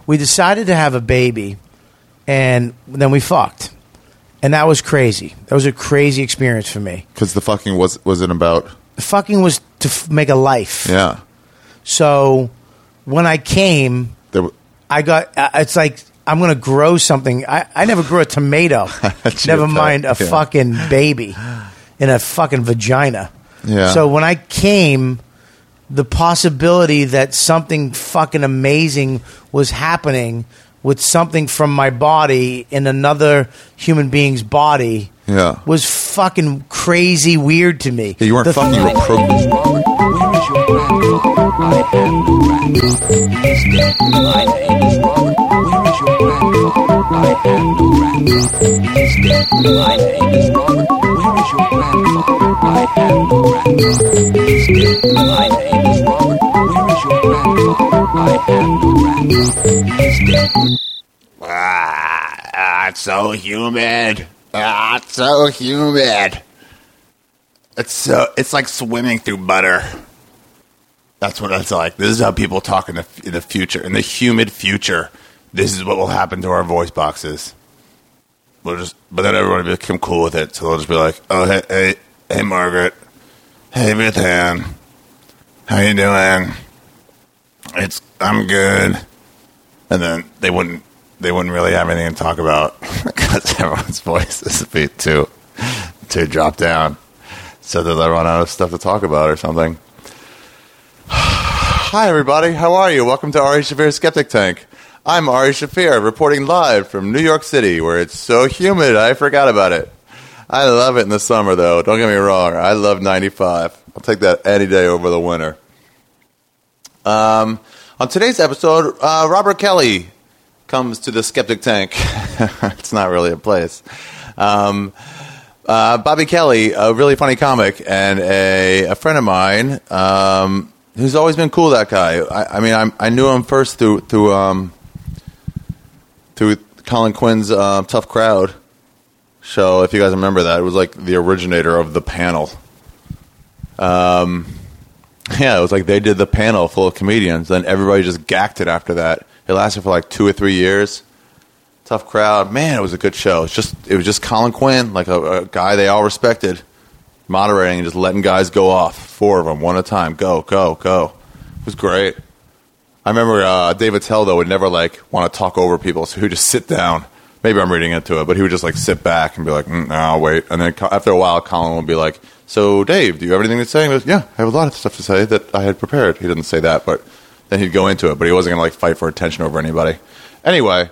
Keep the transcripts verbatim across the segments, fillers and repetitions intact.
we decided to have a baby, and then we fucked. And that was crazy. That was a crazy experience for me. Because the fucking was, wasn't about... The fucking was to f- make a life. Yeah. So when I came, w- I got... Uh, it's like, I'm going to grow something. I, I never grew a tomato. Never mind a yeah. fucking baby in a fucking vagina. Yeah. So when I came, the possibility that something fucking amazing was happening with something from my body in another human being's body yeah. was fucking crazy weird to me. Yeah, you weren't the fucking, you were programmed. Robert, where is your grandfather? I have no grandfather. My name is Robert. Where is your grandfather? I have no grandfather. My name is Robert. Where is your grandfather? I have no grandfather. My name is Robert. Where is your grandfather? I have no grandfather. Ah, it's so humid. Ah, it's so humid. It's so it's like swimming through butter. That's what it's like. This is how people talk in the in the future, in the humid future. This is what will happen to our voice boxes. We'll just, but then everyone will become cool with it. So they'll just be like, "Oh, hey, hey, hey, Margaret. Hey, Beth Ann. How you doing? It's I'm good." And then they wouldn't. They wouldn't really have anything to talk about because everyone's voices be too, too drop down. So they'll run out of stuff to talk about or something. Hi, everybody. How are you? Welcome to Ari Shaffir's Skeptic Tank. I'm Ari Shaffir, reporting live from New York City, where it's so humid I forgot about it. I love it in the summer, though. Don't get me wrong. I love ninety-five. I'll take that any day over the winter. Um, on today's episode, uh, Robert Kelly comes to the Skeptic Tank. It's not really a place. Um, uh, Bobby Kelly, a really funny comic, and a, a friend of mine um, who's always been cool. That guy. I, I mean, I'm, I knew him first through through um, through Colin Quinn's uh, Tough Crowd show. If you guys remember that, it was like the originator of the panel. Um, yeah, it was like they did the panel full of comedians, then everybody just gacked it after that. It lasted for like two or three years. Tough Crowd. Man, it was a good show. It's just it was just Colin Quinn, like a, a guy they all respected, moderating and just letting guys go off. Four of them, one at a time. Go, go, go. It was great. I remember uh, Dave Attell, though, would never like want to talk over people, so he would just sit down. Maybe I'm reading into it, but he would just like sit back and be like, mm, no, I'll wait. And then after a while, Colin would be like, so Dave, do you have anything to say? And he goes, yeah, I have a lot of stuff to say that I had prepared. He didn't say that, but then he'd go into it, but he wasn't going to like fight for attention over anybody. Anyway,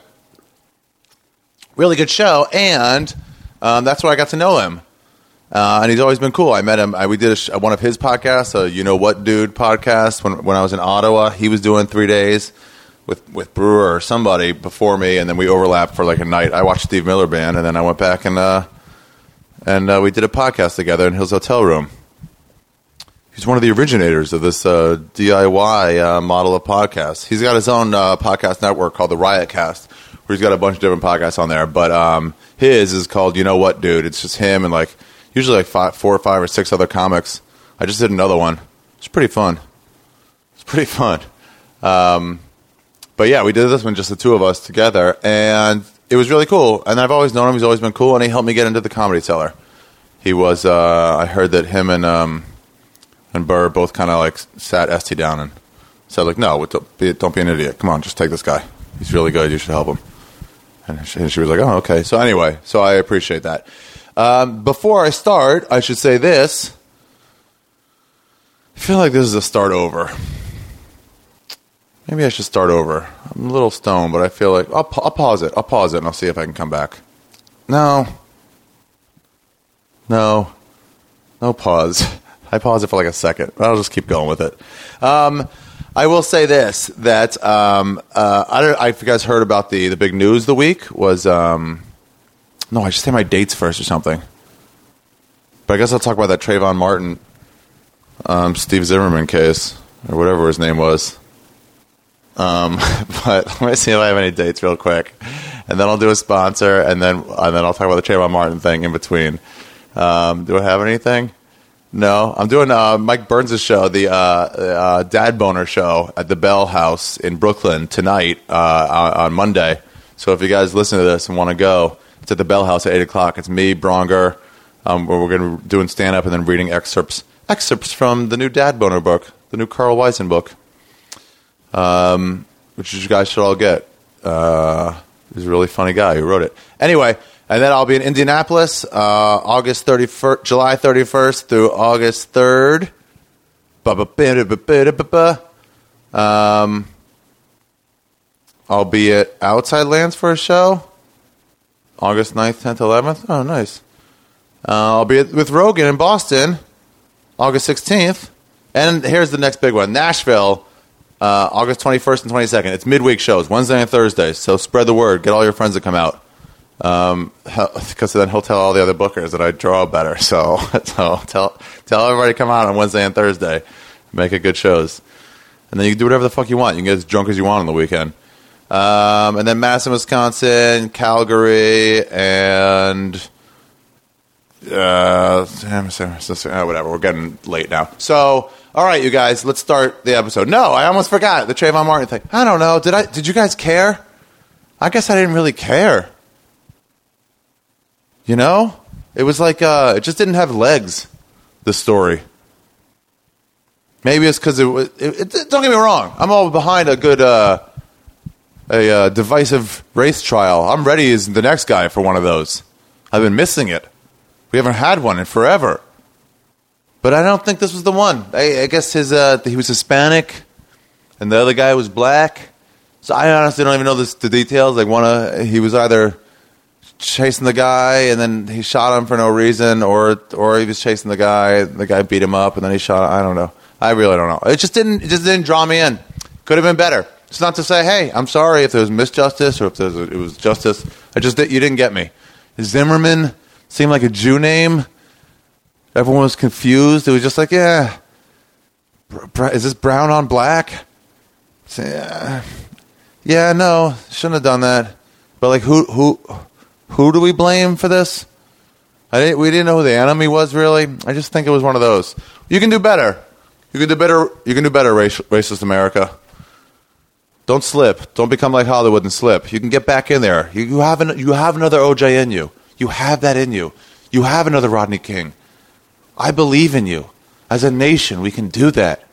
really good show, and um, that's where I got to know him. Uh, and he's always been cool. I met him. I, we did a sh- one of his podcasts, a You Know What Dude podcast, when when I was in Ottawa. He was doing three days with, with Brewer or somebody before me, and then we overlapped for like a night. I watched Steve Miller Band, and then I went back and uh, and uh, we did a podcast together in his hotel room. He's one of the originators of this uh, D I Y uh, model of podcasts. He's got his own uh, podcast network called the Riotcast, where he's got a bunch of different podcasts on there. But um, his is called You Know What, Dude. It's just him and like usually like five, four or five or six other comics. I just did another one. It's pretty fun. It's pretty fun. Um, but yeah, we did this one, just the two of us together, and it was really cool. And I've always known him. He's always been cool, and he helped me get into the Comedy Cellar. He was, uh, I heard that him and... Um, And Burr both kind of like sat Esty down and said, like, no, don't be, don't be an idiot. Come on, just take this guy. He's really good. You should help him. And she, and she was like, oh, okay. So anyway, so I appreciate that. Um, before I start, I should say this. I feel like this is a start over. Maybe I should start over. I'm a little stoned, but I feel like I'll, I'll pause it. I'll pause it, and I'll see if I can come back. No. No. No pause. I paused it for like a second. I'll just keep going with it. Um, I will say this, that um, uh, I don't know if you guys heard about the, the big news of the week was, um, no, I should say my dates first or something. But I guess I'll talk about that Trayvon Martin, um, Steve Zimmerman case, or whatever his name was. Um, but let me see if I have any dates real quick. And then I'll do a sponsor, and then and then I'll talk about the Trayvon Martin thing in between. Um, do I have anything? No, I'm doing uh, Mike Burns' show, the uh, uh, Dad Boner show at the Bell House in Brooklyn tonight uh, on Monday. So if you guys listen to this and want to go, it's at the Bell House at eight o'clock. It's me, Bronger. Um, where we're going to be doing stand-up and then reading excerpts excerpts from the new Dad Boner book, the new Carl Weisen book, um, which you guys should all get. Uh, he's a really funny guy who wrote it. Anyway, and then I'll be in Indianapolis uh, August thirty-first, July thirty-first through August third. Um, I'll be at Outside Lands for a show August ninth, tenth, eleventh. Oh, nice. Uh, I'll be at, with Rogan in Boston August sixteenth. And here's the next big one. Nashville, uh, August twenty-first and twenty-second. It's midweek shows, Wednesday and Thursday. So spread the word. Get all your friends to come out. Um, because then he'll tell all the other bookers that I draw better. So, so tell tell everybody to come out on Wednesday and Thursday. Make it good shows. And then you can do whatever the fuck you want. You can get as drunk as you want on the weekend. Um, and then Madison, Wisconsin, Calgary, and uh, whatever. We're getting late now. So, all right, you guys, let's start the episode. No, I almost forgot the Trayvon Martin thing. I don't know. Did I? Did you guys care? I guess I didn't really care. You know, it was like uh, it just didn't have legs. The story. Maybe it's because it was. It, it, don't get me wrong. I'm all behind a good. Uh, A uh, divisive race trial. I'm ready as the next guy for one of those. I've been missing it. We haven't had one in forever. But I don't think this was the one. I, I guess his uh, he was Hispanic, and the other guy was black. So I honestly don't even know this, the details. Like one, of, he was either chasing the guy, and then he shot him for no reason, or or he was chasing the guy. The guy beat him up, and then he shot. I don't know. I really don't know. It just didn't. It just didn't draw me in. Could have been better. It's not to say, hey, I'm sorry if there was misjustice or if there was, it was justice. I just you didn't get me. Zimmerman seemed like a Jew name. Everyone was confused. It was just like, yeah, is this brown on black? So, yeah, yeah, no, shouldn't have done that. But like, who who who do we blame for this? I didn't, we didn't know who the enemy was really. I just think it was one of those. You can do better. You can do better. You can do better, race, racist America. Don't slip. Don't become like Hollywood and slip. You can get back in there. You, you have an, you have another O J in you. You have that in you. You have another Rodney King. I believe in you. As a nation, we can do that.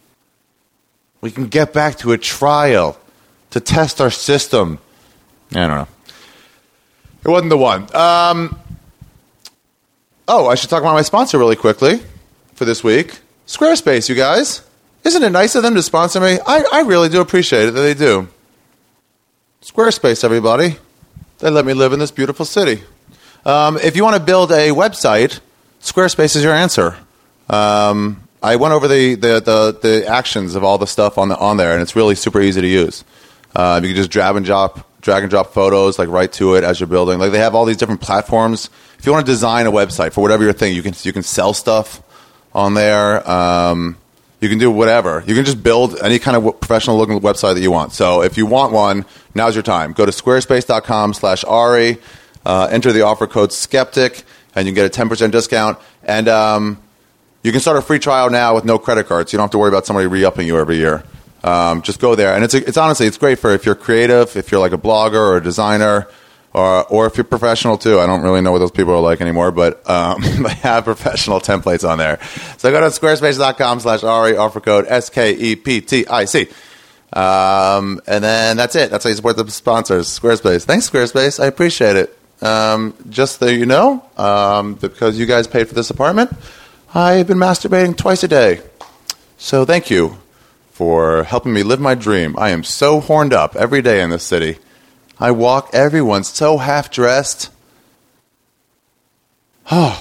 We can get back to a trial to test our system. I don't know. It wasn't the one. Um, oh, I should talk about my sponsor really quickly for this week. Squarespace, you guys. Isn't it nice of them to sponsor me? I, I really do appreciate it that they do. Squarespace, everybody. They let me live in this beautiful city. Um, if you want to build a website, Squarespace is your answer. Um, I went over the, the, the, the actions of all the stuff on the, on there, and it's really super easy to use. Uh, you can just drag and drop, drag and drop photos like right to it as you're building. Like they have all these different platforms. If you want to design a website for whatever your thing, you can you can sell stuff on there. Um, You can do whatever. You can just build any kind of professional-looking website that you want. So if you want one, now's your time. Go to squarespace.com slash Ari, uh, enter the offer code SKEPTIC, and you can get a ten percent discount. And um, you can start a free trial now with no credit cards. You don't have to worry about somebody re-upping you every year. Um, just go there. And it's it's honestly, it's great for if you're creative, if you're like a blogger or a designer, or or if you're professional too. I don't really know what those people are like anymore, but um, they have professional templates on there. So go to squarespace.com slash Ari, offer code S K E P T I C. Um, and then that's it. That's how you support the sponsors, Squarespace. Thanks, Squarespace. I appreciate it. Um, just so you know, um, because you guys paid for this apartment, I've been masturbating twice a day. So thank you for helping me live my dream. I am so horned up every day in this city. I walk, everyone's so half-dressed. Oh.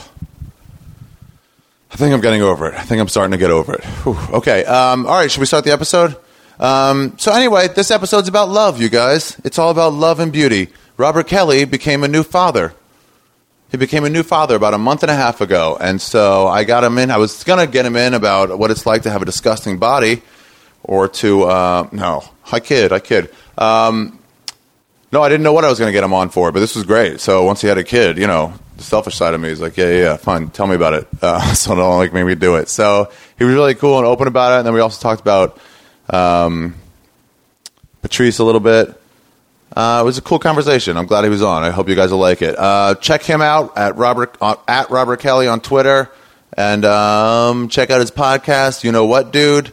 I think I'm getting over it. I think I'm starting to get over it. Whew. Okay, um, all right, should we start the episode? Um, so anyway, this episode's about love, you guys. It's all about love and beauty. Robert Kelly became a new father. He became a new father about a month and a half ago, and so I got him in. I was going to get him in about what it's like to have a disgusting body, or to, uh, no, I kid, I kid. Um... No, I didn't know what I was going to get him on for, but this was great. So once he had a kid, you know, the selfish side of me is like, yeah, yeah, yeah, fine, tell me about it. Uh, so don't like make me do it. So he was really cool and open about it. And then we also talked about um, Patrice a little bit. Uh, it was a cool conversation. I'm glad he was on. I hope you guys will like it. Uh, check him out at Robert uh, at Robert Kelly on Twitter, and um, check out his podcast. You know what, dude?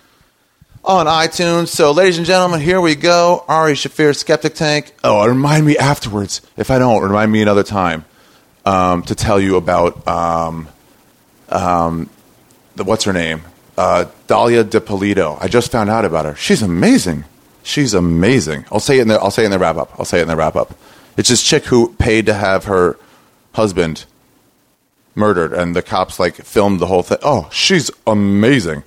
On iTunes. So, ladies and gentlemen, here we go. Ari Shaffir, Skeptic Tank. Oh, remind me afterwards. If I don't, remind me another time um, to tell you about um, um, the what's her name, uh, Dahlia DiPolito. I just found out about her. She's amazing. She's amazing. I'll say it in the I'll say it in the wrap up. I'll say it in the wrap up. It's this chick who paid to have her husband murdered, and the cops like filmed the whole thing. Oh, she's amazing.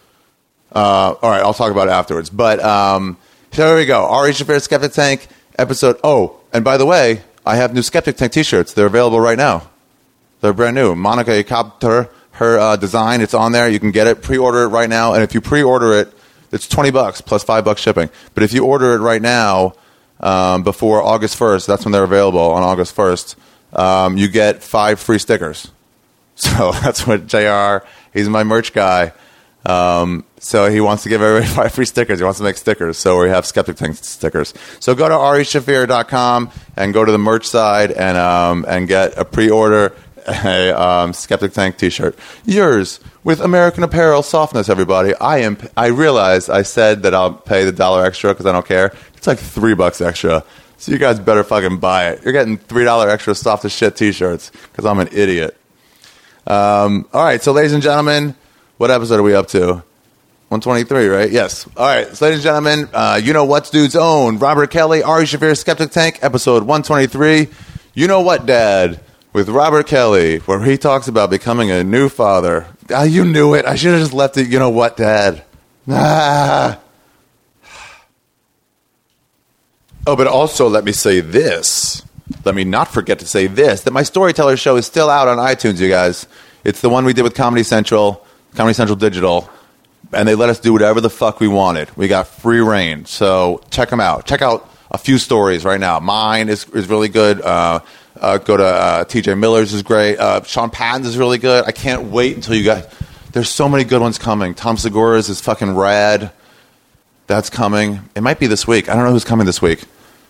Uh, all right, I'll talk about it afterwards. But um, so here we go. Ari Shaffir, Skeptic Tank, episode. Oh, and by the way, I have new Skeptic Tank T-shirts. They're available right now. They're brand new. Monica Ekabter, her uh, design. It's on there. You can get it. Pre-order it right now. And if you pre-order it, it's twenty bucks plus five bucks shipping. But if you order it right now um, before August first, that's when they're available on August first. Um, you get five free stickers. So that's what J R. He's my merch guy. Um, so he wants to give everybody five free stickers. He wants to make stickers. So we have Skeptic Tank stickers. So go to ari shaffir dot com and go to the merch side and um, and get a pre-order a um, Skeptic Tank T-shirt. Yours with American Apparel softness. Everybody, I am. I realize I said that I'll pay the dollar extra because I don't care. It's like three bucks extra. So you guys better fucking buy it. You're getting three dollar extra soft as shit T-shirts because I'm an idiot. Um, all right, so ladies and gentlemen. What episode are we up to? one twenty-three, right? Yes. All right. So, ladies and gentlemen, uh, you know what's dude's own Robert Kelly, Ari Shaffir, Skeptic Tank, episode one twenty-three. You know what, Dad? With Robert Kelly, where he talks about becoming a new father. Ah, you knew it. I should have just left it. You know what, Dad? Ah. Oh, but also let me say this. Let me not forget to say this, that my Storyteller show is still out on iTunes, you guys. It's the one we did with Comedy Central. Comedy Central Digital, and they let us do whatever the fuck we wanted. We got free reign, so check them out. Check out a few stories right now. Mine is is really good. Uh, uh, go to uh, T J Miller's is great. Uh, Sean Patton's is really good. I can't wait until you guys. There's so many good ones coming. Tom Segura's is fucking rad. That's coming. It might be this week. I don't know who's coming this week,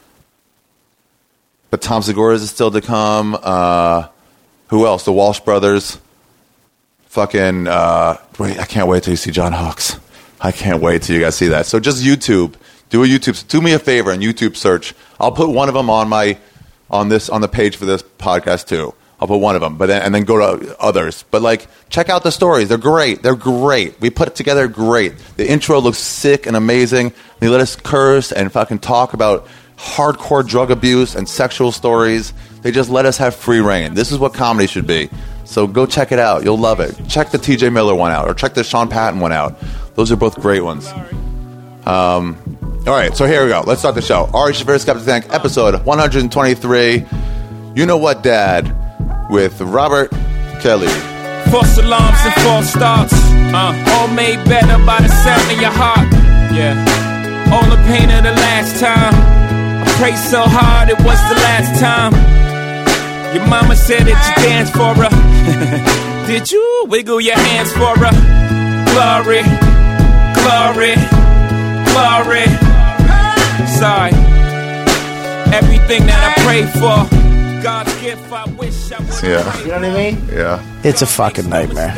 but Tom Segura's is still to come. Uh, who else? The Walsh Brothers. Fucking, uh, wait, I can't wait till you see John Hawkes. I can't wait till you guys see that. So just YouTube. Do a YouTube. Do me a favor and YouTube search. I'll put one of them on my, on this, on the page for this podcast too. I'll put one of them, but then, and then go to others. But like, check out the stories. They're great. They're great. We put it together great. The intro looks sick and amazing. They let us curse and fucking talk about hardcore drug abuse and sexual stories. They just let us have free reign. This is what comedy should be. So go check it out. You'll love it. Check the T J Miller one out, or check the Sean Patton one out. Those are both great ones. Um, all right, so here we go. Let's start the show. Ari Shaffir, Skeptic Tank, episode one twenty-three. You know what, Dad? With Robert Kelly. False alarms and false starts. Uh, all made better by the sound of your heart. Yeah. All the pain of the last time. I prayed so hard it was the last time. Your mama said that you danced for her. Did you wiggle your hands for her? Glory, glory, glory. Sorry. Everything that I prayed for, God's gift, I wish I would. Yeah. You know what I mean? Yeah. It's a fucking nightmare.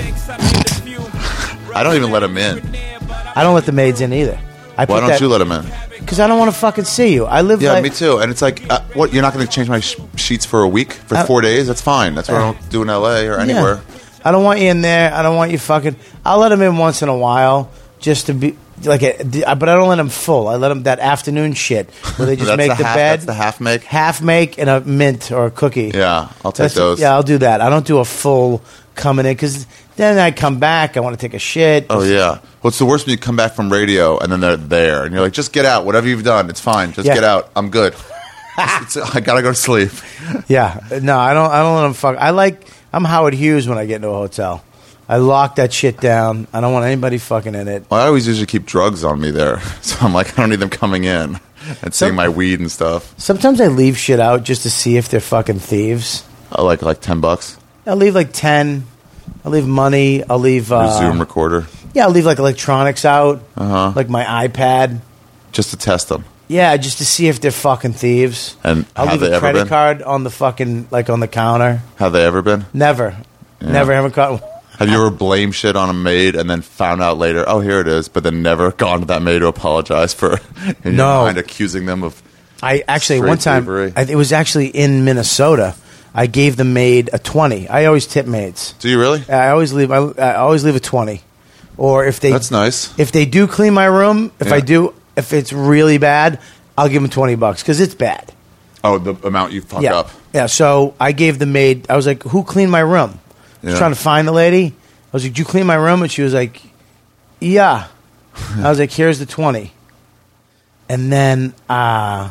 I don't even let him in. I don't let the maids in either. I Why don't that, you let him in? Because I don't want to fucking see you. I live Yeah, like... me too. And it's like, uh, what? You're not going to change my sh- sheets for a week, for Uh, four days? That's fine. That's what uh, I don't do in L A or anywhere. Yeah. I don't want you in there. I don't want you fucking... I'll let them in once in a while just to be... like, a, But I don't let them full. I let them that afternoon shit where they just That's make the the, half- bed. that's the half make? Half make and a mint or a cookie. Yeah, I'll take That's- those. Yeah, I'll do that. I don't do a full coming in because then I come back. I want to take a shit. Oh, yeah. What's the worst when you come back from radio and then they're there and you're like, just get out. Whatever you've done, it's fine. Just Yeah. get out. I'm good. It's, it's, I got to go to sleep. Yeah. No, I don't. I don't let them fuck. I like... I'm Howard Hughes when I get into a hotel. I lock that shit down. I don't want anybody fucking in it. Well, I always usually keep drugs on me there. So I'm like, I don't need them coming in and seeing Some- my weed and stuff. Sometimes I leave shit out just to see if they're fucking thieves. Oh, like like ten bucks. I'll leave like ten. I'll leave money. I'll leave uh, Your Zoom recorder. Yeah, I'll leave like electronics out, Uh-huh. like my iPad. Just to test them. Yeah, just to see if they're fucking thieves. And I'll have leave they a ever credit been? card on the fucking like on the counter. Have they ever been? Never, never haven't caught. Have you ever blamed shit on a maid and then found out later, oh, here it is, but then never gone to that maid to apologize for in No. your mind accusing them of I actually straight one time thievery? I, it was actually in Minnesota. I gave the maid a twenty. I always tip maids. Do you really? I always leave. I, I always leave a twenty. Or if they That's nice. if they do clean my room, if Yeah. I do, if it's really bad, I'll give them twenty bucks because it's bad. Oh, the amount you fuck yeah, up. yeah. So I gave the maid. I was like, "Who cleaned my room?" I was Yeah. trying to find the lady. I was like, "Did you clean my room?" And she was like, "Yeah." I was like, "Here's the twenty." And then uh,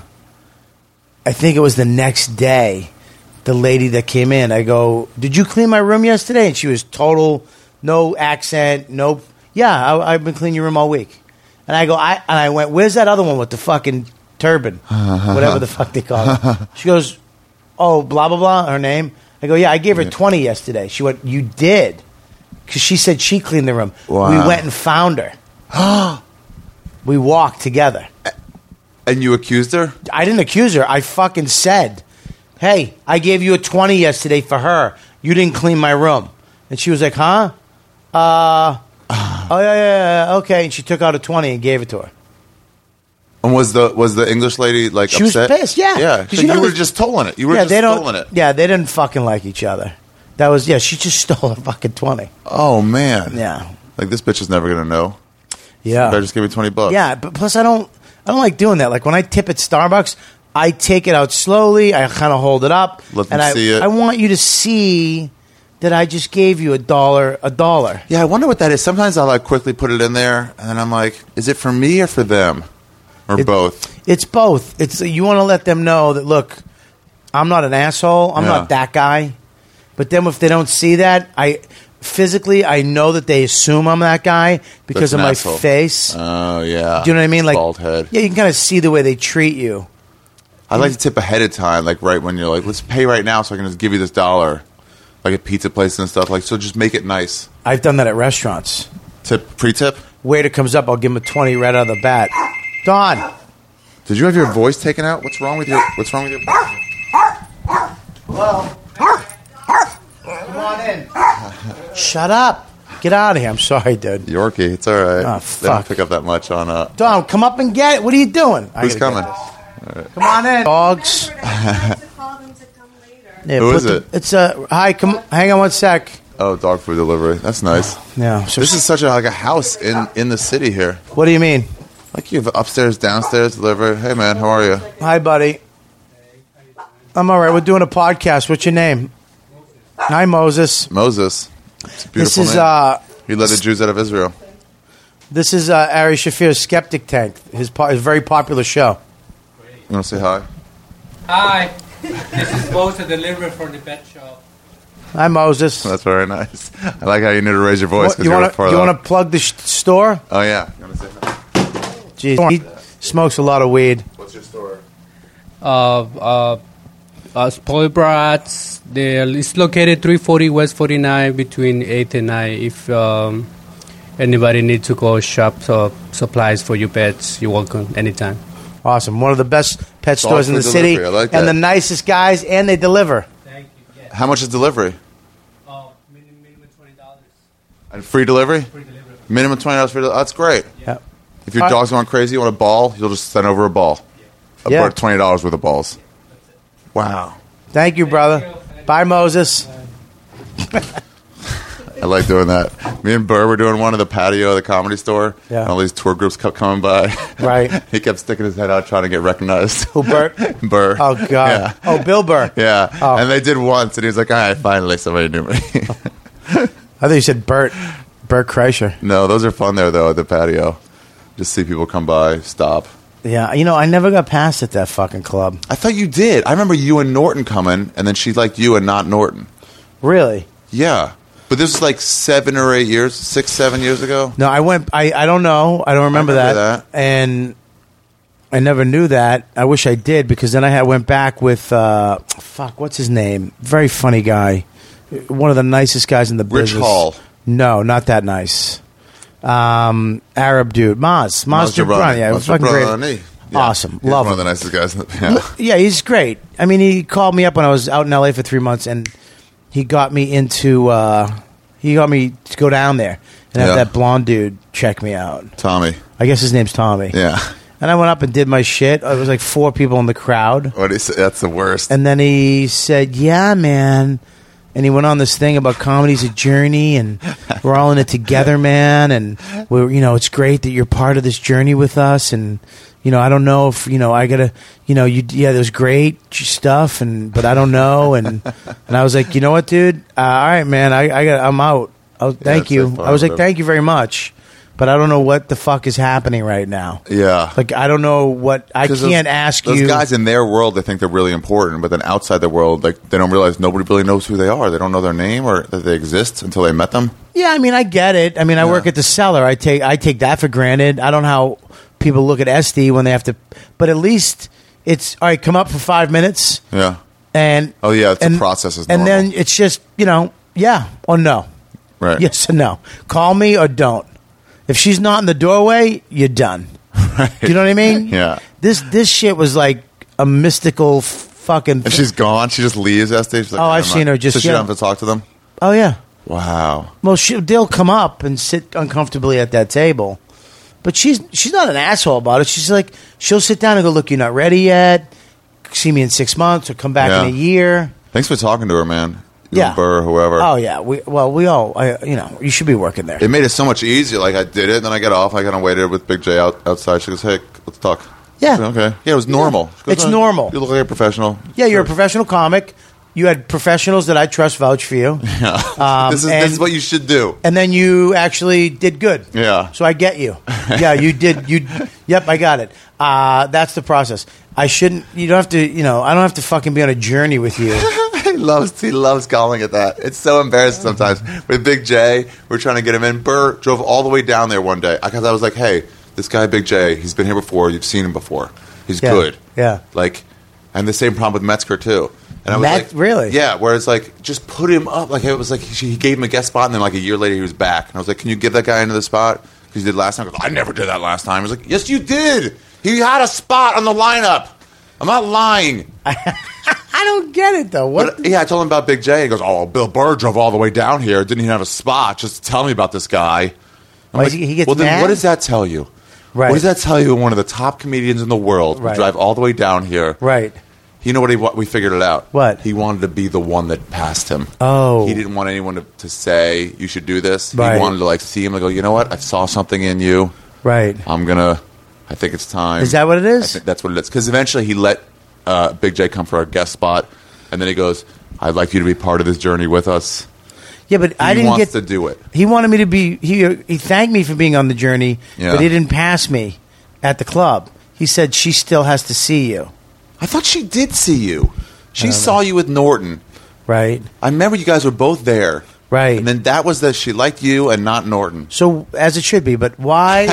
I think it was the next day, the lady that came in. I go, "Did you clean my room yesterday?" And she was total, no accent, no. Yeah, I, I've been cleaning your room all week. And I go, I and I went, "Where's that other one with the fucking turban, whatever the fuck they call it?" She goes, "Oh, blah blah blah." Her name. I go, "Yeah, I gave her twenty yesterday." She went, "You did?" Because she said she cleaned the room. Wow. We went and found her. We walked together. And you accused her? I didn't accuse her. I fucking said, "Hey, I gave you a twenty yesterday for her. You didn't clean my room." And she was like, "Huh? Uh, oh yeah, yeah, yeah, okay." And she took out a twenty and gave it to her. And was the was the English lady like She was upset? pissed, yeah. Yeah. 'Cause So you you, know were the- just stolen it. You were yeah, just they don't. stolen it. Yeah, they didn't fucking like each other. That was yeah. She just stole a fucking twenty. Oh man. Yeah, Like this bitch is never gonna know. yeah. Better just give me twenty bucks. Yeah, but plus I don't I don't like doing that. Like when I tip at Starbucks, I take it out slowly. I kind of hold it up, Let them and I, see it. I want you to see that I just gave you a dollar, a dollar. Yeah, I wonder what that is. Sometimes I'll like quickly put it in there, and then I'm like, is it for me or for them, or It- both? It's both. It's you want to let them know that look, I'm not an asshole. I'm Yeah. not that guy. But then if they don't see that, I physically I know that they assume I'm that guy because That's of an my asshole. face. Oh yeah. Do you know what I mean? Like bald head. Yeah, you can kind of see the way they treat you. I like to tip ahead of time, like right when you're like, let's pay right now, so I can just give you this dollar, like at pizza places and stuff. Like, so just make it nice. I've done that at restaurants. Tip pre-tip. Waiter comes up, I'll give him a twenty right out of the bat. Don, Did you have your voice taken out? What's wrong with your? What's wrong with your? hello. Come on in. Shut up. Get out of here. I'm sorry, dude. Yorkie, it's all right. Oh, They don't fuck. pick up that much on. Uh, Don, come up and get it. What are you doing? I who's gotta coming? get this. Come on in. Dogs. Yeah, Who put is the- it? It's a hi. Come, hang on one sec. Oh, dog food delivery. That's nice. Yeah. So This is such a like a house in in the city here. what do you mean? Like you have upstairs, downstairs delivery. Hey man, how are you? Hi, buddy. I'm all right. We're doing a podcast. What's your name? Hi, Moses. Moses. It's a beautiful This is name. uh, He led the Jews out of Israel. this is uh, Ari Shafir's Skeptic Tank. His, po- his very popular show. You want to say hi? Hi, this is Moses, delivery from the pet shop. Hi, Moses. That's very nice. I like how you need to raise your voice What- because you you're want far to you out. want to plug the sh- store? Oh yeah. You want to say hi? Jeez, he smokes a lot of weed. What's your store? Uh, uh, uh, Spoiled Brats. They're- It's located three forty West forty-nine between eighth and nine. If um, anybody needs to go shop uh, supplies for your pets, you're welcome anytime. Awesome. One of the best pet Dog stores in food the city, delivery. I like and that. the nicest guys, and they deliver. Thank you. Yes. How much is delivery? Oh, minimum, minimum twenty dollars. And free delivery? Free delivery. Minimum twenty dollars for delivery. That's great. Yeah. If your Uh, dog's going crazy, you want a ball, you'll just send over a ball. Yeah. About twenty dollars worth of balls. Wow. Thank you, brother. Bye, Moses. I like doing that. Me and Burr were doing one at the patio of the Comedy Store. Yeah. And all these tour groups kept coming by. Right. He kept sticking his head out trying to get recognized. Who, Bert? Burr. Oh, God. Yeah. Oh, Bill Burr. Yeah. Oh. And they did once, and he was like, all right, finally somebody knew me. I thought you said Bert. Bert Kreischer. No, those are fun there, though, at the patio. Just see people come by, stop. Yeah, you know, I never got past at that fucking club. I thought you did. I remember you and Norton coming, and then she liked you and not Norton. Really? Yeah. But this was like seven or eight years, six, seven years ago. No, I went. I, I don't know. I don't remember, remember that. that. And I never knew that. I wish I did because then I had, went back with uh, fuck. What's his name? Very funny guy. One of the nicest guys in the Rich business. Hall. No, not that nice. Um, Arab dude, Maz, Maz Maz Jobrani. Jobrani. Yeah, Maz fucking Jobrani. great. Yeah. Awesome, He's love one him. of the nicest guys. In the, yeah. Yeah, he's great. I mean, he called me up when I was out in L A for three months, and he got me into. Uh, he got me to go down there and have Yeah. that blonde dude check me out. Tommy. I guess his name's Tommy. Yeah. And I went up and did my shit. It was like four people in the crowd. What is that's the worst. And then he said, "Yeah, man." And he went on this thing about comedy's a journey, and we're all in it together, man. And we're, you know, it's great that you're part of this journey with us. And you know, I don't know if you know, I gotta, you know, you yeah, there's great stuff, and but I don't know. And and I was like, you know what, dude? Uh, all right, man, I, I got, I'm out. I was, thank it's you. so I was like, positive. thank you very much. But I don't know what the fuck is happening right now. Yeah. Like I don't know what I 'Cause can't those, ask those you. guys in their world, they think they're really important, but then outside the world, like they don't realize nobody really knows who they are. They don't know their name or that they exist until they met them. Yeah, I mean, I get it. I mean, I Yeah. work at the cellar. I take I take that for granted. I don't know how people look at S D when they have to, but at least it's all right. Come up for five minutes, Yeah. and Oh, yeah, it's a and, process is and normal. then it's just you know, yeah or no, Right. yes or no. Call me or don't. If she's not in the doorway, you're done. Right. Do you know what I mean? Yeah. This this shit was like a mystical f- fucking. And she's gone. She just leaves that stage. She's like, Oh, I've "Never seen mind." her just So she yell. don't have to talk to them. Oh yeah. Wow. Well, she, they'll come up and sit uncomfortably at that table, but she's she's not an asshole about it. She's like she'll sit down and go, "Look, you're not ready yet. See me in six months or come back Yeah. in a year." Thanks for talking to her, man. You Yeah. and Burr, whoever. Oh yeah, we well we all I, you know you should be working there. It made it so much easier. Like I did it, and then I got off. I kind of waited with Big J out, outside. She goes, "Hey, let's talk." Yeah. I said, okay. Yeah, it was normal. She goes, It's "Oh, normal. You look like a professional. Yeah, you're a Sure." professional comic. You had professionals that I trust vouch for you, Yeah. Um, this is and- this is what you should do. and then you actually did good. Yeah. So I get you. Yeah, you did. You. Yep, I got it. Uh, that's the process. I shouldn't. You don't have to. You know, I don't have to fucking be on a journey with you. He loves he loves calling it that. It's so embarrassing sometimes. With Big J, we're trying to get him in. Burr drove all the way down there one day because I was like, "Hey, this guy Big J, he's been here before. You've seen him before. He's Yeah. good." Yeah. Like, and the same problem with Metzger too. And I was Met- like, really? Yeah. Where it's like, just put him up. Like it was like he, he gave him a guest spot, and then like a year later he was back. And I was like, "Can you give that guy into the spot?" Because he did last time. I, goes, I never did that last time. I was like, "Yes, you did. He had a spot on the lineup. I'm not lying." I don't get it though. What? But, yeah, I told him about Big J. He goes, "Oh, Bill Burr drove all the way down here. Didn't even have a spot. Just tell me about this guy." I'm Why, like, he- he gets well, then mad? what does that tell you? Right. What does that tell you? When one of the top comedians in the world would Right. drive all the way down here. Right. You know what? He, what we figured it out. What? He wanted to be the one that passed him. Oh. He didn't want anyone to, to say you should do this. Right. He wanted to like see him and go, "You know what? I saw something in you. Right. I'm gonna. I think it's time." Is that what it is? I think that's what it is. Because eventually he let uh, Big J come for our guest spot, and then he goes, "I'd like you to be part of this journey with us." Yeah, but He I didn't wants get to do it. He wanted me to be. He he thanked me for being on the journey, Yeah. but he didn't pass me at the club. He said she still has to see you. I thought she did see you. She saw you with Norton. Right. I remember you guys were both there. Right. And then that was that she liked you and not Norton. So as it should be, but why?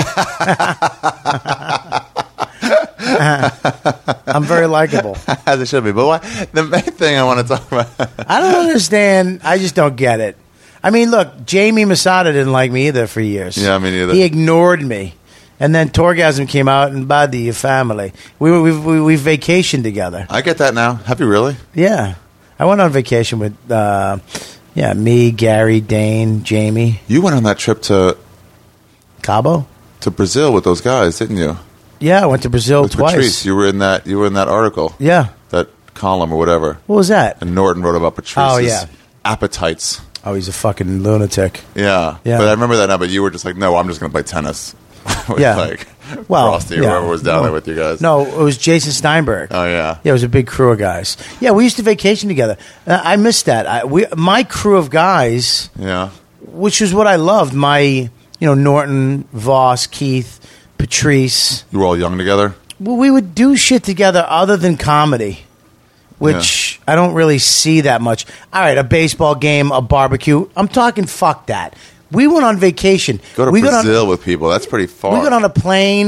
I'm very likable. As it should be. But why? The main thing I want to talk about. I don't understand. I just don't get it. I mean, look, Jamie Masada didn't like me either for years. Yeah, me neither. He ignored me. And then Torgasm came out and Buddy, your family. We were we we, we vacationed together. I get that now. Have you really? Yeah, I went on vacation with uh, yeah me, Gary, Dane, Jamie, You went on that trip to Cabo. to Brazil with those guys, didn't you? Yeah, I went to Brazil With twice. Patrice. You were in that. You were in that article. Yeah, That column or whatever. what was that? And Norton wrote about Patrice's Oh, yeah. appetites. Oh, he's a fucking lunatic. Yeah. Yeah. But I remember that now. But you were just like, "No, I'm just going to play tennis." with Yeah. Like Well, Frosty or yeah. whoever was down No. there with you guys. No, it was Jason Steinberg. Oh yeah. Yeah, it was a big crew of guys. Yeah, we used to vacation together. Uh, I missed that. I, we, my crew of guys, Yeah. which is what I loved. My, you know, Norton, Voss, Keith, Patrice. You were all young together. Well, we would do shit together other than comedy, which I don't really see that much. All right, a baseball game, a barbecue. I'm talking fuck that. We went on vacation. Go to we got on- Brazil with people. That's pretty far. we got on a plane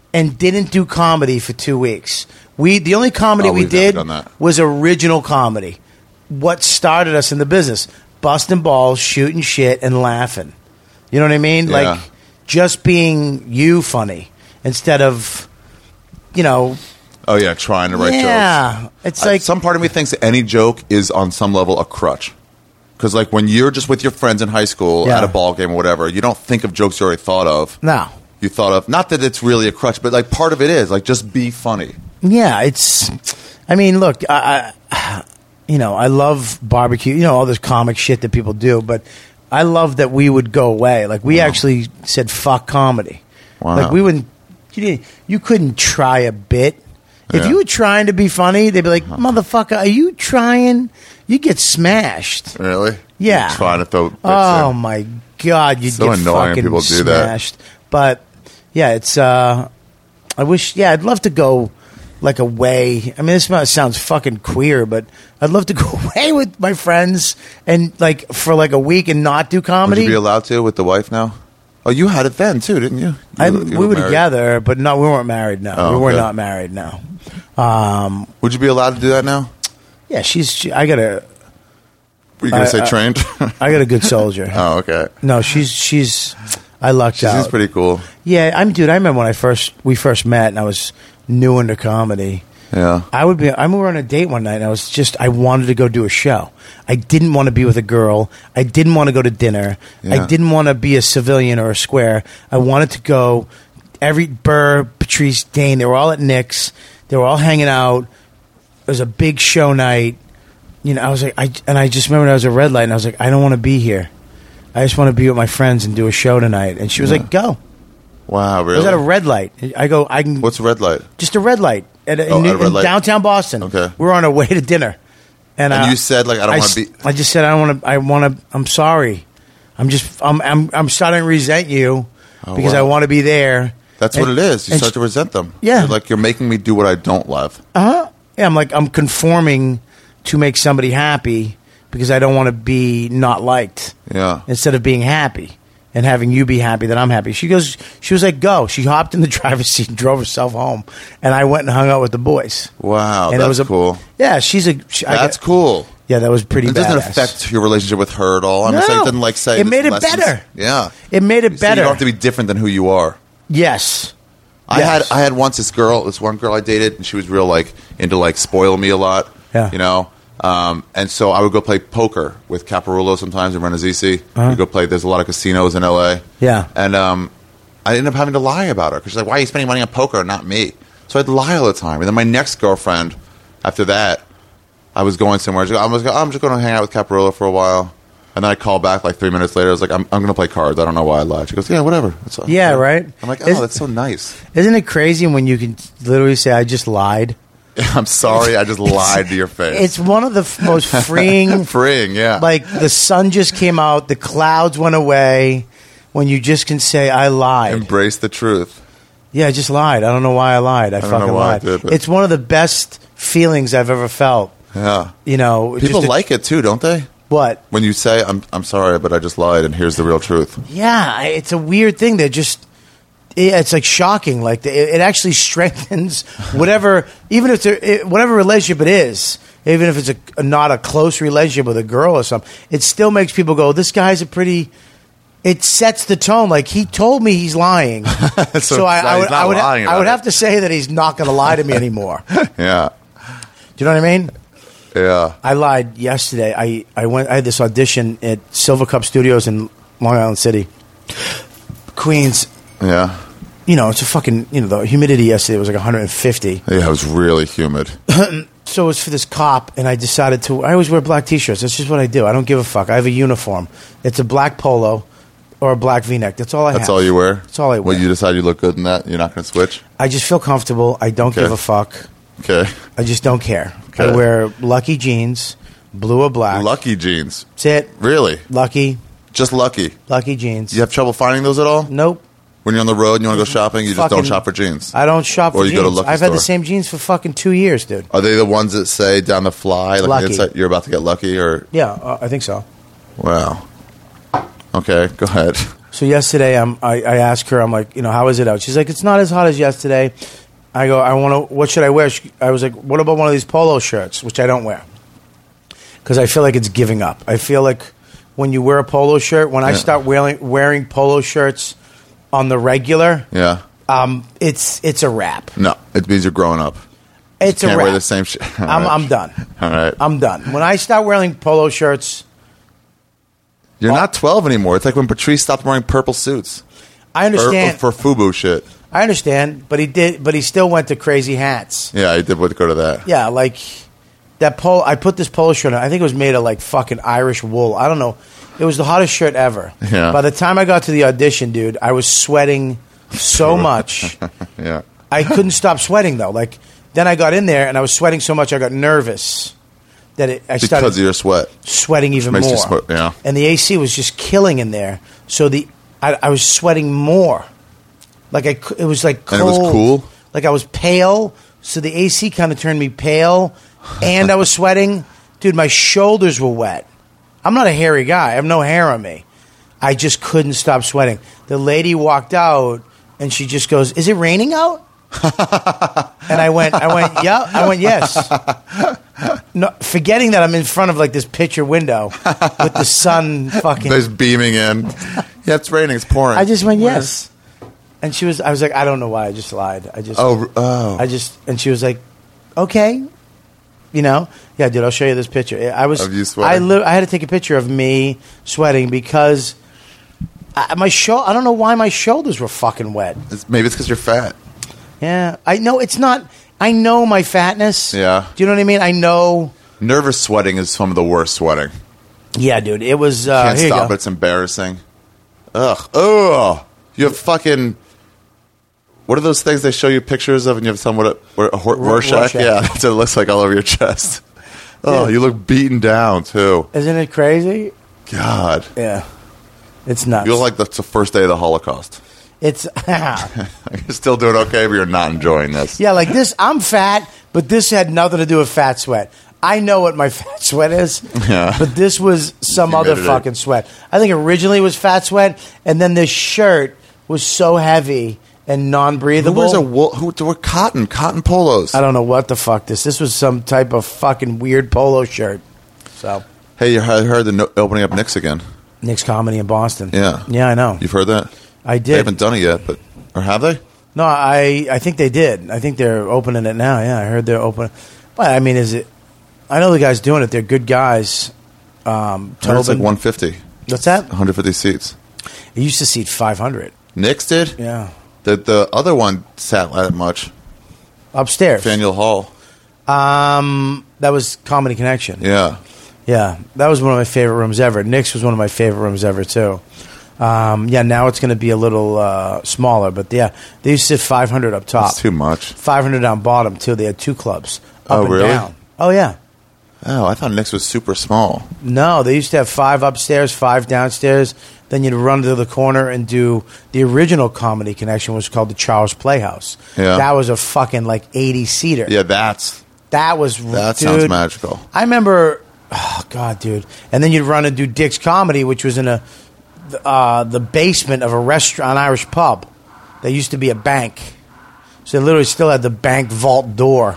and didn't do comedy for two weeks. We the only comedy Oh, we we've never did done that. was original comedy. What started us in the business? Busting balls, shooting shit, and laughing. You know what I mean? Yeah. Like just being you funny instead of, you know. Oh yeah, trying to write jokes. Yeah, it's I- like some part of me thinks that any joke is on some level a crutch. Because like when you're just with your friends in high school Yeah. at a ball game or whatever, you don't think of jokes you already thought of. no. You thought of not that it's really a crutch, but like part of it is like just be funny. Yeah, it's. I mean, look, I, I, you know, I love barbecue. You know, all this comic shit that people do, but I love that we would go away. Like we Wow. actually said, "Fuck comedy." Wow. Like we wouldn't. You didn't. You couldn't try a bit. If Yeah. you were trying to be funny, they'd be like, "Motherfucker, are you trying?" You get smashed. Really? Yeah. You're trying to throw. bricks Oh in. my god, you So get annoying when fucking people do that. smashed. But yeah, it's. uh I wish. Yeah, I'd love to go like away. I mean, this might- sounds fucking queer, but I'd love to go away with my friends and like for like a week and not do Would comedy. you be allowed to with the wife now? Oh, you had it then too, didn't you? you I, you we were married? together, but no, we weren't married. No, Oh, we were okay. not married. No. Um, Would you be allowed to do that now? yeah, she's. She, I got a. Were you going I- to say I- trained? I got a good soldier. oh, okay. No, she's she's. I lucked She out. seems pretty cool. Yeah, I'm dude. I remember when I first we first met, and I was new into comedy. Yeah. I would be. I remember on a date one night, and I was just. I wanted to go do a show. I didn't want to be with a girl. I didn't want to go to dinner. I Yeah. didn't want to be a civilian or a square. I wanted to go. Every Burr, Patrice, Dane, they were all at Nick's. They were all hanging out. It was a big show night. You know, I was like, I and I just remember I was at Red Light, and I was like, I don't want to be here. I just want to be with my friends and do a show tonight. And she was Yeah. like, go. Wow, I really? was at a red light. I go, I can. What's a red light? Just a red light at, a, Oh, in, at a red in light. downtown Boston. Okay. We were on our way to dinner, and, And uh, you said, like, I don't I want to s- be. I just said I don't want to. I want to. I'm sorry. I'm just. I'm. I'm. I'm starting to resent you Oh, because wow. I want to be there. That's And- what it is. You and start sh- to resent them. Yeah. You're like, you're making me do what I don't love. Yeah, I'm like I'm conforming to make somebody happy because I don't want to be not liked Yeah. instead of being happy and having you be happy that I'm happy. She goes. She was like, go. She hopped in the driver's seat and drove herself home, and I went and hung out with the boys. Wow, And that's it was a, cool. Yeah, she's a. She, I That's got- cool. Yeah, that was pretty. It doesn't badass. affect your relationship with her at all. I'm No. saying it didn't like say It made it lessons. better. Yeah, It made it So better. you don't have to be different than who you are. Yes. I Yes. had I had once this girl, this one girl I dated, and she was real like into like spoil me a lot. Yeah. You know, um, and so I would go play poker with Caparulo sometimes in Renazizi. Uh-huh. We'd go play. There's a lot of casinos in L A. Yeah. and um, I ended up having to lie about her because she's like, "Why are you spending money on poker, not me?" So I'd lie all the time. And then my next girlfriend, after that, I was going somewhere. I was go- I'm just going to hang out with Caparulo for a while. And then I called back like three minutes later. I was like, I'm, I'm going to play cards. I don't know why I lied. She goes, yeah, whatever. That's all. Yeah, right? I'm like, oh, Is- that's so nice. Isn't it crazy when you can literally say, "I just lied"? I'm sorry. I just lied to your face. It's one of the f- most freeing. freeing, yeah. Like the sun just came out, the clouds went away. When you just can say, "I lied." Embrace the truth. Yeah, I just lied. I don't know why I lied. I, don't know fucking why I lied. did, but- It's one of the best feelings I've ever felt. Yeah. You know, People just a- like it too, don't they? what? When you say, I'm, I'm sorry, but I just lied, and here's the real truth. Yeah, I- it's a weird thing. They're just, yeah, it's like shocking. Like it, it actually strengthens whatever, even if it's a, it, whatever relationship it is, even if it's a, a not a close relationship with a girl or something, it still makes people go, "This guy's a pretty." It sets the tone. Like he told me he's lying, so, So I, I he's would, not I would, lying I would about have it. to say that he's not going to lie to me anymore. Do Yeah. you know what I mean? Yeah. I lied yesterday. I, I went. I had this audition at Silver Cup Studios in Long Island City, Queens. Yeah. You know, it's a fucking, you know, the humidity yesterday was like one hundred fifty. Yeah, it was really humid. So it was for this cop, and I decided to, I always wear black t-shirts. That's just what I do. I don't give a fuck. I have a uniform. It's a black polo or a black v-neck. That's all I have. That's all you wear? That's all I wear. Well, you decide you look good in that? You're not going to switch? I just feel comfortable. I don't Okay. give a fuck. Okay. I just don't care. I Okay. wear lucky jeans, blue or black. Lucky jeans. That's it. Really? Lucky, Just lucky. lucky jeans. Do you have trouble finding those at all? Nope. When you're on the road and you want to go shopping, you just don't Fucking- shop for jeans. I don't shop for Or you jeans. go to Lucky I've had the Store. same jeans for fucking two years, dude. Are they the ones that say down the fly, like Lucky. inside, you're about to get lucky? Or Yeah, uh, I think so. wow. Okay, go ahead. So yesterday, I'm, I, I asked her, I'm like, you know, how is it out? She's like, it's not as hot as yesterday. I go, I want to, what should I wear? She, I was like, what about one of these polo shirts, which I don't wear? Because I feel like it's giving up. I feel like when you wear a polo shirt, when I Yeah. start wearing, wearing polo shirts on the regular, Yeah. um, it's it's a wrap. No, it means you're growing up. It's Can't a wrap. wear the same shit. I'm, I'm done. All right. I'm done. When I start wearing polo shirts, You're not twelve anymore. It's like when Patrice stopped wearing purple suits. I Or, understand. or for FUBU shit. I understand, but he did. But he still went to crazy hats. Yeah, I did want to go to that. Yeah, like that polo. I put this polo shirt on. I think it was made of like fucking Irish wool. I don't know. It was the hottest shirt ever. Yeah. By the time I got to the audition, dude, I was sweating so much. Yeah. I couldn't stop sweating though. Like then I got in there and I was sweating so much I got nervous that it, I started Because of your sweat. sweating even makes you more. sweat, yeah. And the A C was just killing in there, so the I, I was sweating more. Like I, cou- it was like cold. And it was cool? Like I was pale, so the A C kind of turned me pale, and I was sweating. Dude, my shoulders were wet. I'm not a hairy guy. I have no hair on me. I just couldn't stop sweating. The lady walked out, and she just goes, "Is it raining out?" And I went, I went, yeah. I went, yes. No, forgetting that I'm in front of like this picture window with the sun fucking. There's beaming in. Yeah, it's raining. It's pouring. I just went, yes. And she was, I was like, I don't know why I just lied. I just, Oh, oh. I just, and she was like, okay. You know? Yeah, dude, I'll show you this picture. I was, Of you sweating? I, li- I had to take a picture of me sweating because I, my sho- I don't know why my shoulders were fucking wet. It's, maybe it's because you're fat. Yeah. I know it's not, I know my fatness. Yeah. Do you know what I mean? I know. Nervous sweating is some of the worst sweating. Yeah, dude. It was, uh, Can't here you stop go. it. It's embarrassing. Ugh. Ugh. You have fucking... What are those things they show you pictures of and you have to tell them what a, what a Hor- Rorschach? Rorschach. Yeah, that's what it looks like all over your chest. Oh, Yeah. you look beaten down, too. Isn't it crazy? God. Yeah. It's nuts. You look like that's the first day of the Holocaust. It's, You're still doing okay, but you're not enjoying this. yeah, like this, I'm fat, but this had nothing to do with fat sweat. I know what my fat sweat is, Yeah. but this was some other Humidity. fucking sweat. I think originally it was fat sweat, and then this shirt was so heavy and Who non-breathable. wears a wool? Who wear cotton? Cotton polos. I don't know what the fuck this. This was some type of fucking weird polo shirt. So, Hey, you heard heard the no- opening up Nick's again. Nick's Comedy in Boston. Yeah. Yeah, I know. You've heard that? I They did. haven't done it yet, but or have they? No, I I think they did. I think they're opening it now. Yeah, I heard they're opening. But I mean, is it? I know the guys doing it. They're good guys. Um, I heard it's like Tobin- one fifty. What's that? one hundred fifty seats. It used to seat five hundred. Nick's did? Yeah, The the other one sat that much. upstairs. Faneuil Hall. Um, that was Comedy Connection. Yeah. Yeah, that was one of my favorite rooms ever. Nick's was one of my favorite rooms ever too. Um, yeah, now it's going to be a little uh, smaller, but yeah, they used to sit five hundred up top, It's too much. five hundred down bottom too. They had two clubs, up Oh, and really? down. Oh yeah. Oh, I thought Nick's was super small. No, they used to have five upstairs, five downstairs. Then you'd run to the corner and do the original Comedy Connection was called the Charles Playhouse. Yeah. That was a fucking like eighty seater. Yeah, that's That was that dude, sounds magical. I remember, oh god, dude. And then you'd run and do Dick's Comedy, which was in a uh, the basement of a restaurant, an Irish pub. That used to be a bank. So they literally still had the bank vault door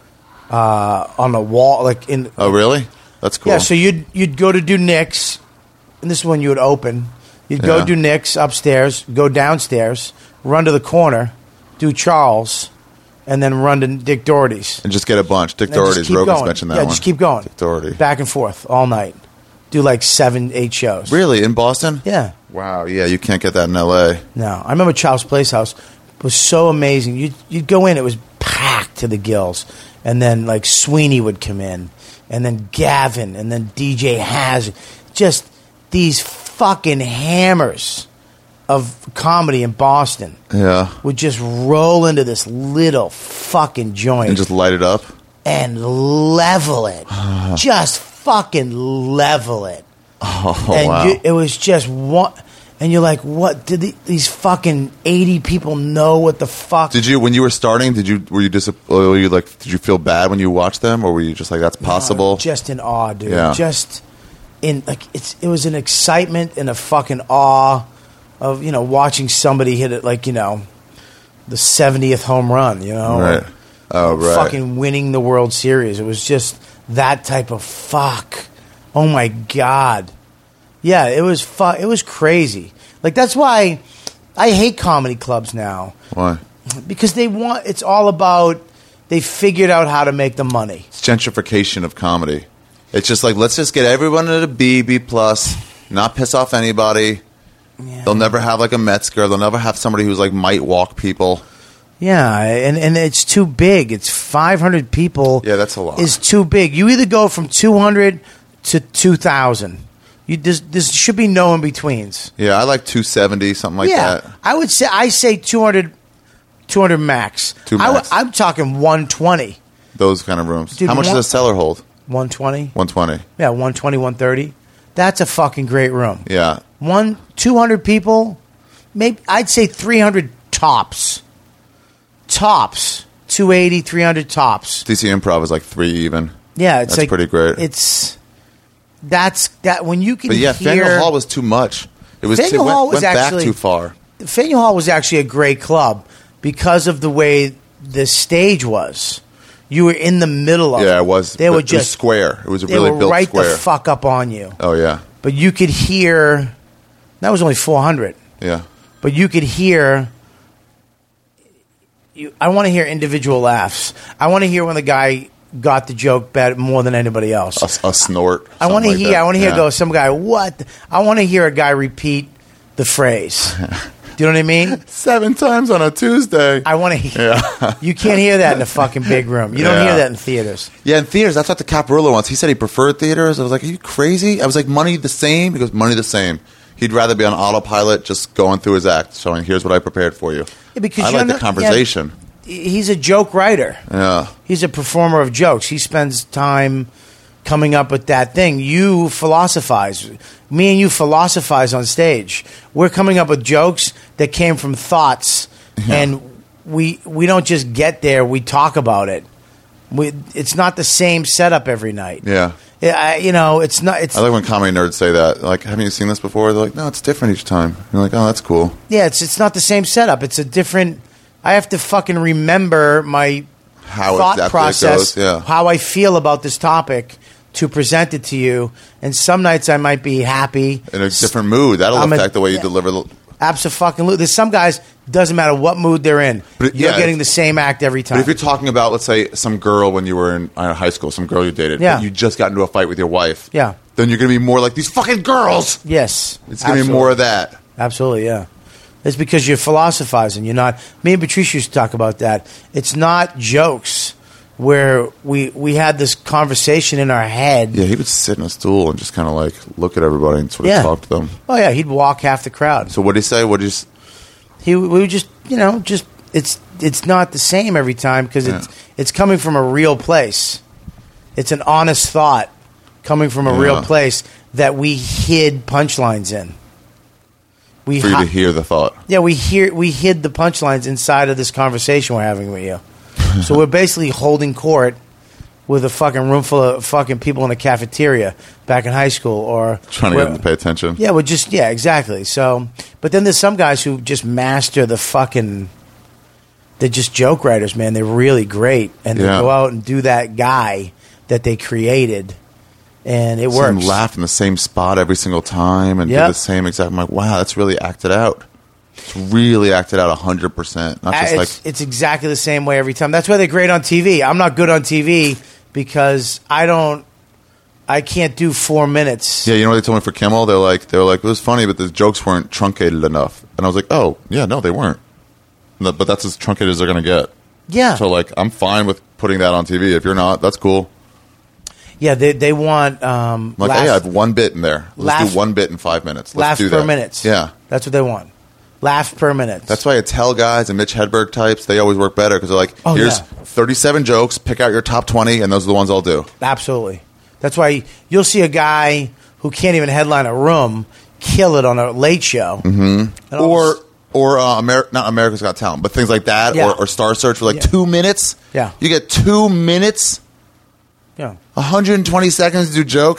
uh, on the wall, like in. Oh, really? That's cool. Yeah, so you'd you'd go to do Nick's, and this is when you would open. You'd go Yeah. do Nick's upstairs, go downstairs, run to the corner, do Charles, and then run to Dick Doherty's. and just get a bunch. Dick And just Doherty's. keep Rogan's going. mentioned that yeah, one. just keep going. Dick Doherty. Back and forth all night. Do like seven, eight shows. Really? In Boston? Yeah. Wow, yeah, you can't get that in L A. No, I remember Charles Playhouse was so amazing. You'd, you'd go in, it was packed to the gills. And then, like, Sweeney would come in. And then Gavin. And then D J Hazard. Just these fucking hammers of comedy in Boston Yeah. would just roll into this little fucking joint And just light it up? and level it. Just fucking level it. Oh, and wow. you, it was just one. And you're like, what? Did the, these fucking eighty people know what the fuck? Did you, when you were starting, did you, were you dis- were you like, did you feel bad when you watched them, or were you just like, that's possible? Uh, just in awe, dude. Yeah. Just in, like, it's it was an excitement and a fucking awe of you know watching somebody hit it like you know the seventieth home run. You know, Right. Oh, right. fucking winning the World Series. It was just that type of fuck. Oh my god. Yeah, it was fu- It was crazy. Like that's why I hate comedy clubs now Why? because they want. It's all about. They figured out how to make the money. It's gentrification of comedy. It's just like, let's just get everyone at a B, B plus, not piss off anybody. Yeah. They'll never have like a Metzger. They'll never have somebody who's like might walk people. Yeah, and, and it's too big. It's five hundred people. Yeah, that's a lot. Is too big. You either go from two hundred to two thousand. You this, this should be no in betweens. Yeah, I like two seventy, something like yeah, that. I would say I say two hundred, two hundred max. Two I max. I'm talking one twenty. Those kind of rooms. Dude, How much one- does a cellar hold? one twenty? one twenty. Yeah, one twenty, one thirty. That's a fucking great room. Yeah. One two hundred people, maybe I'd say three hundred tops. Tops. two eighty, three hundred tops. D C Improv is like three even. Yeah, it's That's like pretty great. It's that's that when you can But yeah, hear Faneuil Hall was too much. It was Faneuil too, Hall went, was went actually- back too far. Faneuil Hall was actually a great club because of the way the stage was. You were in the middle of Yeah, it. it was. They were it was just square. It was a they really were built right square. the fuck up on you. Oh yeah, But you could hear that was only four hundred. yeah. But you could hear. You, I want to hear individual laughs. I want to hear when the guy got the joke better more than anybody else. A, a snort. I want to something like hear. that. I want to hear Yeah. go some guy. What? I want to hear a guy repeat the phrase. Do you know what I mean? seven times on a Tuesday. I want to hear. Yeah. You can't hear that in a fucking big room. You don't Yeah. hear that in theaters. Yeah, in theaters. That's what the Caparulo once. He said he preferred theaters. I was like, are you crazy? I was like, money the same? He goes, money the same. He'd rather be on autopilot, just going through his act, showing, here's what I prepared for you. Yeah, because I you're like the not- conversation. yeah, he's a joke writer. Yeah. He's a performer of jokes. He spends time coming up with that thing. You philosophize. Me and you philosophize on stage. We're coming up with jokes that came from thoughts, and we we don't just get there. We talk about it. We, it's not the same setup every night. Yeah. Yeah, I, you know, it's not. It's I like when comedy nerds say that. Like, haven't you seen this before? They're like, no, it's different each time. You're like, oh, that's cool. yeah, it's it's not the same setup. It's a different. I have to fucking remember my How thought exactly process, it goes. Yeah. how I feel about this topic to present it to you. And some nights I might be happy. In a different mood. That'll I'm a- affect the way you yeah. deliver the. Abso-fucking-lutely. There's some guys, doesn't matter what mood they're in. But it- You're yeah, getting if- the same act every time. But if you're talking about, let's say, some girl when you were in uh, high school, some girl you dated, Yeah. but you just got into a fight with your wife, Yeah. then you're going to be more like these fucking girls. Yes. It's going to be absolutely. more of that. Absolutely, yeah. It's because you're philosophizing. You're not. Me and Patrice used to talk about that. It's not jokes where we we had this conversation in our head. Yeah, he would sit in a stool and just kind of like look at everybody and sort of Yeah. talk to them. Oh yeah, he'd walk half the crowd. So what did he say? What did he? s- He we would just you know just it's it's not the same every time because it's Yeah. it's coming from a real place. It's an honest thought coming from a real Yeah. place that we hid punchlines in. We For you hi- to hear the thought. Yeah, we hear we hid the punchlines inside of this conversation we're having with you. So we're basically holding court with a fucking room full of fucking people in a cafeteria back in high school, or Trying to we're- get them to pay attention. Yeah, we're just yeah, exactly. So, but then there's some guys who just master the fucking. They're just joke writers, man. They're really great, and they Yeah. go out and do that guy that they created, and it See them works. laugh in the same spot every single time and Yep. do the same exact. I'm like, wow, that's really acted out. It's really acted out one hundred percent. Not just Uh, like, it's, it's exactly the same way every time. That's why they're great on T V. I'm not good on T V because I don't, I can't do four minutes. yeah, you know what they told me for Kimmel? They're like, they were like, it was funny, but the jokes weren't truncated enough. And I was like, oh, yeah, no, they weren't. No, but that's as truncated as they're going to get. Yeah, So, like, I'm fine with putting that on T V. If you're not, that's cool. yeah. They they want um, I'm like, laughs, hey, I have one bit in there. Let's laugh- do one bit in five minutes. Let's laughs do per that. minute. Yeah. That's what they want. Laughs per minute. That's why Attell guys and Mitch Hedberg types, they always work better because they're like, Oh, here's yeah. thirty-seven jokes, pick out your top twenty, and those are the ones I'll do. Absolutely. That's why you'll see a guy who can't even headline a room kill it on a late show. Mm-hmm. Or or uh, Amer- not America's Got Talent, but things like that, Yeah. or, or Star Search for like Yeah. two minutes. Yeah. You get two minutes, yeah. one hundred twenty seconds to do jokes.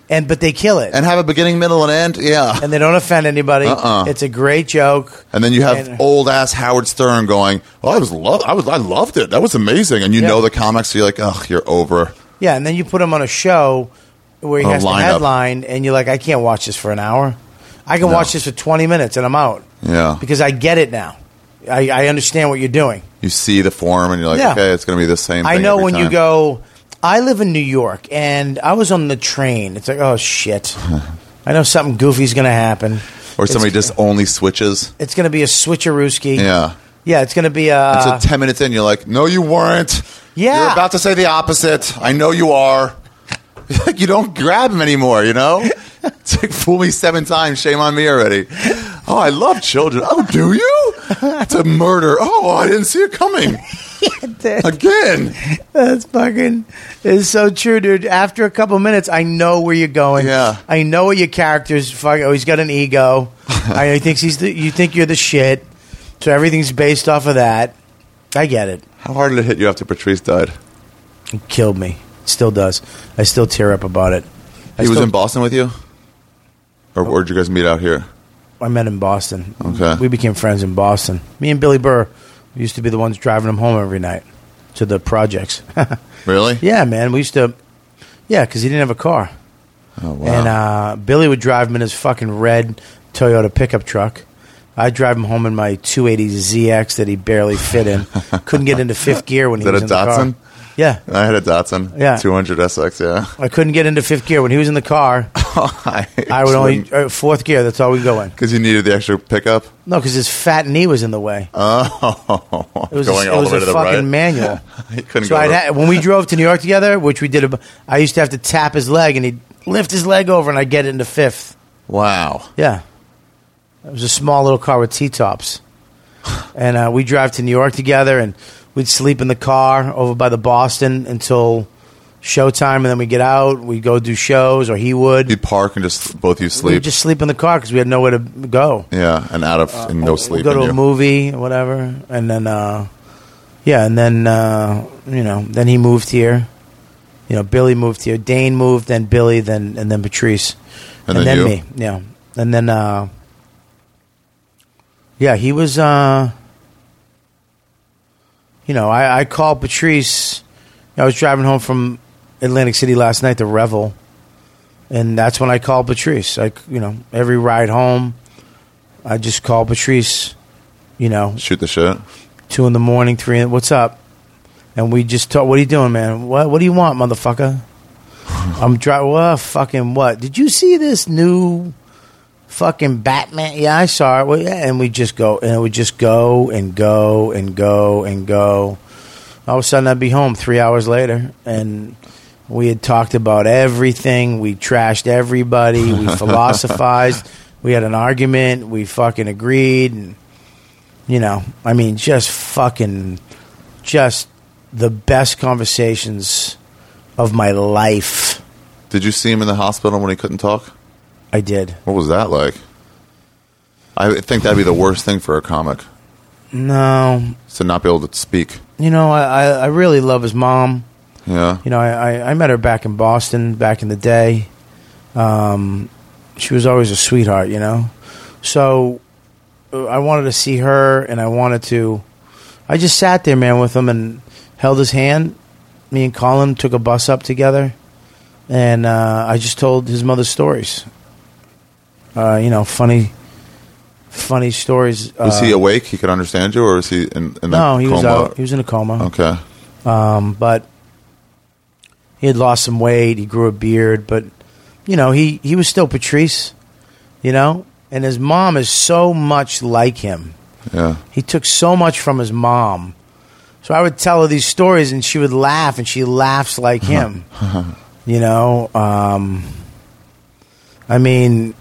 and but they kill it. And have a beginning, middle, and end. Yeah. And they don't offend anybody. Uh-uh. It's a great joke. And then you have And- old ass Howard Stern going, "Oh, I was lo- I was I loved it. That was amazing." And you Yeah. know the comics, so you're like, "Ugh, you're over." Yeah, and then you put him on a show where he A has to lineup. headline, and you're like, I can't watch this for an hour. I can No. watch this for twenty minutes, and I'm out. Yeah. Because I get it now. I, I understand what you're doing. You see the form, and you're like, Yeah. "Okay, it's going to be the same." I thing know every when you time. go, I live in New York, and I was on the train. It's like, oh, shit. I know something goofy's going to happen. or somebody it's, just only switches. It's going to be a switcherooski. Yeah. Yeah, it's going to be a... And so ten minutes in, you're like, "No, you weren't. Yeah. You're about to say the opposite. I know you are." Like you don't grab him anymore, you know? It's like, fool me seven times, shame on me already. Oh, I love children. Oh, do you? It's a murder. Oh, I didn't see it coming. Again. That's fucking is so true, dude. After a couple minutes, I know where you're going. Yeah. I know what your character's fucking. Oh, he's got an ego. I he thinks he's the, you think you're the shit. So everything's based off of that. I get it. How hard did it hit you after Patrice died? It killed me. It still does. I still tear up about it. I He was still- in Boston with you? Or where'd you guys meet out here? I met in Boston. Okay. We became friends in Boston. Me and Billy Burr used to be the ones driving him home every night to the projects. Really? Yeah, man. We used to. Yeah, because he didn't have a car. Oh, wow. And uh, Billy would drive him in his fucking red Toyota pickup truck. I'd drive him home in my two eighty Z X that he barely fit in. Couldn't get into fifth gear when Is he that was a in the Datsun? car. Yeah. I had a Datsun. Yeah. two hundred S X, yeah. I couldn't get into fifth gear. When he was in the car, I, I would only... Uh, fourth gear, that's all we go in. Because you needed the extra pickup? No, because his fat knee was in the way. Oh. It was Going a, all it was the way a to the fucking right? manual. He couldn't So go I'd to- ha- when we drove to New York together, which we did, a, I used to have to tap his leg, and he'd lift his leg over, and I'd get it into fifth. Wow. Yeah. It was a small little car with T-tops. And uh, we drive to New York together, and we'd sleep in the car over by the Boston until showtime, and then we get out, we go do shows, or he would. You'd park and just both you We sleep. would just sleep in the car because we had nowhere to go. yeah, and out of and no sleep We'd go in to you. a movie or whatever, and then, uh, yeah, and then, uh, you know, then he moved here. You know, Billy moved here. Dane moved, then Billy, then and then Patrice. And then you? me. Yeah. And then, uh, yeah, he was, uh, you know, I, I called Patrice. I was driving home from Atlantic City last night to Revel, and that's when I called Patrice. Like, you know, every ride home, I just call Patrice, you know, Shoot the shit. two in the morning, three. In, what's up? And we just talk. What are you doing, man? What What do you want, motherfucker? I'm driving. What fucking what? Did you see this new fucking Batman? Yeah, I saw it. Well, yeah, and we just go, and it would just go and go and go and go. All of a sudden, I'd be home three hours later, and we had talked about everything. We trashed everybody. We philosophized. We had an argument. We fucking agreed, and you know, I mean, just fucking, just the best conversations of my life. Did you see him in the hospital when he couldn't talk? I did. What was that like? I think that'd be the worst thing for a comic, No, to not be able to speak. you know, I, I, I really love his mom. Yeah. You know, I, I, I met her back in Boston back in the day. Um, she was always a sweetheart, you know. So uh, I wanted to see her, and I wanted to. I just sat there, man, with him and held his hand. Me and Colin took a bus up together, and uh, I just told his mother's stories. Uh, you know, funny, funny stories. Was uh, he awake? He could understand you, or was he in, in No, a he coma? was out. He was in a coma. Okay. Um, but he had lost some weight. He grew a beard, but you know, he, he was still Patrice, you know, and his mom is so much like him. Yeah. He took so much from his mom. So I would tell her these stories, and she would laugh, and she laughs like him. You know, um, I mean,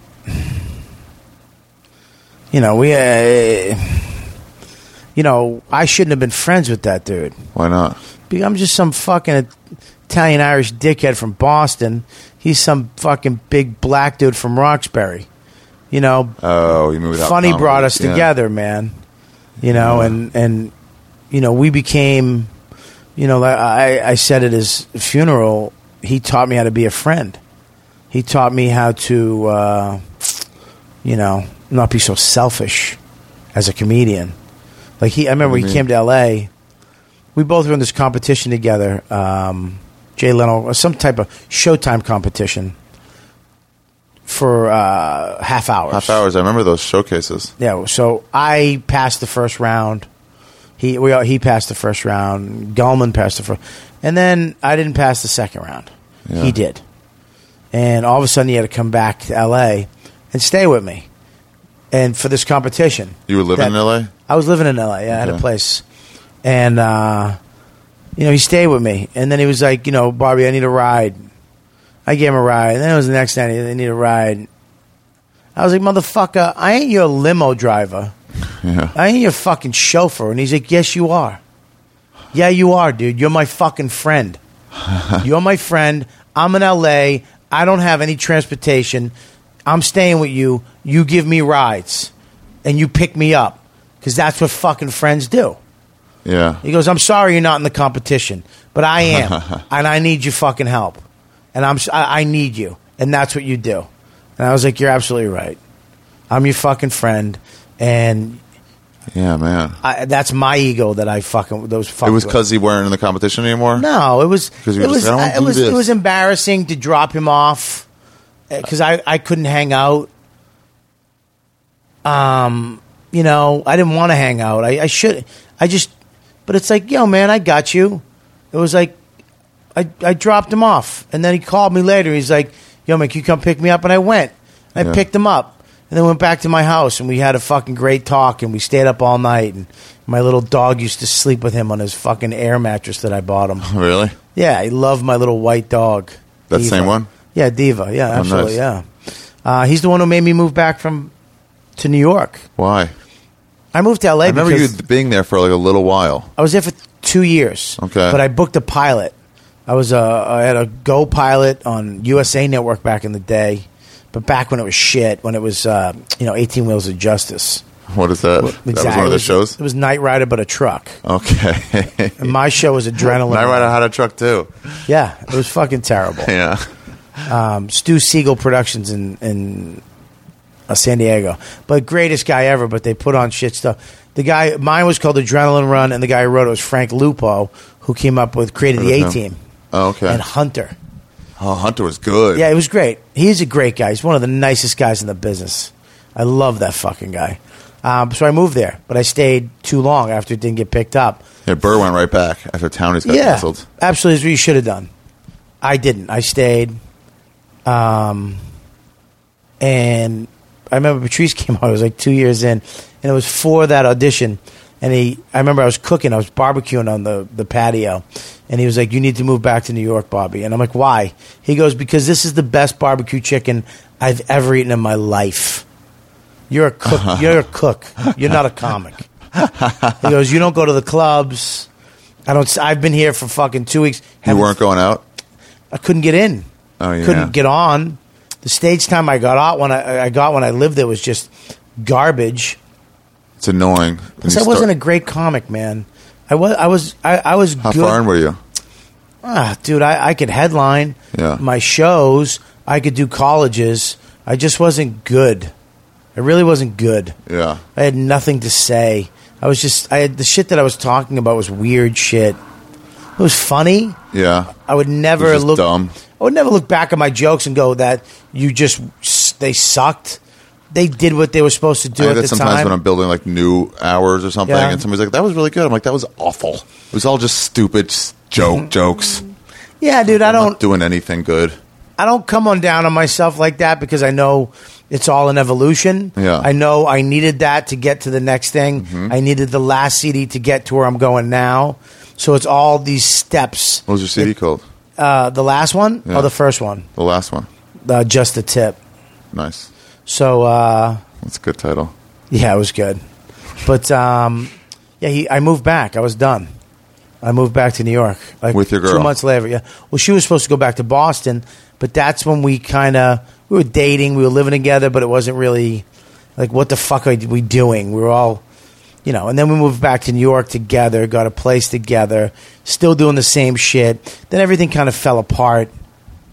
you know, we, uh, you know, I shouldn't have been friends with that dude. Why not? Because I'm just some fucking Italian Irish dickhead from Boston. He's some fucking big black dude from Roxbury. You know, Oh, you moved out. funny comedy. brought us Yeah. together, man. You know, Yeah. and and you know, we became, you know, like I I said at his funeral, he taught me how to be a friend. He taught me how to, uh, you know, not be so selfish as a comedian. Like he, I remember he came to L A. We both were in this competition together. Um, Jay Leno, or some type of Showtime competition for uh, half hours. Half hours. I remember those showcases. Yeah. So I passed the first round. He we all, he passed the first round. Gallman passed the first, and then I didn't pass the second round. Yeah. He did, and all of a sudden he had to come back to L A and stay with me, and for this competition. You were living that, in L A? I was living in L A. Yeah, I had a Okay. place, and uh, you know he stayed with me, and then he was like, you know, Barbie, I need a ride. I gave him a ride, and then it was the next night. They need a ride. I was like, motherfucker, I ain't your limo driver. Yeah. I ain't your fucking chauffeur. And he's like, yes, you are. Yeah, you are, dude. You're my fucking friend. You're my friend. I'm in L A. I don't have any transportation. I'm staying with you. You give me rides. And you pick me up. Because that's what fucking friends do. Yeah. He goes, I'm sorry you're not in the competition. But I am. And I need your fucking help. And I'm, I, I need you. And that's what you do. And I was like, you're absolutely right. I'm your fucking friend. And... Yeah, man. I, that's my ego that I fucking those fucked It was with. because he weren't in the competition anymore? No, it was 'Cause you it were was just like, "I don't it do was this." it was embarrassing to drop him off because I, I couldn't hang out. Um, you know, I didn't want to hang out. I, I should. I just, but it's like, yo, man, I got you. It was like, I I dropped him off, and then he called me later. He's like, yo, man, can you come pick me up? And I went. I Yeah. picked him up. And then went back to my house, and we had a fucking great talk, and we stayed up all night. And my little dog used to sleep with him on his fucking air mattress that I bought him. Really? Yeah, he loved my little white dog. That Diva. same one? Yeah, Diva. Yeah, Oh, absolutely. nice. Yeah, uh, he's the one who made me move back from to New York. Why? I moved to L A I remember because you being there for like a little while. I was there for two years. Okay. But I booked a pilot. I was uh, I had a Go pilot on U S A Network back in the day. But back when it was shit, when it was, uh, you know, eighteen Wheels of Justice. What is that? That was one of the shows? It was Knight Rider, but a truck. Okay. And my show was Adrenaline. Knight Rider had a truck too. Yeah, it was fucking terrible. Yeah. Um, Stu Siegel Productions in, in uh, San Diego. But greatest guy ever, but they put on shit stuff. The guy, mine was called Adrenaline Run, and the guy who wrote it was Frank Lupo, who came up with, created the Heard of A-Team. him. Oh, okay. And Hunter. Oh, Hunter was good. Yeah, it was great. He's a great guy. He's one of the nicest guys in the business. I love that fucking guy. Um, so I moved there, but I stayed too long after it didn't get picked up. Yeah, Burr went right back after Townies got yeah, canceled. absolutely. Is what you should have done. I didn't. I stayed. Um, and I remember Patrice came out. It was like two years in, and it was for that audition. And he, I remember I was cooking. I was barbecuing on the, the patio. And he was like, you need to move back to New York, Bobby. And I'm like, why? He goes, because this is the best barbecue chicken I've ever eaten in my life. You're a cook. You're a cook. You're not a comic. He goes, you don't go to the clubs. I don't. I've been here for fucking two weeks. You Haven't- weren't going out? I couldn't get in. Oh, yeah. Couldn't get on. The stage time I got out when I, I got when I lived there was just garbage. It's annoying. Because I wasn't a great comic, man. I was. I was. I, I was. How good. far in were you? Ah, dude, I, I could headline Yeah. my shows. I could do colleges. I just wasn't good. I really wasn't good. Yeah. I had nothing to say. I was just. I had the shit that I was talking about was weird shit. It was funny. Yeah. I would never It was just look. dumb. I would never look back at my jokes and go that you just they sucked. They did what they were supposed to do I at do that the sometimes time. when I'm building like new hours or something, Yeah. and somebody's like, "That was really good." I'm like, "That was awful." It was all just stupid s- joke jokes. yeah, dude, I I'm don't. not doing anything good. I don't come on down on myself like that because I know it's all an evolution. Yeah. I know I needed that to get to the next thing. I needed the last C D to get to where I'm going now. So it's all these steps. What was your C D called? Uh, the last one Yeah. or the first one? The last one. Uh, Just the Tip. Nice. So uh, That's a good title. yeah, it was good. But um, yeah, he, I moved back. I was done. I moved back to New York like With your girl? two months later. Yeah. Well, she was supposed to go back to Boston, but that's when we kind of we were dating. We were living together, but it wasn't really like what the fuck are we doing? We were all, you know. And then we moved back to New York together, got a place together, still doing the same shit. Then everything kind of fell apart,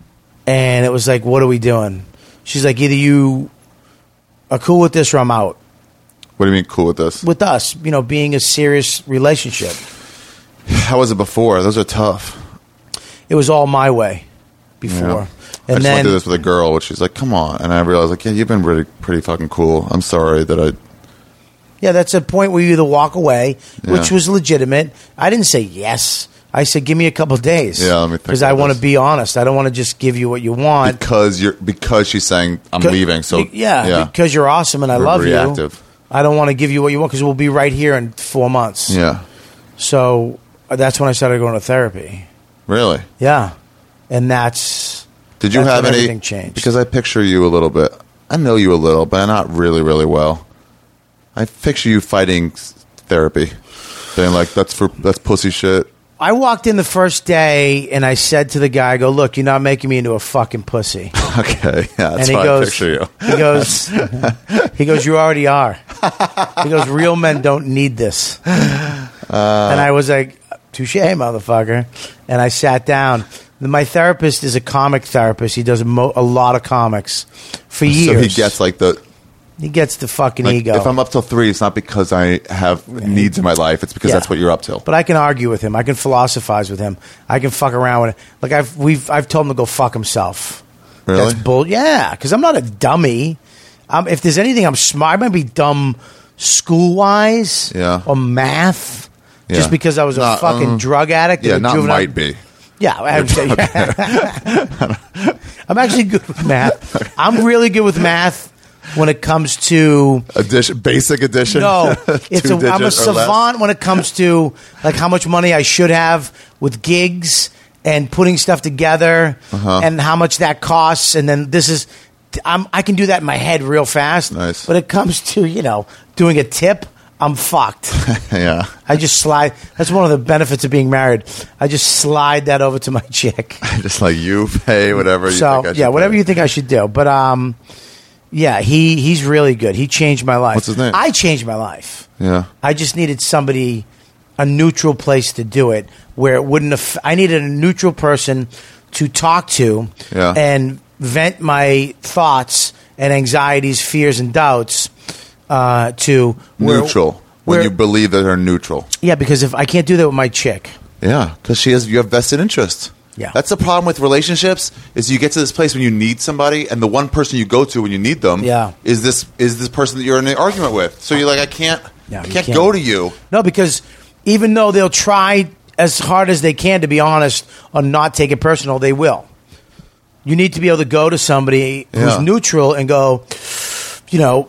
and it was like, what are we doing? She's like, either you are cool with this or I'm out. What do you mean cool with this? With us, you know, being a serious relationship. How was it before? Those are tough. It was all my way before. Yeah. And I just then went through this with a girl, which she's like, come on. And I realized, like, yeah, you've been pretty, pretty fucking cool. I'm sorry that I... Yeah, that's a point where you either walk away, Yeah. which was legitimate. I didn't say yes. I said, give me a couple of days. Yeah, let me think Because I about want to this. be honest. I don't want to just give you what you want. Because you're because she's saying, I'm Because- leaving. So yeah, yeah. because you're awesome and I We're love reactive. you. I don't want to give you what you want because we'll be right here in four months. Yeah. So uh, that's when I started going to therapy. Really? Yeah. And that's... Did you That's have when any... everything changed. Because I picture you a little bit. I know you a little, but not really, really well. I picture you fighting s- therapy. Saying, like, that's for that's pussy shit. I walked in the first day and I said to the guy, I go, look, you're not making me into a fucking pussy. Okay. Yeah, that's and he how goes, I picture you. He goes, he goes, you already are. He goes, real men don't need this. Uh, and I was like, touche, motherfucker. And I sat down. My therapist is a comic therapist. He does a, mo- a lot of comics for years. So he gets, like, the... He gets the fucking Like, ego. if I'm up till three, it's not because I have needs in my life. It's because Yeah. that's what you're up till. But I can argue with him. I can philosophize with him. I can fuck around with it. Like I've we've I've told him to go fuck himself. Really? That's bull. Yeah, because I'm not a dummy. Um, if there's anything, I'm smart. I might be dumb school wise. Yeah. Or math. Yeah. Just because I was a Not, fucking um, drug addict. Yeah, and a not juvenile- might be. Yeah, I would say. I'm actually good with math. I'm really good with math when it comes to. Addition, basic addition? No, it's Two a, I'm a digit or less? savant when it comes to like how much money I should have with gigs and putting stuff together Uh-huh. and how much that costs. And then this is, I'm, I can do that in my head real fast. Nice. But it comes to, you know, doing a tip, I'm fucked. Yeah. I just slide. That's one of the benefits of being married. I just slide that over to my chick. Just like you pay whatever you So think I should yeah, whatever pay. you think I should do. But um, yeah, he he's really good. He changed my life. What's his name? I changed my life. Yeah. I just needed somebody, a neutral place to do it, where it wouldn't. Aff- I needed a neutral person to talk to Yeah. and vent my thoughts and anxieties, fears, and doubts uh, to where- Neutral. where- when you believe that they're neutral. Yeah, because if I can't do that with my chick, Yeah, because she has you have vested interest. Yeah. That's the problem with relationships is you get to this place when you need somebody, and the one person you go to when you need them Yeah. is this is this person that you're in an argument with. So you're like, I can't, Yeah, I you can't, can't. go to you. no, because even though they'll try as hard as they can to be honest or not take it personal, they will. You need to be able to go to somebody who's Yeah. neutral and go, you know,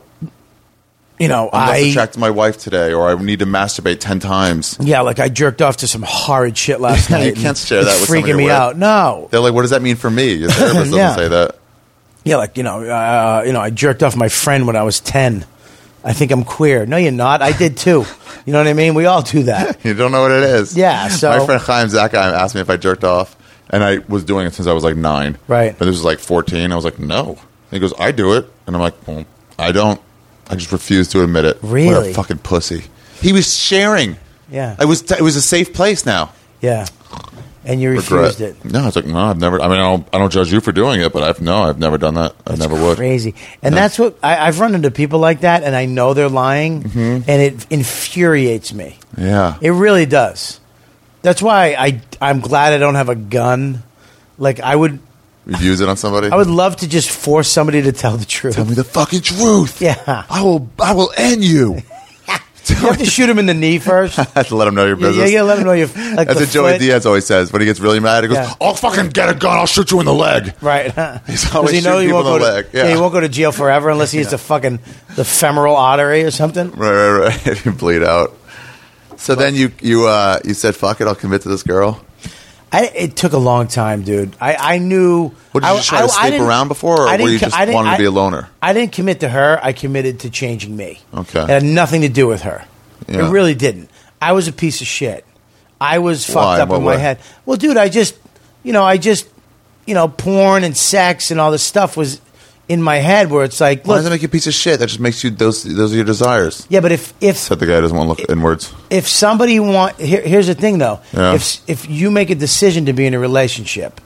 you know, I'm less I attracted to my wife today, or I need to masturbate ten times. yeah, like I jerked off to some horrid shit last You night. can't and share that it's with somebody freaking you're me with. out. No, They're like, what does that mean for me? Your therapist doesn't Yeah. say that. yeah, like you know, uh, you know, I jerked off my friend when I was ten. I think I'm queer. No, you're not. I did too. You know what I mean? We all do that. You don't know what it is. Yeah, so- my friend Chaim Zaka asked me if I jerked off, and I was doing it since I was like nine. Right. But this was like fourteen. I was like, no. And he goes, I do it, and I'm like, well, I don't. I just refuse to admit it. What Really? a fucking pussy. He was sharing. Yeah. I was. T- it was a safe place now. Yeah, and you Regret. refused it. No, I was like, no, I've never. I mean, I don't. I don't judge you for doing it, but I've no, I've never done that. I never would. Crazy, and Yeah. that's what I, I've run into people like that, and I know they're lying, Mm-hmm. and it infuriates me. Yeah. It really does. That's why I I'm glad I don't have a gun. Like I would You'd use it on somebody. I would love to just force somebody to tell the truth. Tell me the fucking truth. Yeah. I will. I will end you. You have to shoot him in the knee first. I have to let him know your Yeah, business. yeah, yeah, let him know you. Like That's the what Joey foot. Diaz always says when he gets really mad. He goes, Yeah. "I'll fucking get a gun. I'll shoot you in the leg." Right. He's Does always he know shooting he won't people go in the to, leg. Yeah. he won't go to jail forever unless he hits the fucking the femoral artery or something. Right, right, right. You bleed out. So then you you uh, you said, "Fuck it, I'll commit to this girl." I, it took a long time, dude. I, I knew. What, did you I, just try I- to I sleep didn't- around before, or I were you didn't- just I didn't- wanted to I- be a loner? I didn't commit to her. I committed to changing me. Okay. It had nothing to do with her. Yeah. It really didn't. I was a piece of shit. I was fucked Why? up What in my way? head. Well, dude, I just, you know, I just, you know, porn and sex and all this stuff was in my head where it's like, Why look, does it make you a piece of shit? That just makes you those. Those are your desires. yeah, but if if Said the guy who doesn't want to look inwards. if somebody want here, here's the thing though, Yeah. if if you make a decision to be in a relationship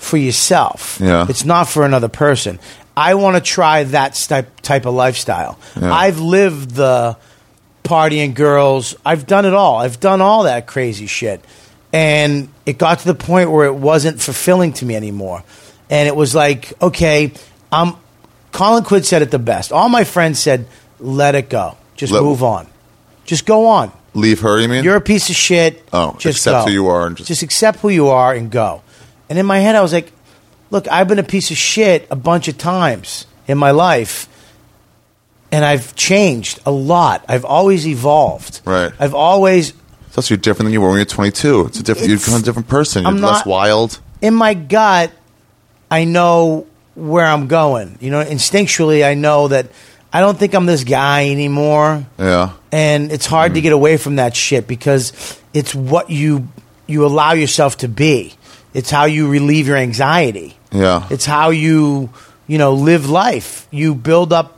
for yourself. Yeah. It's not for another person. I want to try that type type of lifestyle. Yeah. I've lived the partying girls. I've done it all. I've done all that crazy shit. And it got to the point where it wasn't fulfilling to me anymore. And it was like, okay, um, Colin Quinn said it the best. All my friends said, let it go. Just Let- move on. Just go on. Leave her, you mean? You're a piece of shit. Oh, just accept go. who you are and just- just accept who you are and go. And in my head, I was like, look, I've been a piece of shit a bunch of times in my life, and I've changed a lot. I've always evolved. Right. I've always, It's also different than you were when you were twenty-two. It's a different. You It's- become a different person. You're I'm less not- wild. in my gut, I know where I'm going. You know, instinctually, I know that I don't think I'm this guy anymore. Yeah. And it's hard Mm. to get away from that shit because it's what you you allow yourself to be. It's how you relieve your anxiety. Yeah. It's how you, you know, live life. You build up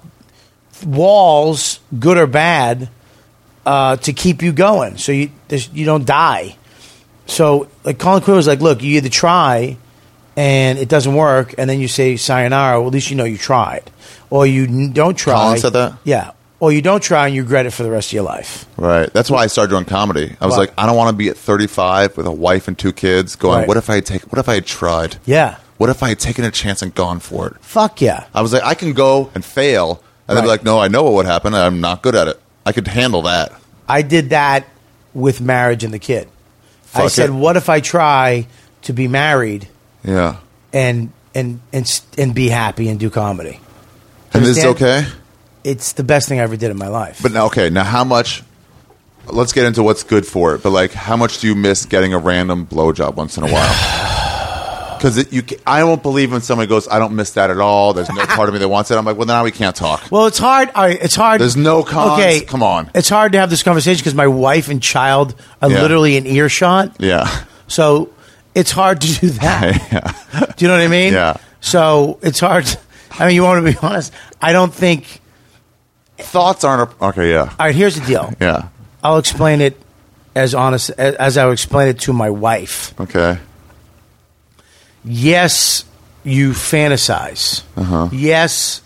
walls, good or bad, uh, to keep you going, so you there's- you don't die. So, like Colin Quinn was like, "Look, you either try, and it doesn't work, and then you say sayonara. Well, at least you know you tried, or you n- don't try." Colin said that? Yeah. Or you don't try and you regret it for the rest of your life. Right. That's why I started doing comedy. I was Right. like, I don't want to be at thirty-five with a wife and two kids going, Right. what if I had take what if I had tried? Yeah. What if I had taken a chance and gone for it? Fuck yeah. I was like, I can go and fail and they'd be Right. like, no, I know what would happen. I'm not good at it. I could handle that. I did that with marriage and the kid. I Fuck said, it. what if I try to be married Yeah. and and and s- and be happy and do comedy? And this is Understand? okay? It's the best thing I ever did in my life. But now, okay, now how much? Let's get into what's good for it. But like, how much do you miss getting a random blowjob once in a while? Because you, ca- I won't believe when somebody goes, "I don't miss that at all." There's no part of me that wants it. I'm like, well, now we can't talk. Well, it's hard. All right, it's hard. There's no cons. Okay, Come on. It's hard to have this conversation because my wife and child are Yeah. literally in earshot. Yeah, So it's hard to do that. yeah, Do you know what I mean? Yeah. So it's hard. To, I mean, you want to be honest? I don't think. thoughts aren't a, okay. Yeah, All right, here's the deal. yeah, I'll explain it as honest as, as I would explain it to my wife. okay, Yes, you fantasize. Uh-huh. Yes,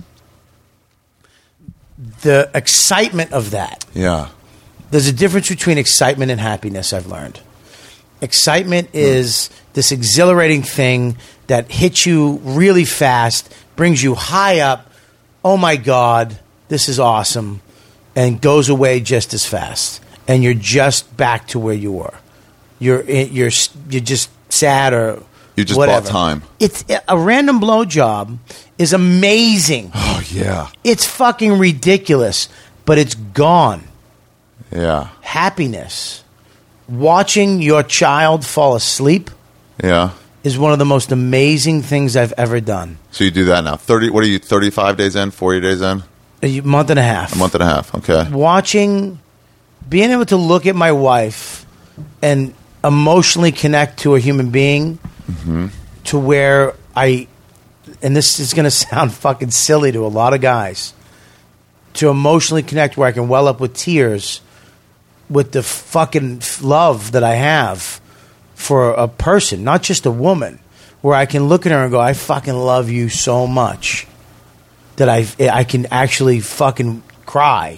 the excitement of that. yeah, There's a difference between excitement and happiness, I've learned. Excitement is this exhilarating thing that hits you really fast, brings you high up. Oh my God, this is awesome. And goes away just as fast. And you're just back to where you were. You're, you're, you're just sad or You just whatever. bought time. It's a random blowjob is amazing. oh yeah, It's fucking ridiculous, but it's gone. yeah, Happiness. Watching your child fall asleep yeah. is one of the most amazing things I've ever done. So you do that now. Thirty. What are you? Thirty-five days in? Forty days in? A month and a half. A month and a half. Okay. Watching, being able to look at my wife and emotionally connect to a human being to where I, and this is going to sound fucking silly to a lot of guys, to emotionally connect where I can well up with tears with the fucking love that I have for a person, not just a woman, where I can look at her and go, I fucking love you so much that I, I can actually fucking cry.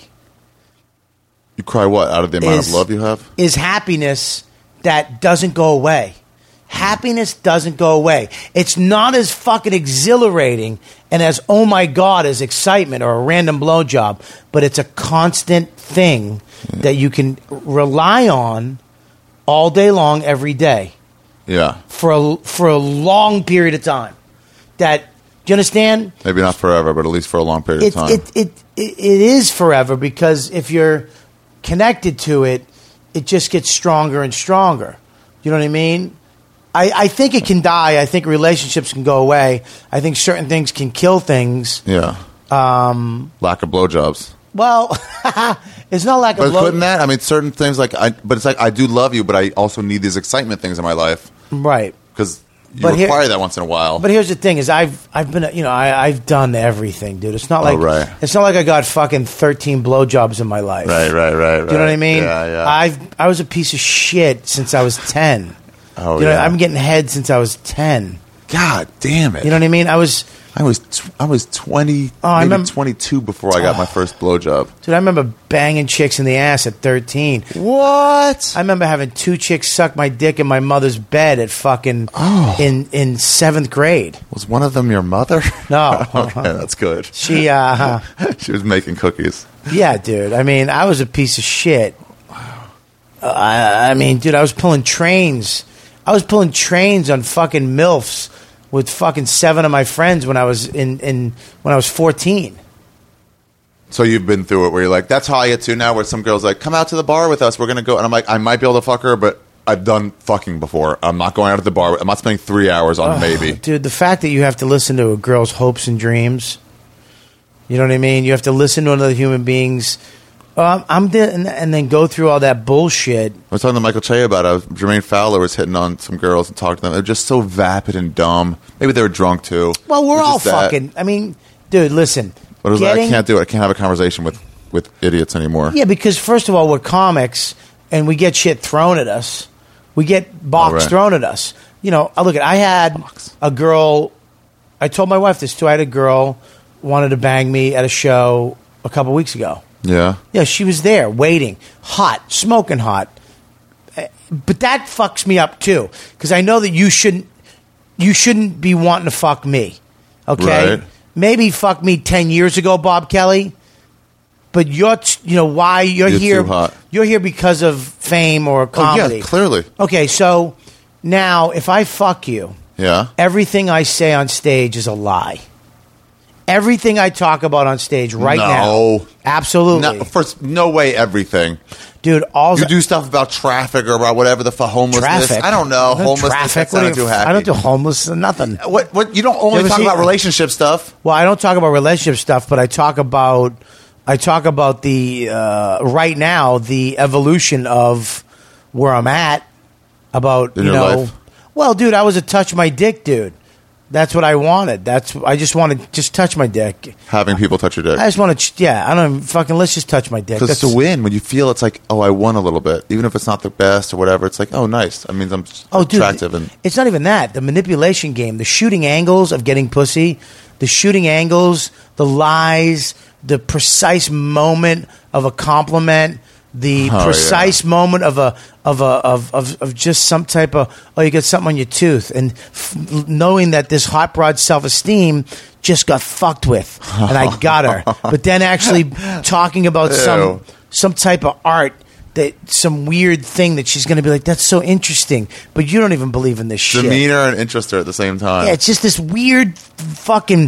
You cry what out of the amount Is- of love you have? Is happiness that doesn't go away. Happiness doesn't go away. It's not as fucking exhilarating and as, oh my God, as excitement or a random blowjob, but it's a constant thing that you can rely on all day long, every day, Yeah. for a, for a long period of time. That, do you understand? Maybe not forever, but at least for a long period It, of time. it, it, it, it is forever because if you're connected to it, it just gets stronger and stronger. You know what I mean? I, I think it can die. I think relationships can go away. I think certain things can kill things. yeah. Um, Lack of blowjobs. Well, it's not like a But blow. couldn't that? I mean, certain things like I. But it's like I do love you, but I also need these excitement things in my life Right. because you But here- require that once in a while. But here's the thing: is I've I've been you know I I've done everything, dude. It's not like Oh, right. it's not like I got fucking thirteen blowjobs in my life. right, right, right, right. Do you know what I mean? Yeah, yeah. I've I was a piece of shit since I was ten. oh, you know, yeah. I'm getting head since I was ten. God damn it! You know what I mean? I was, I was, tw- I was twenty, Oh, I maybe remember- twenty-two before I got my first blowjob. dude. I remember banging chicks in the ass at thirteen. What? I remember having two chicks suck my dick in my mother's bed at fucking Oh. in in seventh grade. Was one of them your mother? No. Okay, that's good. She, uh, She was making cookies. yeah, dude. I mean, I was a piece of shit. Uh, I, I mean, dude, I was pulling trains. I was pulling trains on fucking MILFs with fucking seven of my friends when I was in, in when I was fourteen. So you've been through it where you're like, that's how I get to now, where some girl's like, come out to the bar with us. We're going to go. And I'm like, I might be able to fuck her, but I've done fucking before. I'm not going out to the bar. I'm not spending three hours on maybe. Dude, the fact that you have to listen to a girl's hopes and dreams, you know what I mean? You have to listen to another human being's. Um, I'm there, and, and then go through all that bullshit. I was talking to Michael Che about it. Jermaine Fowler was hitting on some girls and talking to them. They're just so vapid and dumb. Maybe they were drunk too. Well, we're It's all just that. fucking. I mean, dude, listen. What was that? I getting- can't do it. I can't have a conversation with, with idiots anymore. Yeah, because first of all, we're comics, and we get shit thrown at us. We get box Oh, right. thrown at us. You know, I look at. I had Box. a girl. I told my wife this too. I had a girl wanted to bang me at a show a couple weeks ago. Yeah. Yeah, she was there waiting, hot, smoking hot. Uh, But that fucks me up too, because I know that you shouldn't. You shouldn't be wanting to fuck me. Okay, Right. maybe fuck me ten years ago, Bob Kelly. But you're, t- you know, why you're, You're here? too hot. You're here because of fame or Oh, comedy. yeah, clearly. Okay, so now if I fuck you, Yeah. everything I say on stage is a lie. Everything I talk about on stage right No. now, absolutely, No, first, no way everything. dude. All You do stuff about traffic or about whatever the fuck, homelessness. traffic. I don't know. Homelessness. Traffic. That What do sounded you- too happy. I don't do homeless. Nothing. What? What? You don't only You ever talk see- about relationship stuff. Well, I don't talk about relationship stuff, but I talk about I talk about the uh, right now the evolution of where I'm at. About In you your know, life? well, dude, I was a touch my dick dude. That's what I wanted. That's I just wanted to just touch my dick. Having people touch your dick. I just want to, yeah. I don't even fucking. Let's just touch my dick. Because That's to win, when you feel it's like, oh, I won a little bit, even if it's not the best or whatever, it's like, oh, nice. That means I'm Oh, dude, attractive. And it's not even that. The manipulation game, the shooting angles of getting pussy, the shooting angles, the lies, the precise moment of a compliment, the Oh, precise moment of a of a of, of of just some type of oh, you got something on your tooth, and f- knowing that this hot broad self esteem just got fucked with, and I got her. But then actually talking about some Ew. some type of art. That some weird thing that she's going to be like, that's so interesting, but you don't even believe in this shit. demeanor and interest her at the same time. Yeah, it's just this weird fucking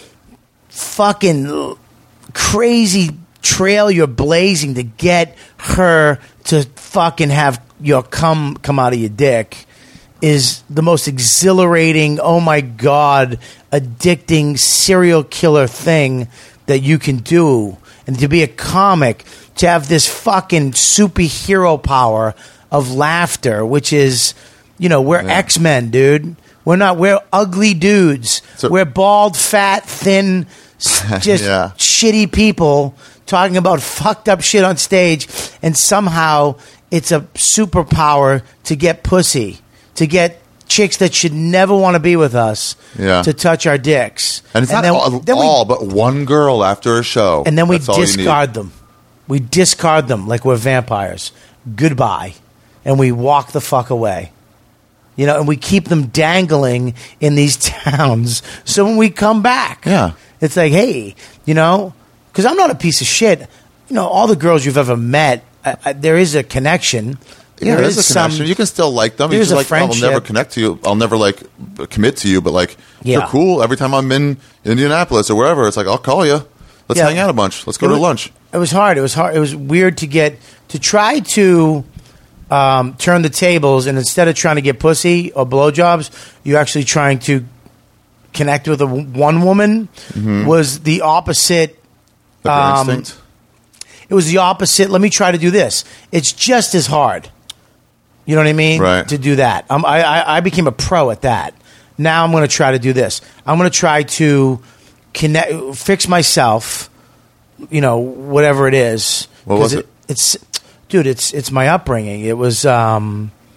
fucking crazy trail you're blazing to get her to fucking have your cum come out of your dick is the most exhilarating, oh my god, addicting serial killer thing that you can do. And to be a comic, to have this fucking superhero power of laughter, which is, you know, we're Yeah. X-Men, dude. We're not, we're ugly dudes. So- we're bald, fat, thin, s- just Yeah. shitty people talking about fucked up shit on stage, and somehow it's a superpower to get pussy, to get chicks that should never want to be with us Yeah. to touch our dicks. and it's not then- all, then we- all but one girl after a show. and then we That's all you need. discard them. We discard them like we're vampires. Goodbye. And we walk the fuck away. You know, and we keep them dangling in these towns. So when we come back, Yeah. it's like, hey, you know, because I'm not a piece of shit. You know, all the girls you've ever met, I, I, there is a connection. Yeah, There there's is a connection. You can still like them. You there's can a like, I'll never friendship. connect to you. I'll never like b- commit to you. But like, Yeah. you're cool. Every time I'm in Indianapolis or wherever, it's like I'll call you. Let's Yeah. hang out a bunch. Let's go It to was- lunch. It was hard. It was hard. It was weird to get to try to um, turn the tables, and instead of trying to get pussy or blowjobs, you're actually trying to connect with a w- one woman. Was the opposite. Like your Um, instinct. It was the opposite. Let me try to do this. It's just as hard. You know what I mean? Right. To do that. Um, I, I, I became a pro at that. Now I'm going to try to do this. I'm going to try to connect, fix myself. You know, whatever it is. What 'Cause was it? It's, dude. It's it's my upbringing. It was, um,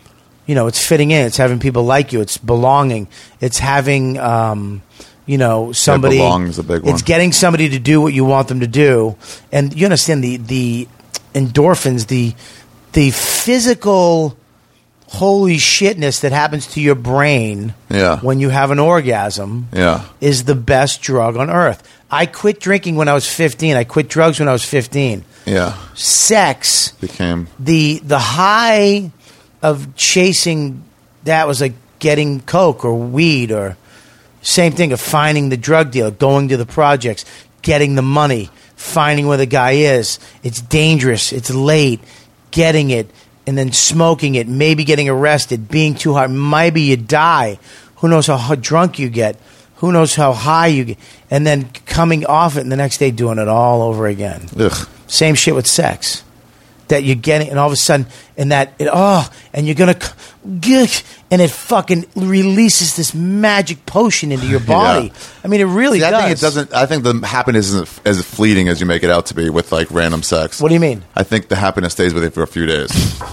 you know, it's fitting in. It's having people like you. It's belonging. It's having, um, you know, somebody. Yeah, belong is a big one. It's getting somebody to do what you want them to do, and you understand the the endorphins, the the physical holy shitness that happens to your brain Yeah. when you have an orgasm. Yeah. Is the best drug on earth. I quit drinking when I was fifteen. I quit drugs when I was fifteen. Yeah. Sex Became. the the high of chasing that was like getting coke or weed, or same thing of finding the drug dealer, going to the projects, getting the money, finding where the guy is. It's dangerous. It's late. Getting it and then smoking it, maybe getting arrested, being too hard. Maybe you die. Who knows how h- drunk you get? Who knows how high you get? And then coming off it and the next day doing it all over again. Ugh. Same shit with sex. That you're getting, and all of a sudden, and that, it, oh, and you're going to, and it fucking releases this magic potion into your body. Yeah. I mean, it really See, I does. think it doesn't. I think the happiness isn't as fleeting as you make it out to be with like random sex. What do you mean? I think the happiness stays with you for a few days.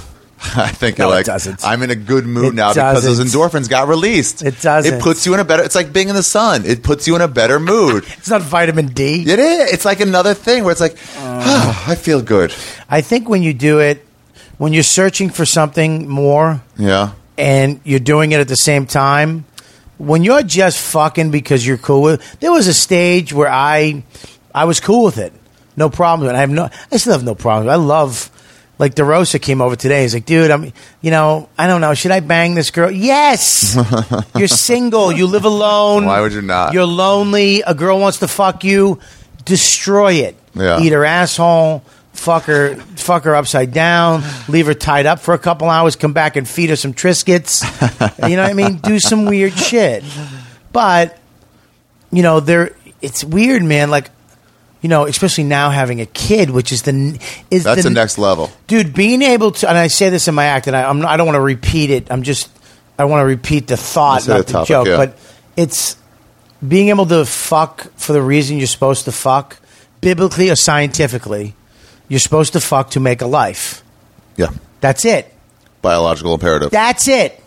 I think No, you're it like, doesn't. I'm in a good mood It now because those doesn't. endorphins got released. It doesn't. It puts you in a better. It's like being in the sun. It puts you in a better mood. It's not vitamin D. It is. It's like another thing where it's like, oh, I feel good. I think when you do it, when you're searching for something more Yeah. and you're doing it at the same time, when you're just fucking because you're cool with, there was a stage where I, I was cool with it, no problem. And I have no, I still have no problem. I love, like DeRosa came over today. He's like, dude, I'm, you know, I don't know, should I bang this girl? Yes, you're single, you live alone. Why would you not? You're lonely. A girl wants to fuck you. Destroy it. Yeah. Eat her asshole. Fuck her, fuck her upside down, leave her tied up for a couple hours, come back and feed her some Triscuits. You know what I mean? Do some weird shit. But, you know, there, it's weird, man. Like, you know, especially now having a kid, which is the, is That's the, the next level. Dude, being able to, and I say this in my act, and I, I'm not, I don't want to repeat it. I'm just, I want to repeat the thought, Say not the the topic, joke. yeah. But it's being able to fuck for the reason you're supposed to fuck, biblically or scientifically. You're supposed to fuck to make a life. Yeah. That's it. Biological imperative. That's it.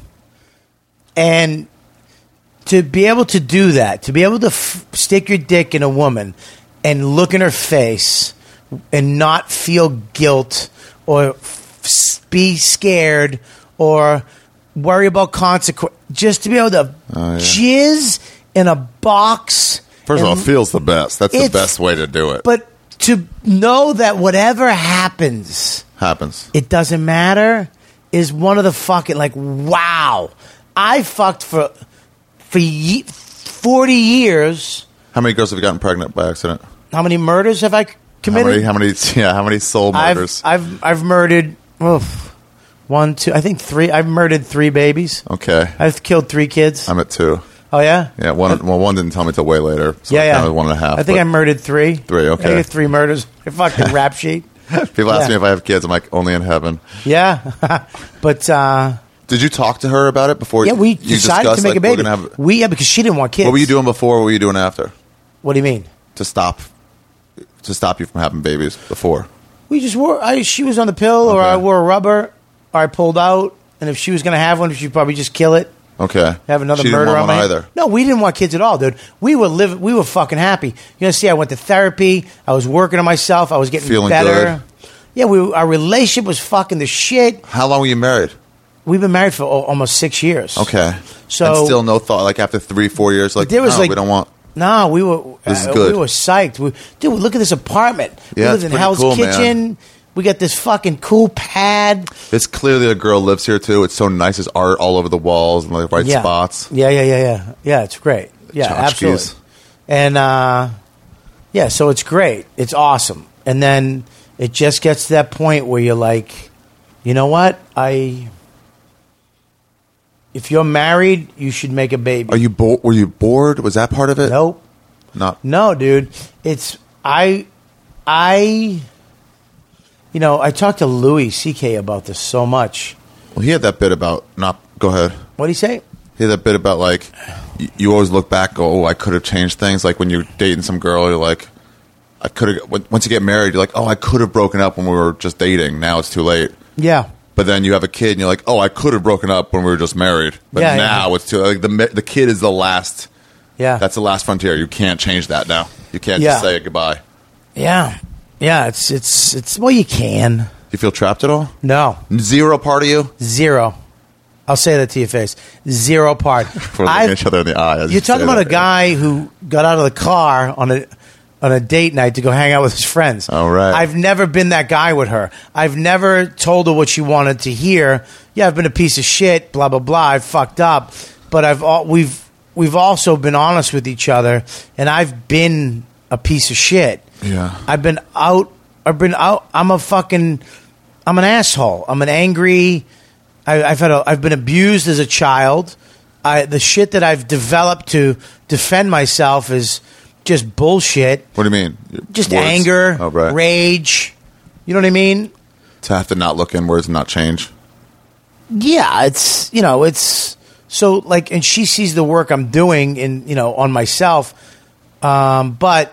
And to be able to do that, to be able to f- stick your dick in a woman and look in her face and not feel guilt or f- be scared or worry about consequence, just to be able to Oh, yeah. jizz in a box. First of all, and- it feels the best. That's the It's- best way to do it. But to know that whatever happens, Happens. it doesn't matter, is one of the fucking, like, wow. I fucked for for ye- forty years. How many girls have you gotten pregnant by accident? How many murders have I How committed? many? How many? Yeah. How many soul murders? I've, I've I've murdered oof, one, two, I think three. I've murdered three babies. okay. I've killed three kids. I'm at two. Oh yeah, Yeah. One. Well, one didn't tell me till way later. So yeah, I yeah. counted one and a half. I think but I murdered three. Three, okay. I got three murders. I fucking rap sheet. People ask yeah. me if I have kids. I'm like, only in heaven. Yeah, but. uh Did you talk to her about it before? Yeah, we you decided discussed, to make like, a baby. We're gonna have, we yeah, because she didn't want kids. what were you doing before? What were you doing after? What do you mean? To stop, to stop you from having babies before. We just wore. I, she was on the pill, or Okay. I wore a rubber, or I pulled out. And if she was going to have one, she'd probably just kill it. Okay. Have another she murder didn't on want my one either. No, we didn't want kids at all, dude. We were living. We were fucking happy. You know, see, I went to therapy. I was working on myself. I was getting Feeling better. good. Yeah, we our relationship was fucking the shit. How long were you married? We've been married for al- almost six years. Okay. So- and still no thought. Like after three, four years, like There was no, like we don't want. No, we were. This is uh, good. We were psyched. We, dude, look at this apartment. Yeah, we live it's in pretty Hell's cool, man. Kitchen. We got this fucking cool pad. It's clearly a girl lives here too. It's so nice. There's art all over the walls and the right yeah. spots. Yeah, yeah, yeah, yeah. Yeah, it's great. Yeah, Tchotchkes. absolutely. And uh, yeah, so it's great. It's awesome. And then it just gets to that point where you're like, you know what? I. If you're married, you should make a baby. Are you bo- Were you bored? Was that part of it? Nope. Not. No, dude. It's I, I. You know, I talked to Louis C K about this so much. Well, he had that bit about not. Go ahead. What did he say? He had that bit about like y- you always look back. Go, oh, I could have changed things. Like when you're dating some girl, you're like, I could have. Once you get married, you're like, oh, I could have broken up when we were just dating. Now it's too late. Yeah. But then you have a kid, and you're like, "Oh, I could have broken up when we were just married." But Yeah, now yeah. it's too like the ma- the kid is the last. Yeah. That's the last frontier. You can't change that now. You can't Yeah. just say goodbye. Yeah. Yeah. It's, it's, it's, well, you can. You feel trapped at all? No. Zero part of you? Zero. I'll say that to your face. Zero part. We're looking I've- at each other in the eye. as You're you talking say about a that. guy who got out of the car on a on a date night to go hang out with his friends. All right. I've never been that guy with her. I've never told her what she wanted to hear. Yeah, I've been a piece of shit, blah blah blah. I've fucked up, but I've all, we've we've also been honest with each other, and I've been a piece of shit. Yeah. I've been out. I've been out. I'm a fucking. I'm an asshole. I'm an angry. I, I've had. A, I've been abused as a child. I, the shit that I've developed to defend myself is just bullshit. What do you mean? Just Words? anger, Oh, right. rage. You know what I mean? To have to not look inwards and not change. Yeah, it's you know, it's so like, and she sees the work I'm doing in you know on myself, um, but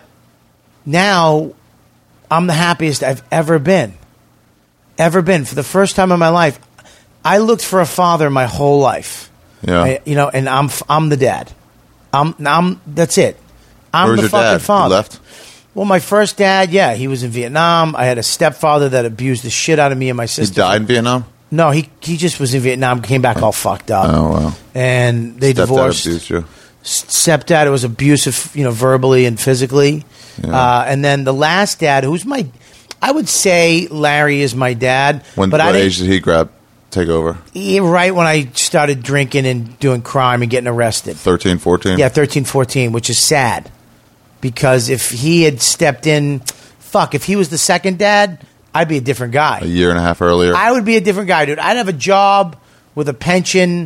now I'm the happiest I've ever been, ever been. For the first time in my life, I looked for a father my whole life. Yeah. I- you know, and I'm I'm the dad. I'm I'm that's it. I'm Where was the your fucking dad? He father. left? Well, my first dad, yeah, he was in Vietnam. I had a stepfather that abused the shit out of me and my He sister. died in Vietnam? No, he he just was in Vietnam, came back all fucked up. Oh, wow. And they Stepdad divorced. abused you. S- Stepdad was abusive, you know, verbally and physically. Yeah. Uh, and then the last dad, who's my, I would say Larry is my dad. When, but I what didn't- age did he grab, take over? he- right when I started drinking and doing crime and getting arrested. thirteen, fourteen? Yeah, thirteen, fourteen, which is sad. Because if he had stepped in, fuck, if he was the second dad, I'd be a different guy. A year and a half earlier? I would be a different guy, dude. I'd have a job with a pension.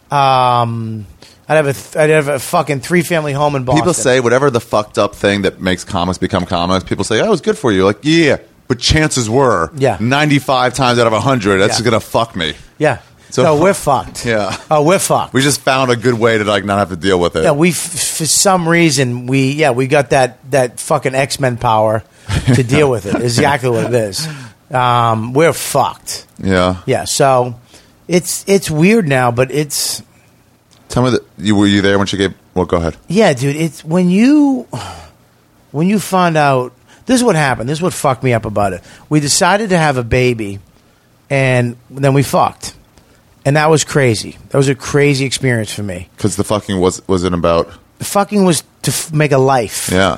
Um, I'd have a th- I'd have a fucking three family home in Boston. People say whatever the fucked up thing that makes comics become comics, people say, oh, it was good for you. Like, yeah, but chances were Yeah. ninety-five times out of one hundred, that's Yeah. going to fuck me. yeah. So- So we're fucked. Yeah. Oh, we're fucked. We just found a good way to like not have to deal with it. yeah, we f- for some reason we yeah we got that that fucking X-Men power to deal with it. Exactly what it is. Um, we're fucked. Yeah. Yeah. So it's it's weird now, but it's. Tell me that you were you there when she gave. Well, go ahead. Yeah, dude, it's when you when you find out this is what happened. This is what fucked me up about it. We decided to have a baby, and then we fucked, and that was crazy. That was a crazy experience for me. Because the fucking was wasn't about. The fucking was to f- make a life. Yeah.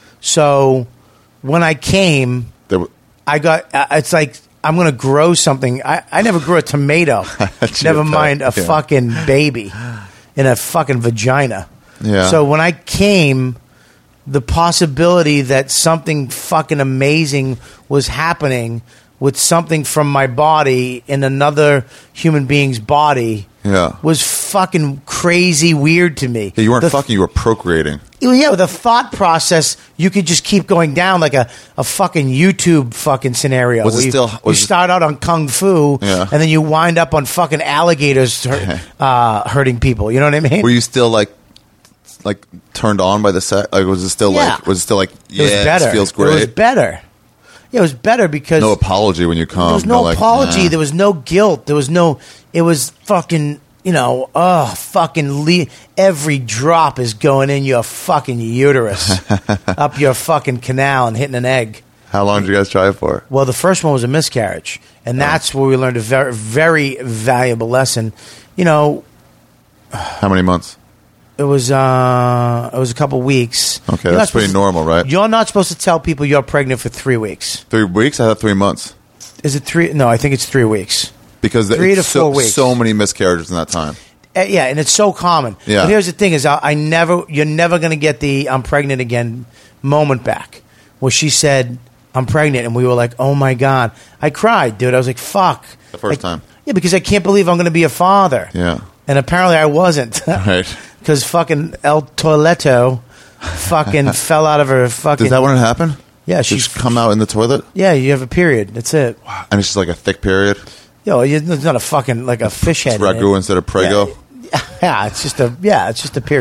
So when I came, There, w- I got. Uh, it's like I'm going to grow something. I, I never grew a tomato. That's Never your mind a pet, yeah. fucking baby in a fucking vagina. Yeah. So when I came, the possibility that something fucking amazing was happening with something from my body in another human being's body Yeah. was fucking crazy weird to me. Yeah, you weren't The- fucking. You were procreating. Yeah, with a thought process, you could just keep going down like a, a fucking YouTube fucking scenario. Was it where you, still- you was it- start out on kung fu, Yeah. and then you wind up on fucking alligators hurt, uh, hurting people. You know what I mean? Were you still like, like turned on by the set? Like, was it still Yeah. like? Was it still like? Yeah, it was better. this feels It was great. better. Yeah, it was better because No apology when you come. there was no like, apology. nah. There was no guilt. There was no. It was fucking. You know, oh, fucking. Le- every drop is going in your fucking uterus, up your fucking canal, and hitting an egg. How long did you guys try it for? Well, the first one was a miscarriage, and that's where we learned a very, very valuable lesson. You know, How many months? it was uh, it was a couple weeks. Okay, You're that's not pretty supposed to- normal, right? You're not supposed to tell people you're pregnant for three weeks. Three weeks? I thought three months. Is it three? No, I think it's three weeks. Because Three it's to so, four weeks. so many miscarriages in that time. Uh, yeah, and it's so common. Yeah. But here's the thing: is I, I never, you're never going to get the "I'm pregnant again" moment back, where she said "I'm pregnant," and we were like, "Oh my god!" I cried, dude. I was like, "Fuck!" The first I- time. Yeah, because I can't believe I'm going to be a father. Yeah. And apparently I wasn't. Right. Because fucking El Toileto fucking fell out of her fucking. Is that when it happened? Yeah, Did she's she come out in the toilet? Yeah, you have a period. That's it. And it's just like a thick period? Yo, you- it's not a fucking like a fish head. It's ragu in it. instead of prego? Yeah, yeah, it's just a yeah, it's just a period.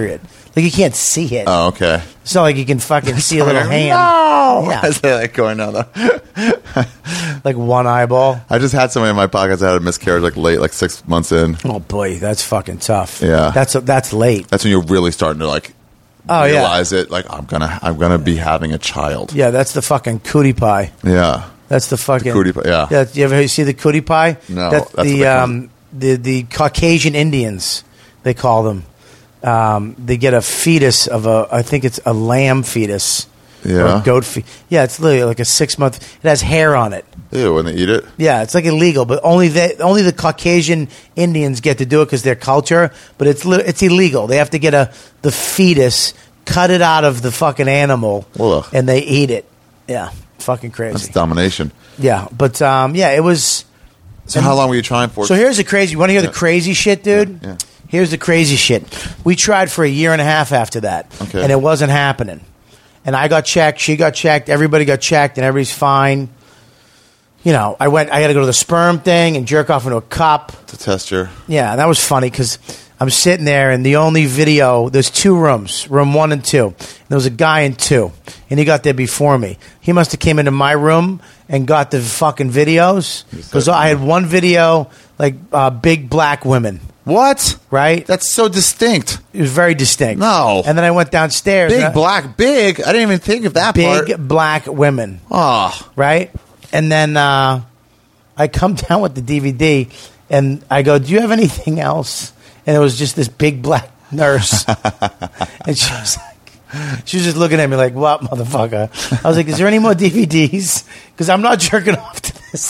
Like you can't see it. Oh, okay. It's not like you can fucking see a little hand. No! Yeah. As they like going down the. Like one eyeball. I just had somebody in my pocket that had a miscarriage like late, like six months in. Oh boy, that's fucking tough. Yeah. That's that's late. That's when you're really starting to like Oh, yeah. realize it. Like I'm gonna, I'm gonna be having a child. Yeah, that's the fucking cootie pie. Yeah. That's the fucking cootie pie, yeah. Yeah, you ever see the cootie pie? No, That's, that's what the they call um the the Caucasian Indians, they call them. Um, they get a fetus of a, I think it's a lamb fetus. Or Yeah. a goat fe- Yeah, it's literally like a six month. It has hair on it. Ew, when they eat it. Yeah, it's like illegal, but only they, only the Caucasian Indians get to do it because their culture. But it's li- it's illegal. They have to get a the fetus, cut it out of the fucking animal, Ugh. and they eat it. Yeah, fucking crazy. That's domination. Yeah, but um, yeah, it was. So how long were you trying for? So here's the crazy. You want to hear Yeah. the crazy shit, dude? Yeah, yeah. Here's the crazy shit. We tried for a year and a half after that, Okay. and it wasn't happening. And I got checked. She got checked. Everybody got checked, and everybody's fine. You know, I went. I had to go to the sperm thing and jerk off into a cup. to test your. Yeah, that was funny because I'm sitting there, and the only video. There's two rooms, room one and two. And there was a guy in two, and he got there before me. He must have came into my room and got the fucking videos because I had one video like uh, big black women. What? Right? That's so distinct. It was very distinct. No. And then I went downstairs. and Big I- black, big. I didn't even think of that big part. black women. Oh, Right? And then uh, I come down with the D V D, and I go, "Do you have anything else?" And it was just this big black nurse, and she was like, she was just looking at me like, "What, motherfucker?" I was like, "Is there any more D V Ds? Because I'm not jerking off to this."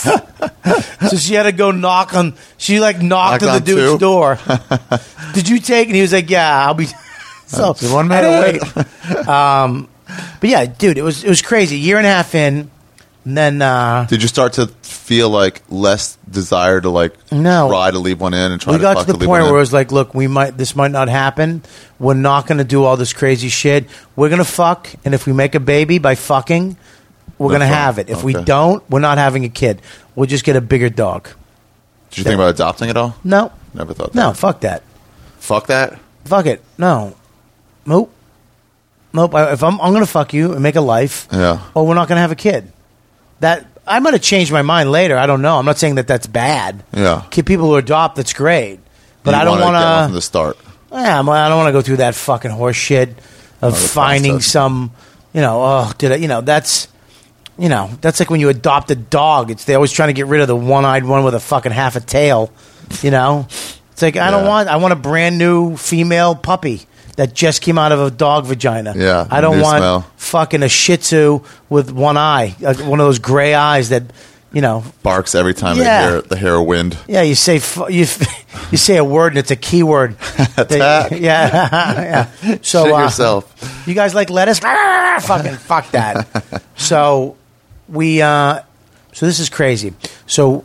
So she had to go knock on. She like knocked Knocked on the on dude's two? door. Did you take? And he was like, "Yeah, I'll be." So Just one I had to minute. wait. Um, but yeah, dude, it was it was crazy. A year and a half in, and then uh, did you start to feel like less desire to like No. try to leave one in and try we to got fuck to the leave point one where it in? was like, look, we might this might not happen. We're not going to do all this crazy shit. We're going to fuck, and if we make a baby by fucking, we're No going to fuck. have it. If we Okay. don't, we're not having a kid. We'll just get a bigger dog. Did you think about adopting it all? No, Never thought that. no, fuck that. Fuck that. Fuck it. No, nope, nope. I, if I'm I'm going to fuck you and make a life, Yeah. or we're not going to have a kid. That I might have changed my mind later. I don't know. I'm not saying that that's bad. Yeah. Kid people who adopt, that's great. But You I don't wanna want get one from to. the start. Yeah, I'm- I don't want to go through that fucking horse shit of Oh, the finding process. some, you know, oh, did I, you know, that's, you know, that's like when you adopt a dog. It's they're always trying to get rid of the one-eyed one with a fucking half a tail, you know. It's like I don't Yeah. want. I want a brand new female puppy that just came out of a dog vagina. Yeah, I don't new want smell. fucking a Shih Tzu with one eye, uh, one of those gray eyes that, you know. Barks every time Yeah. they hear they hear a wind. Yeah, you say fu- you you say a word and it's a keyword. Attack. Yeah, yeah. So Shit uh, yourself. You guys like lettuce? Fucking fuck that. So we uh, so this is crazy. So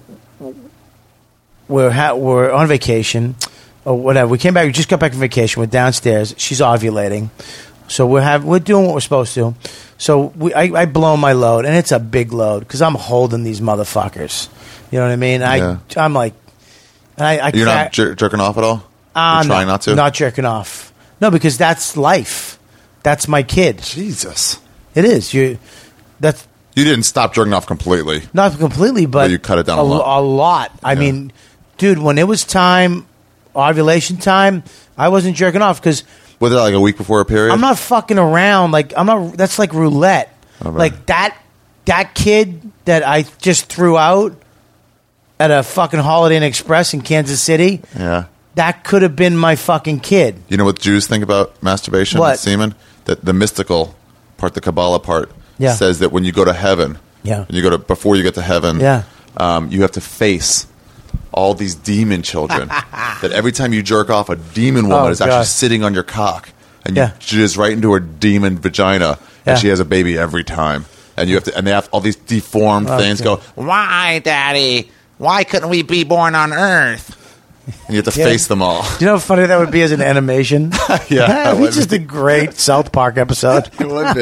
we're ha- we're on vacation or whatever. We came back. We just got back from vacation. We're downstairs. She's ovulating. So we're have we're doing what we're supposed to. So we, I, I blow my load, and it's a big load because I'm holding these motherfuckers. You know what I mean? I Yeah. I'm like, and I, I You're cra- not jer- jerking off at all? Ah, You're trying no, not to? Not jerking off. No, because that's life. That's my kid. Jesus. It is. You. That's You didn't stop jerking off completely. not completely, but Well, you cut it down a lot. A lot. I Yeah. mean, dude, when it was time, ovulation time, I wasn't jerking off because Was it like a week before a period? I'm not fucking around. Like I'm not. That's like roulette. Oh, right. Like that. That kid that I just threw out at a fucking Holiday Inn Express in Kansas City. Yeah. That could have been my fucking kid. You know what Jews think about masturbation What? and semen? That the mystical part, the Kabbalah part, Yeah. says that when you go to heaven, Yeah. when you go to before you get to heaven, Yeah. um, you have to face all these demon children. That every time you jerk off, a demon woman Oh, is actually God. sitting on your cock, and you Yeah. jizz right into her demon vagina, Yeah. and she has a baby every time. And you have to, and they have all these deformed Oh, things. God. Go, why, Daddy? Why couldn't we be born on Earth? And you have to Yeah. face them all. Do you know how funny that would be as an animation? Yeah, That'd it be would just be. a great South Park episode. It would be.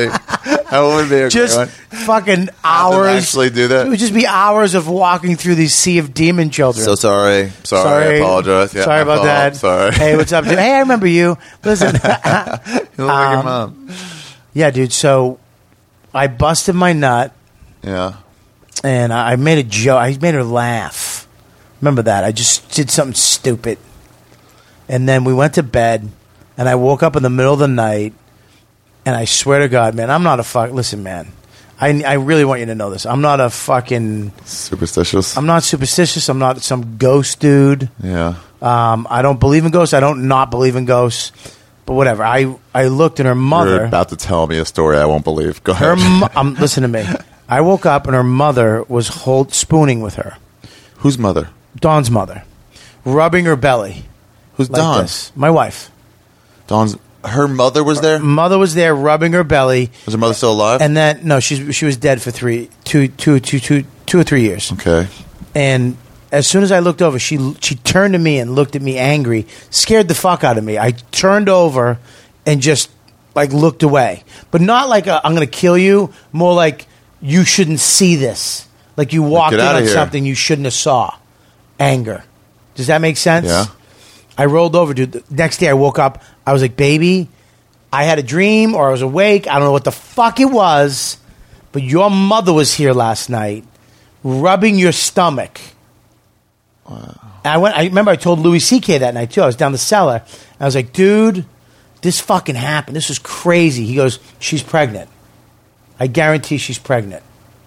That would be a just great one. fucking Have them hours. actually do that? It would just be hours of walking through these sea of demon children. So sorry. Sorry. I apologize. Yeah, sorry my about fault. that. Sorry. Hey, what's up, dude? Hey, I remember you. Listen. You look like your Um, mom. Yeah, dude. So I busted my nut, Yeah. and I I made a joke. I made her laugh. Remember that? I just did something stupid. And then we went to bed, and I woke up in the middle of the night, and I swear to God, man, I'm not a fuck. Listen, man, I, I really want you to know this. I'm not a fucking. Superstitious. I'm not superstitious. I'm not some ghost dude. yeah. Um, I don't believe in ghosts. I don't not believe in ghosts. But whatever. I I looked at her You're mother. about to tell me a story I won't believe. Go Her, ahead. mo- um, listen to me. I woke up and her mother was hold spooning with her. Whose mother? Dawn's mother, rubbing her belly. Who's Like Dawn? this. My wife. Dawn's. Her mother was there. Mother was there rubbing her belly, Was her mother still alive? and then no, she's she was dead for three, two, two, two, two, two or three years. okay. And as soon as I looked over, she she turned to me and looked at me angry, scared the fuck out of me. I turned over and just like looked away, but not like a, I'm going to kill you. More like you shouldn't see this. Like you walked get in outta on here. something you shouldn't have saw. Anger. Does that make sense? Yeah. I rolled over, dude. The next day I woke up. I was like, baby, I had a dream or I was awake. I don't know what the fuck it was, but your mother was here last night rubbing your stomach. Wow. And I went. I remember I told Louis C K that night too. I was down the cellar. I was like, dude, this fucking happened. This is crazy. He goes, she's pregnant. I guarantee she's pregnant.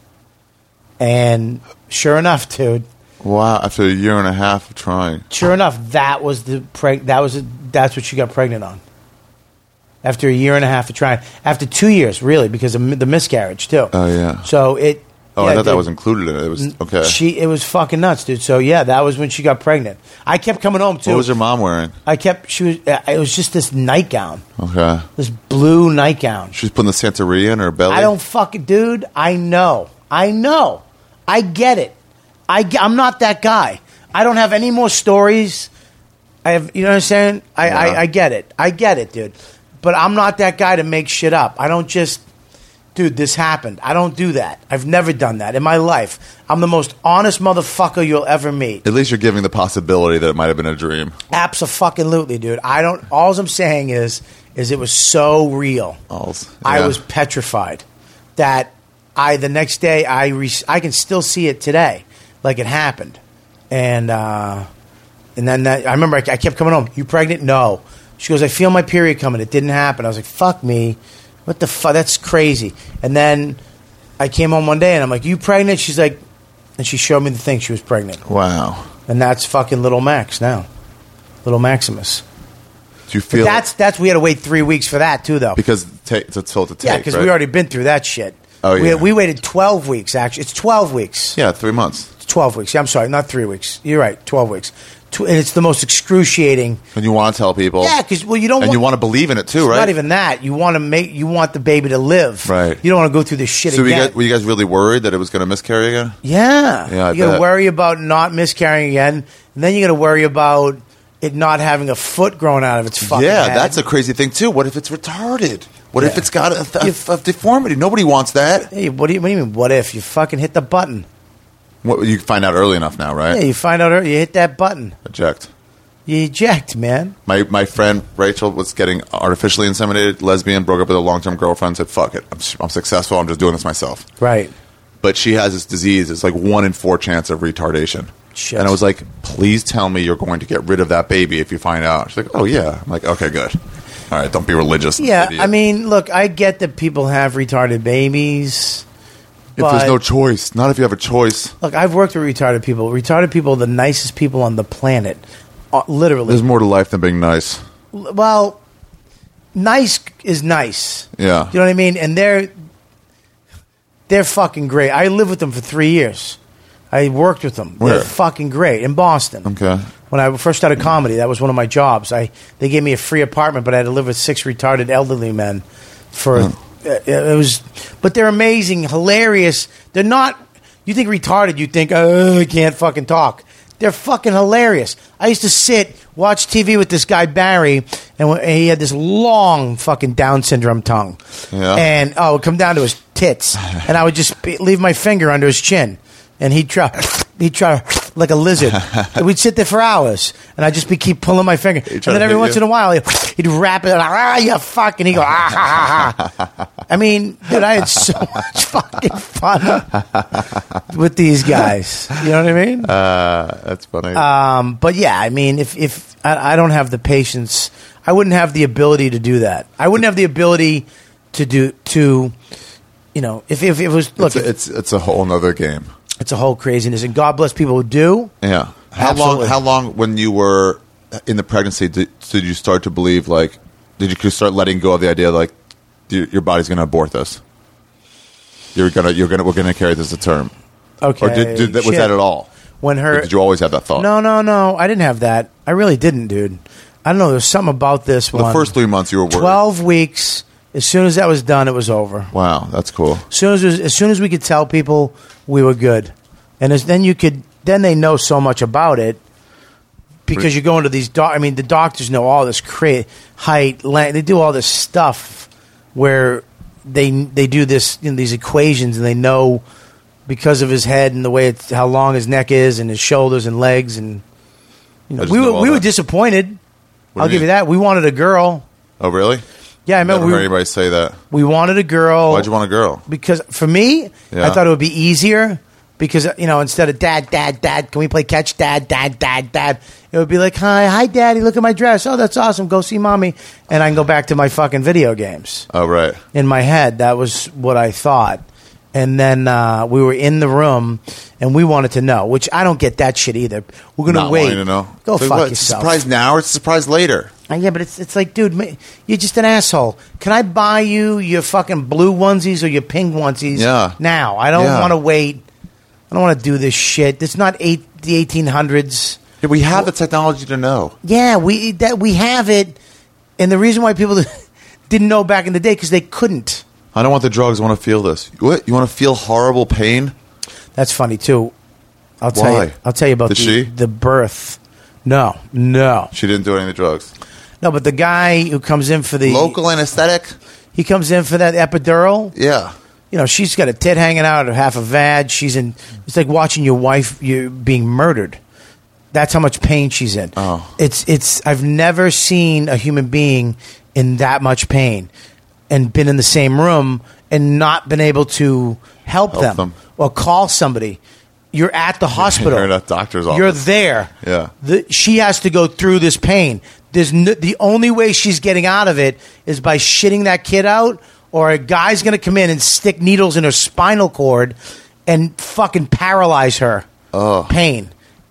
And sure enough, dude. Wow. After a year and a half of trying. Sure enough, that was the preg- that was a, that's what she got pregnant on. After a year and a half of trying, after two years, really, because of mi- the miscarriage too. Oh yeah. So it. Oh, yeah, I thought that dude, was included in it. It was okay. She it was fucking nuts, dude. So yeah, that was when she got pregnant. I kept coming home too. What was her mom wearing? I kept she was. uh, It was just this nightgown, Okay. this blue nightgown. She's putting the Santeria in her belly. I don't fucking, dude. I know. I know. I get it. I ge- I'm not that guy. I don't have any more stories. I have, you know what I'm saying? I, Yeah. I, I get it. I get it, dude. But I'm not that guy to make shit up. I don't just, dude, this happened. I don't do that. I've never done that in my life. I'm the most honest motherfucker you'll ever meet. At least you're giving the possibility that it might have been a dream. Abso-fucking-lutely, dude. I don't, all I'm saying is, is it was so real. Alls. I Yeah. was petrified that I the next day I re- I can still see it today, like it happened, and uh, and then that, I remember I, I kept coming home. You pregnant? No. She goes, I feel my period coming. It didn't happen. I was like, fuck me, what the fuck? That's crazy. And then I came home one day and I'm like, you pregnant? She's like, and she showed me the thing. She was pregnant, Wow. and that's fucking little Max now, little Maximus. Do you But feel that's that's we had to wait three weeks for that too, though. because ta- it's a toll to take? Yeah, because right? we already been through that shit. Oh, we, yeah. we waited twelve weeks, actually. It's twelve weeks. Yeah, three months. It's twelve weeks. Yeah, I'm sorry, not three weeks. You're right, twelve weeks. Tw- and it's the most excruciating. And you want to tell people. Yeah, because, well, you don't And want... you want to believe in it too, it's right? not even that. You want to make... You want the baby to live. Right. You don't want to go through this shit So were you, again. guys, were you guys really worried that it was going to miscarry again? yeah. Yeah, I you got to bet. worry about not miscarrying again. And then you got to worry about it not having a foot growing out of its fucking Yeah, head. that's a crazy thing too. What if it's retarded? What if Yeah. it's got a, a, a deformity? Nobody wants that. Hey, what do, you, what do you mean, what if? You fucking hit the button. What, you find out early enough now, right? Yeah, you find out... early- You hit that button. Eject. You eject, man. My my friend Rachel was getting artificially inseminated, lesbian, broke up with a long term girlfriend, said, fuck it. I'm, I'm successful. I'm just doing this myself. Right. But she has this disease. It's like one in four chance of retardation. Shit. And I was like, please tell me you're going to get rid of that baby if you find out. She's like, oh, yeah. I'm like, okay, good. All right, don't be religious. Yeah, idiot. I mean, look, I get that people have retarded babies. if but- there's no choice, not if you have a choice. Look, I've worked with retarded people. Retarded people are the nicest people on the planet. Uh, literally. There's more to life than being nice. L- Well, nice is nice. Yeah. You know what I mean? And they're they're fucking great. I lived with them for three years. I worked with them. Where? They're fucking great in Boston. Okay. When I first started comedy, that was one of my jobs. I they gave me a free apartment, but I had to live with six retarded elderly men. For uh, it was, but they're amazing, hilarious. They're not. You think retarded? You think oh, I can't fucking talk. They're fucking hilarious. I used to sit, watch T V with this guy Barry, and when- and he had this long fucking Down syndrome tongue, Yeah. and oh, it would come down to his tits, and I would just be, leave my finger under his chin, and he'd try, he'd try like a lizard. And we'd sit there for hours, and I'd just be keep pulling my finger, and try then to every hit once you? in a while he'd, he'd wrap it, like, ah, you fuck, and he'd go, ah, ha, ha, ha. I mean, dude, I had so much fucking fun with these guys. You know what I mean? Uh, that's funny. Um, but yeah, I mean, if if I, I don't have the patience, I wouldn't have the ability to do that. I wouldn't have the ability to do to, you know, if if it was look, it's, a, it's it's a whole nother game. it's a whole craziness, and God bless people who do. Yeah. How Absolutely. long? How long when you were in the pregnancy did, did you start to believe like? Did you start letting go of the idea like your your body's going to abort this? You're gonna you're gonna we're gonna carry this to term. Okay, Or did, did was shit. that at all? When Or her did you always have that thought? no no no, I didn't have that. I really didn't, dude. I don't know. There's something about this The one. first three months you were worried. twelve weeks. As soon as that was done, it was over. Wow, that's cool. As soon as it was, as soon as we could tell people, we were good, and as, then you could then they know so much about it because you go into these. Doc, I mean, the doctors know all this cra- height, length. They do all this stuff where they they do this you know, these equations, and they know because of his head and the way it's how long his neck is and his shoulders and legs, and you know, I just we know were all we were that. disappointed. What I'll do you give you mean? that. We wanted a girl. Oh, really? Yeah, I Never remember heard we, anybody say that. we wanted a girl. Why'd you want a girl? Because for me, Yeah. I thought it would be easier because you know instead of dad, dad, dad, can we play catch, dad, dad, dad, dad? It would be like, hi, hi, daddy, look at my dress. Oh, that's awesome. Go see mommy, and I can go back to my fucking video games. Oh, right. In my head, that was what I thought. And then uh, we were in the room, and we wanted to know, which I don't get that shit either. We're gonna Not wait. wanting to know. Go So fuck what, It's a yourself. surprise now or it's a surprise later? Uh, Yeah, but it's it's like, dude, ma- you're just an asshole. Can I buy you your fucking blue onesies or your pink onesies? Yeah. Now, I don't Yeah. want to wait. I don't want to do this shit. It's not eight the eighteen hundreds. Yeah, we have the technology to know. Yeah, we that we have it, and the reason why people didn't know back in the day because they couldn't. I don't want the drugs. I want to feel this. What? You want to feel horrible pain? That's funny too. I'll tell Why? you. I'll tell you about Did the, she? the birth. No, no, She didn't do any of the drugs. no. But the guy who comes in for the Local anesthetic? he comes in for that epidural. Yeah. You know, she's got a tit hanging out or half a vag. She's in. It's like watching your wife you being murdered. That's how much pain she's in. Oh. It's it's. I've never seen a human being in that much pain, and been in the same room and not been able to help, Help them, them. or call somebody. You're at the hospital. You're in a doctor's office. You're there. Yeah. The, she has to go through this pain. There's no, the only way she's getting out of it is by shitting that kid out, or a guy's going to come in and stick needles in her spinal cord and fucking paralyze her. Oh. Pain.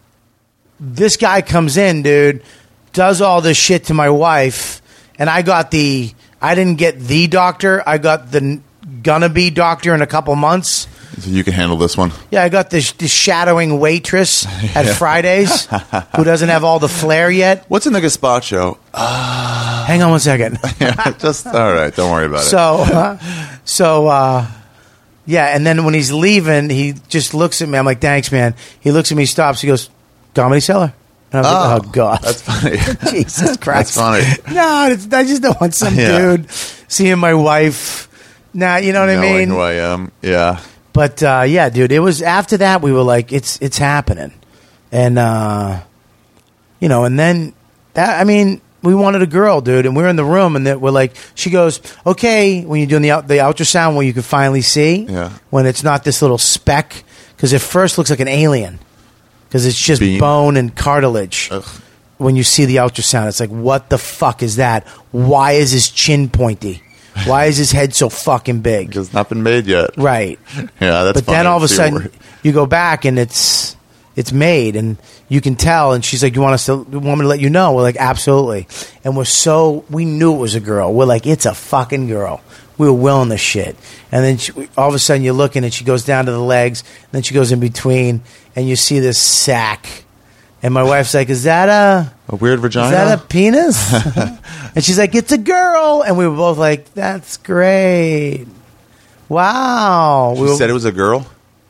This guy comes in, dude, does all this shit to my wife, and I got the. I didn't get the doctor. I got the n- gonna be doctor in a couple months. So you can handle this one. Yeah, I got this, this shadowing waitress at Fridays who doesn't have all the flair yet. What's in the gazpacho? Hang on one second. Yeah, just all right. Don't worry about it. So, uh, so uh, yeah, and then when he's leaving, he just looks at me. I'm like, thanks, man. He looks at me, stops. He goes, Comedy Cellar. And I was like, oh, God. That's funny. Jesus Christ. That's funny. No, it's, I just don't want some Yeah. dude seeing my wife. Nah, you know what I Knowing mean? who I am. Yeah. But uh, yeah, dude, it was after that we were like, it's it's happening, and uh, you know, and then that I mean, we wanted a girl, dude, and we're in the room, and that we're like, she goes, okay, when you're doing the out- the ultrasound where you can finally see, Yeah. when it's not this little speck, because it first looks like an alien, because it's just Beam. bone and cartilage. Ugh. When you see the ultrasound, it's like, what the fuck is that? Why is his chin pointy? Why is his head so fucking big? It's not been made yet. Right. Yeah, that's But then funny. all of a See sudden where- you go back and it's it's made and you can tell, and she's like, you want us to you want me to let you know? We're like, absolutely. And we're so we knew it was a girl. We're like, it's a fucking girl. We were willing the shit. And then she, all of a sudden you're looking and she goes down to the legs, and then she goes in between, and you see this sack. And my wife's like, is that a a weird vagina? is that a penis? And she's like, it's a girl. And we were both like, that's great. Wow. She we were, said it was a girl.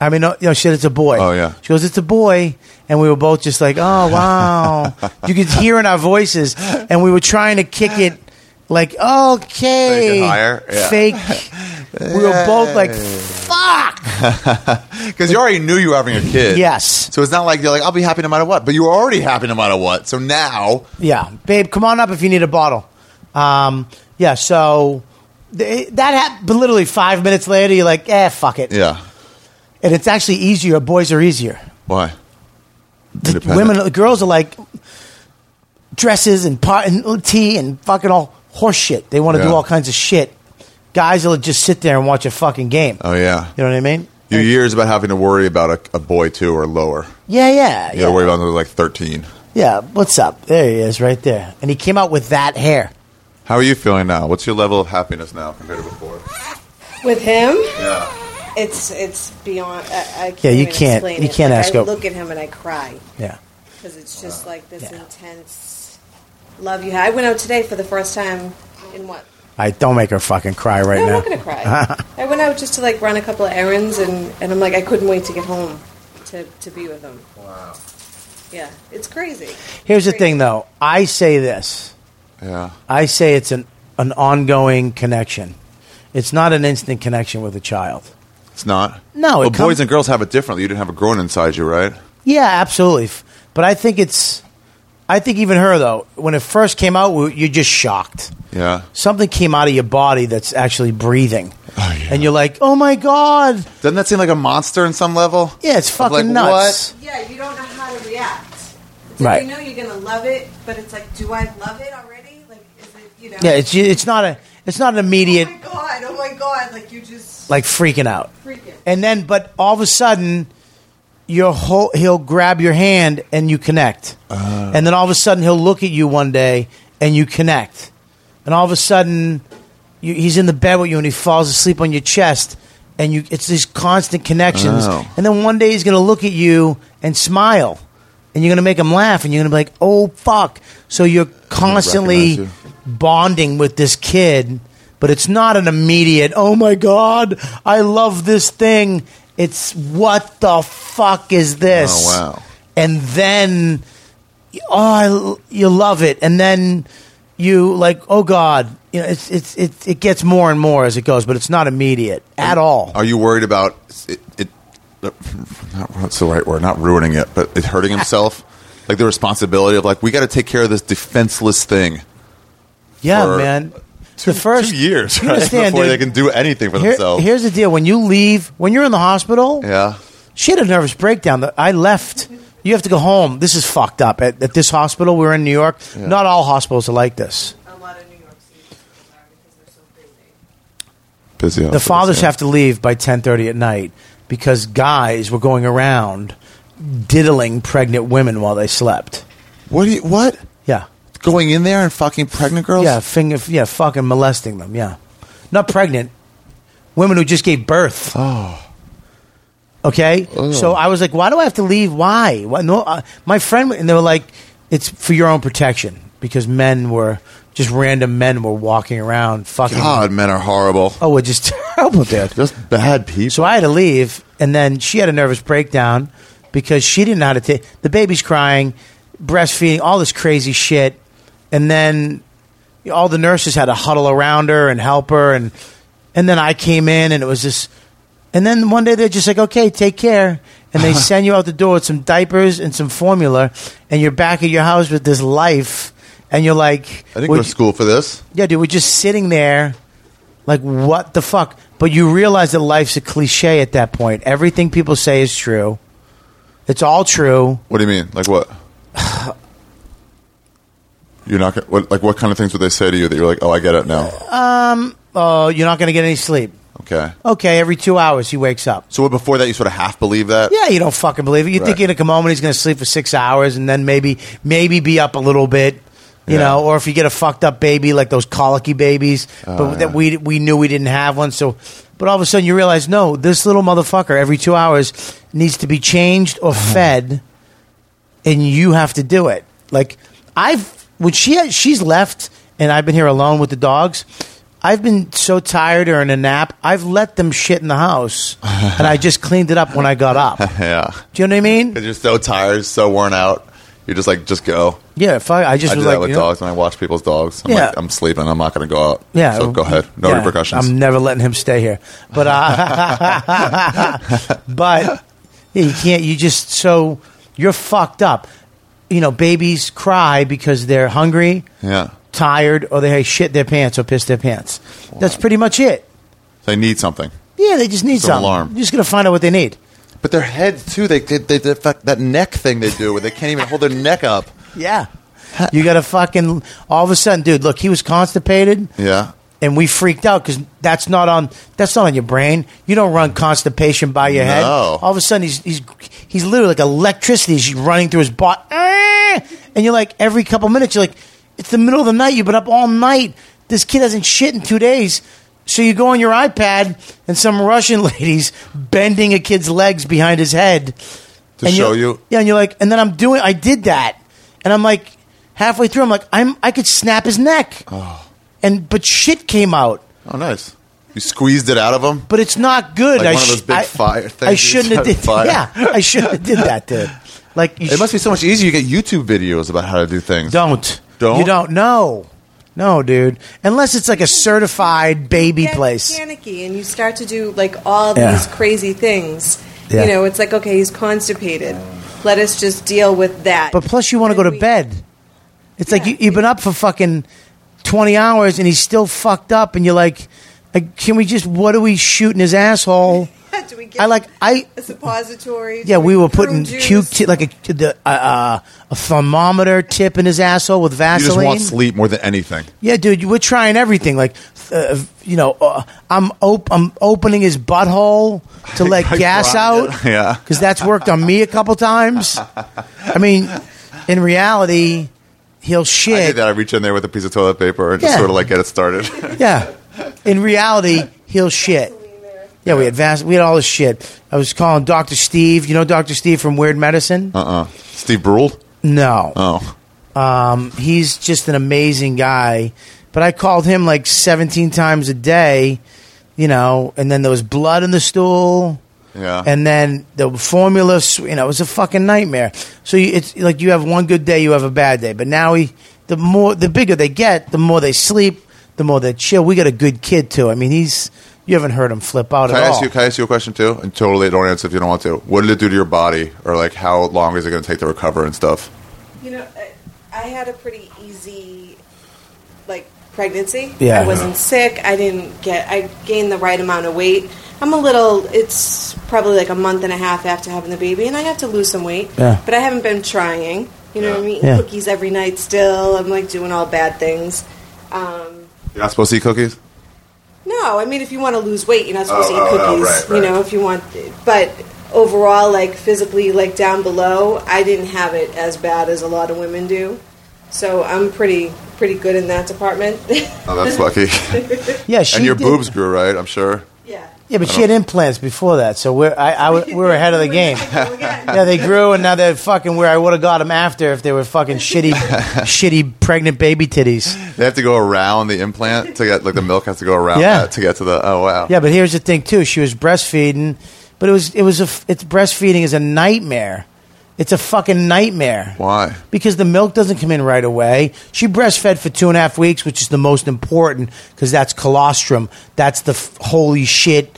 I mean, no, you know, shit, it's a boy. Oh, yeah. She goes, it's a boy. And we were both just like, oh, wow. You could hear in our voices. And we were trying to kick it like, okay. Make it higher? Yeah. Fake. We were both like, fuck. Because you already knew you were having a kid. Yes. So it's not like you're like, I'll be happy no matter what. But you were already happy no matter what. So now. Yeah. Babe, come on up if you need a bottle. Um, yeah, so th- that happened. But literally five minutes later, you're like, eh, fuck it. Yeah. And it's actually easier. Boys are easier. Why? The women, girls are like dresses and, part, and tea and fucking all horse shit. They want to Yeah. do all kinds of shit. Guys will just sit there and watch a fucking game. Oh, yeah. You know what I mean? Your years about having to worry about a, a boy, too, or lower. Yeah, yeah. You yeah. got to worry about them like thirteen. Yeah, what's up? There he is right there. And he came out with that hair. How are you feeling now? What's your level of happiness now compared to before? With him, Yeah. it's it's beyond. I, I can't Yeah, you even can't- explain you it. can't Like, ask I a- look at him and I cry Yeah. because it's just like this Yeah. intense love you have. I went out today for the first time in what? I don't make her fucking cry right No, I'm now. not gonna cry. I went out just to like run a couple of errands and, and I'm like I couldn't wait to get home to, to be with him. Wow. Yeah, it's crazy. Here's the Crazy. thing, though. I say this. Yeah. I say it's an, an ongoing connection. It's not an instant connection with a child. It's not? No, it Well, comes- boys and girls have it differently. You didn't have it growing inside you, right? Yeah, absolutely. F- But I think it's... I think even her, though, when it first came out, we- you're just shocked. Yeah. Something came out of your body that's actually breathing. Oh, yeah. And you're like, oh, my God. Doesn't that seem like a monster in some level? Yeah, it's Of fucking like, nuts. Yeah, you don't know how to react. It's Right. like you know you're gonna love it, but it's like, do I love it already? Like, is it you know? Yeah, it's it's not a it's not an immediate, Oh my god! Oh my god! Like you just like, freaking out. freaking. And then, but all of a sudden, your whole, he'll grab your hand and you connect. Uh. And then all of a sudden, he'll look at you one day and you connect. And all of a sudden, you, he's in the bed with you and he falls asleep on your chest. And you, it's these constant connections. Oh. And then one day he's going to look at you and smile. And you're going to make him laugh. And you're going to be like, oh, fuck. So you're constantly recognize bonding with this kid. But it's not an immediate, oh, my God, I love this thing. It's what the fuck is this? Oh, wow. And then, oh, I, you love it. And then you like, oh, God. You know, it's, it's, it, it gets more and more as it goes, but it's not immediate at all. Are you worried about it? it not, what's the right word? Not ruining it, but it hurting himself? Like the responsibility of like, we got to take care of this defenseless thing. Yeah, for man. Two, the first two years, you right? understand, Before dude. they can do anything for Here- themselves. Here's the deal: when you leave, when you're in the hospital, Yeah. she had a nervous breakdown. That I left. You have to go home. This is fucked up. At, at this hospital, we're in New York. Yeah. Not all hospitals are like this. A lot of New York City are because they're so busy. Busy. The hospitals, fathers yeah. have to leave by ten thirty at night because guys were going around diddling pregnant women while they slept. What? Do you, what? Yeah. Going in there and fucking pregnant girls? Yeah, finger, yeah, fucking molesting them. Yeah, not pregnant, women who just gave birth. Oh. Okay, so I was like, why do I have to leave? Why? Why? No, uh, my friend, and they were like, it's for your own protection because men were just random men were walking around fucking. God, men are horrible. Oh, we're just terrible, dude. Just bad people. So I had to leave, and then she had a nervous breakdown because she didn't know how to take the baby's crying, breastfeeding, all this crazy shit. And then all the nurses had to huddle around her and help her. And and then I came in and it was just... And then one day they're just like, okay, take care. And they send you out the door with some diapers and some formula. And you're back at your house with this life. And you're like... I didn't we're- go to school for this. Yeah, dude, we're just sitting there like, what the fuck? But you realize that life's a cliche at that point. Everything people say is true. It's all true. What do you mean? Like what? You're not gonna, what, like what kind of things would they say to you that you're like, oh, I get it now? Oh, you're not going to get any sleep. Okay. Okay, every two hours he wakes up. So what, before that, you sort of half believe that? Yeah, you don't fucking believe it. You think Right. you're going to come home and he's going to sleep for six hours and then maybe maybe be up a little bit, you Yeah. know, or if you get a fucked up baby like those colicky babies, but Oh, yeah. that we we knew we didn't have one. So, but all of a sudden you realize, no, this little motherfucker every two hours needs to be changed or fed, and you have to do it. Like I've when she had, she's left and I've been here alone with the dogs. I've been so tired or in a nap, I've let them shit in the house, and I just cleaned it up when I got up. Yeah. Do you know what I mean? Because you're so tired, so worn out. You're just like, just go. Yeah, if I, I just I do was that like, with you know, dogs when I watch people's dogs. I'm Yeah. like, I'm sleeping. I'm not going to go out. Yeah. So go ahead. No yeah, repercussions. I'm never letting him stay here. But, uh, but yeah, you can't, you just, so you're fucked up. You know, babies cry because they're hungry, Yeah. tired, or they shit their pants or piss their pants. That's pretty much it. They need something. Yeah, they just need It's an something. alarm. You're just going to find out what they need. But their heads, too, they, they, they, they that neck thing they do where they can't even hold their neck up. Yeah. You got to fucking, all of a sudden, dude, look, he was constipated. Yeah. And we freaked out because that's not on that's not on your brain. You don't run constipation by your head. No. All of a sudden, he's he's he's literally like electricity is running through his body. And you're like, every couple minutes, you're like, it's the middle of the night. You've been up all night. This kid hasn't shit in two days. So you go on your iPad, and some Russian lady's bending a kid's legs behind his head To and show you're- you? Yeah, and you're like, and then I'm doing, I did that, and I'm like, halfway through, I'm like, I'm I could snap his neck. Oh. And but shit came out, Oh, nice. You squeezed it out of them? but it's not good. Like I one of those sh- big I, fire things I you shouldn't have set did. fire. Yeah, I shouldn't have did that, dude. Like you It must sh- be so much easier. You get YouTube videos about how to do things. don't Don't? you don't no no dude unless it's like a certified baby Get place. panicky, and you start to do like all Yeah. these crazy things. Yeah. You know, it's like, okay, he's constipated. Let us just deal with that. But plus, you want to go to We- bed. It's like Yeah. you, you've been up for fucking twenty hours, and he's still fucked up, and you're like, like, can we just? What are we shooting his asshole? Do we get I like I. a suppository? Yeah, Do we were prune putting juice? Q t- like a the, uh, uh, a thermometer tip in his asshole with You Vaseline. just want sleep more than anything. Yeah, dude, we're trying everything. Like, uh, you know, uh, I'm op- I'm opening his butthole to let I gas tried out. it. Yeah. because that's worked on me a couple times. I mean, in reality, he'll I shit. did that. I reach in there with a piece of toilet paper and just Yeah. sort of like get it started. Yeah, in reality, he'll shit. Yeah, we had vast, we had all this shit. I was calling Doctor Steve. You know Doctor Steve from Weird Medicine? Uh-uh. Steve Brule? No. Oh. Um, he's just an amazing guy. But I called him like seventeen times a day, you know, and then there was blood in the stool. Yeah. And then the formula, sw- you know, it was a fucking nightmare. So you, it's like you have one good day, you have a bad day. But now he, the more, the bigger they get, the more they sleep, the more they chill. We got a good kid too. I mean, he's, you haven't heard him flip out Can at I, all. ask you, can I ask you a question too? And totally don't answer if you don't want to. What did it do to your body? Or like how long is it going to take to recover and stuff? You know, I, I had a pretty easy, like, pregnancy. Yeah. I wasn't sick. I didn't get, I gained the right amount of weight. I'm a little, it's probably like a month and a half after having the baby, and I have to lose some weight. Yeah. But I haven't been trying. You know, I'm eating Yeah. cookies every night still. I'm, like, doing all bad things. Um, You're not supposed to eat cookies? no, I mean, if you want to lose weight, you're not supposed Oh, to eat oh, oh, cookies. right, right. You know, if you want, but overall, like physically, like down below, I didn't have it as bad as a lot of women do. So I'm pretty pretty good in that department. Oh, that's lucky. yeah, she And your did- boobs grew, right? I'm sure. yeah. Yeah, but she had implants before that, so we're I, I w- we were ahead of the game. Yeah, they grew, and now they're fucking where I would have got them after if they were fucking shitty, shitty pregnant baby titties. They have to go around the implant to get, like the milk has to go around Yeah. that to get to the, oh wow. Yeah, but here's the thing too. She was breastfeeding, but it was it was a f- it's breastfeeding is a nightmare. It's a fucking nightmare. Why? Because the milk doesn't come in right away. She breastfed for two and a half weeks, which is the most important because that's colostrum. That's the f- holy shit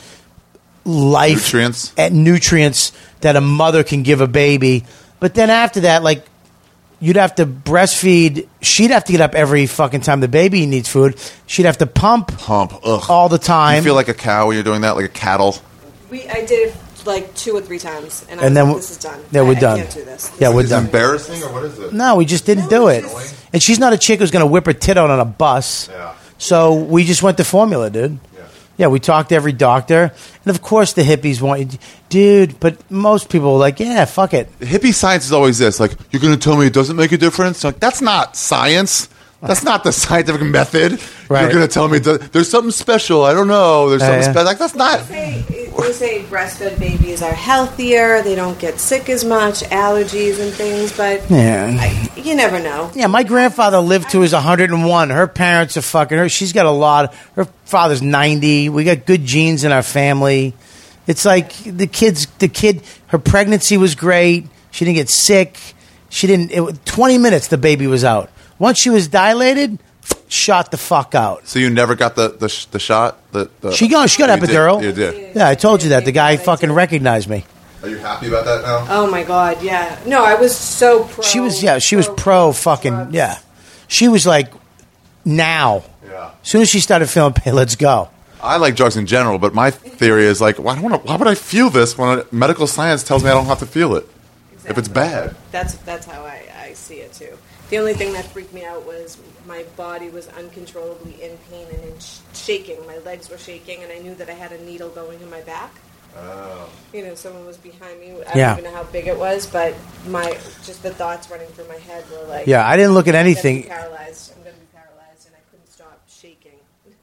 life Nutrients? and nutrients that a mother can give a baby. But then after that, like you'd have to breastfeed. She'd have to get up every fucking time the baby needs food. She'd have to pump Pump. Ugh. all the time. You feel like a cow when you're doing that, like a cattle? We I did it like two or three times, and, I And was then like, w- this is done. yeah, I, we're I done. can't do this. Yeah, we're Is it done. embarrassing or what is it? No, we just didn't No, do it. it's just- And she's not a chick who's going to whip her tit out on a bus. Yeah. So we just went to formula, dude. Yeah. Yeah, we talked to every doctor. And of course the hippies want you. Dude, but most people are like, yeah, fuck it. Hippie science is always this, like, you're going to tell me it doesn't make a difference? Like, that's not science. That's not the scientific method. Right. You're going to tell me th- there's something special. I don't know. There's Yeah, something yeah. special. Like, that's not. Hey, it- They say breastfed babies are healthier. They don't get sick as much, allergies and things. But Yeah. I, you never know. Yeah, my grandfather lived to his one hundred and one. Her parents are fucking her. She's got a lot. Her father's ninety. We got good genes in our family. It's like the kids, the kid, her pregnancy was great. She didn't get sick. She didn't, it, twenty minutes the baby was out. Once she was dilated, shot the fuck out. So you never got the the, sh- the shot? The, the She got, she got you epidural. Did. You did. Yeah, I told you that. The guy fucking recognized me. Are you happy about that now? Oh my god, yeah. No, I was so pro. She was, yeah, she was pro fucking, drugs. yeah. She was like, now. Yeah. As soon as she started feeling pain, let's go. I like drugs in general, but my theory is like, why, don't wanna, why would I feel this when medical science tells me I don't have to feel it? Exactly. If it's bad. That's that's how I, I see it too. The only thing that freaked me out was my body was uncontrollably in pain and in sh- shaking. My legs were shaking, and I knew that I had a needle going in my back. Oh. You know, someone was behind me. I Yeah. don't even know how big it was, but my just the thoughts running through my head were like, Yeah, I didn't look at I'm gonna anything. be paralyzed. I'm going to be paralyzed, and I couldn't stop shaking.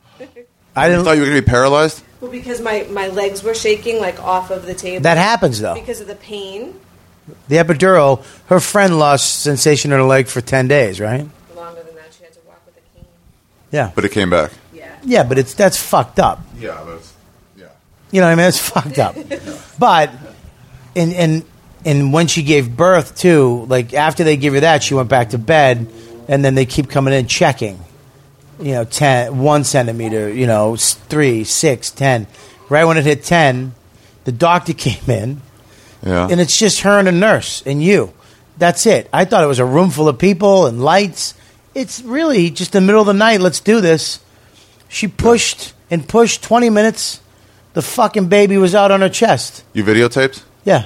I You didn't. thought you were going to be paralyzed? Well, because my, my legs were shaking, like off of the table. That happens, though. Because of the pain. The epidural, her friend lost sensation in her leg for ten days, right? Longer than that, she had to walk with a cane. Yeah. But it came back. Yeah. Yeah, but it's that's fucked up. Yeah, that's, yeah. You know what I mean? It's fucked up. But, and, and, and when she gave birth, too, like after they give her that, she went back to bed, and then they keep coming in checking. You know, ten, one centimeter, you know, s- three, six, ten. Right when it hit ten, the doctor came in, Yeah. and it's just her and a nurse and you. That's it. I thought it was a room full of people and lights. It's really just the middle of the night. Let's do this. She pushed and pushed twenty minutes. The fucking baby was out on her chest. You videotaped? Yeah.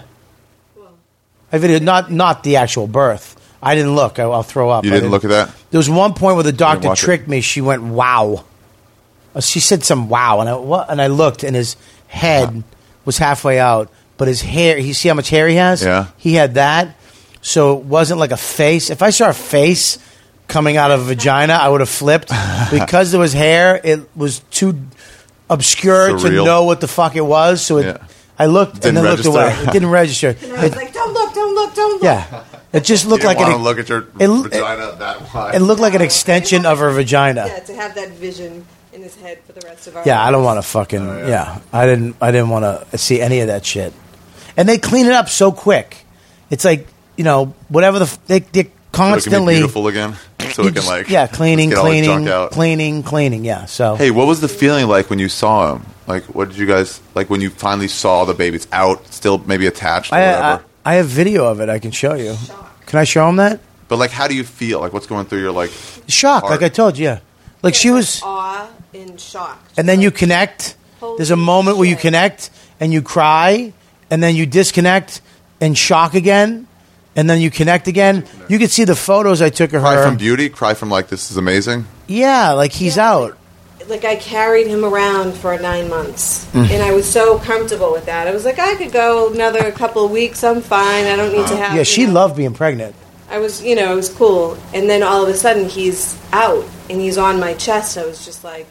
I videoed not not the actual birth. I didn't look. I, I'll throw up. You I didn't look at that? There was one point where the doctor watch it? tricked me. She went, "Wow." Uh, She said some "wow," and I what? And I looked, and his head was halfway out, but his hair. You see how much hair he has? Yeah. He had that, so it wasn't like a face. If I saw a face coming out of a vagina, I would have flipped. Because there was hair, it was too obscure to Surreal. know what the fuck it was. So it, Yeah. I looked Didn't and then looked register. away. It didn't register. And I was It- like, don't look, don't look, don't look. yeah, it just You looked didn't like want an, to look at your it- vagina that wide. it looked like an extension of her vagina. Yeah, to have that vision in his head for the rest of our Yeah, I don't lives. want to fucking. Oh, yeah. yeah. I didn't. I didn't want to see any of that shit. And they clean it up so quick. It's like you know whatever the f- they they So it can be constantly beautiful again. So you it can just- like yeah cleaning get all the cleaning junk out. cleaning cleaning yeah. So Hey, what was the feeling like when you saw him? Like, what did you guys like when you finally saw the baby? It's out, still maybe attached or I, I whatever. I have video of it. I can show you. Can I show him that? But like, how do you feel? Like, what's going through your like? Shock, Heart. like I told you. Yeah. Like she was, awe and shock. and then you Like, connect. holy There's a moment where you shit. connect and you cry, and then you disconnect and shock again, and then you connect again. You can see the photos I took of Cry her. from beauty, cry from like this is amazing. Yeah, like he's Yeah. out. Like I carried him around for nine months, Mm. and I was so comfortable with that. I was like, I could go another couple of weeks. I'm fine. I don't need to have. Yeah, you she know. loved being pregnant. I was, you know, it was cool. And then all of a sudden, he's out and he's on my chest. I was just like,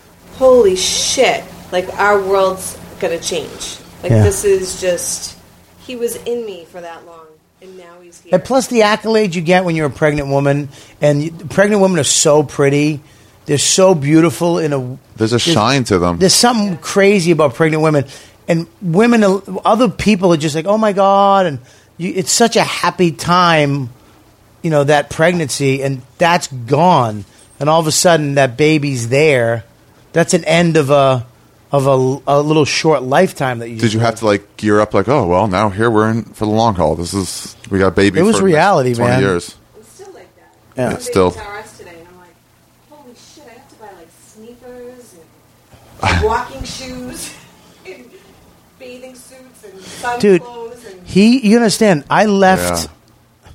holy shit! Like our world's gonna change. Like Yeah. this is just. He was in me for that long, and now he's here. And plus the accolades you get when you're a pregnant woman, and you, pregnant women are so pretty. They're so beautiful in a. There's a shine to them. There's something crazy about pregnant women, and women. Other people are just like, oh my god, and you, it's such a happy time, you know, that pregnancy, and that's gone, and all of a sudden that baby's there. That's an end of a of a, a little short lifetime that you. Did you have to like gear up? Like, oh well, now here we're in for the long haul. This is we got baby. It was for the next reality, twenty man. years. It's still like that. Yeah. Some It's still- babies are us today, and I'm like, holy shit! I have to buy like sneakers and walking shoes, and bathing suits, and sun Dude, clothes, and He, you understand? I left. Yeah.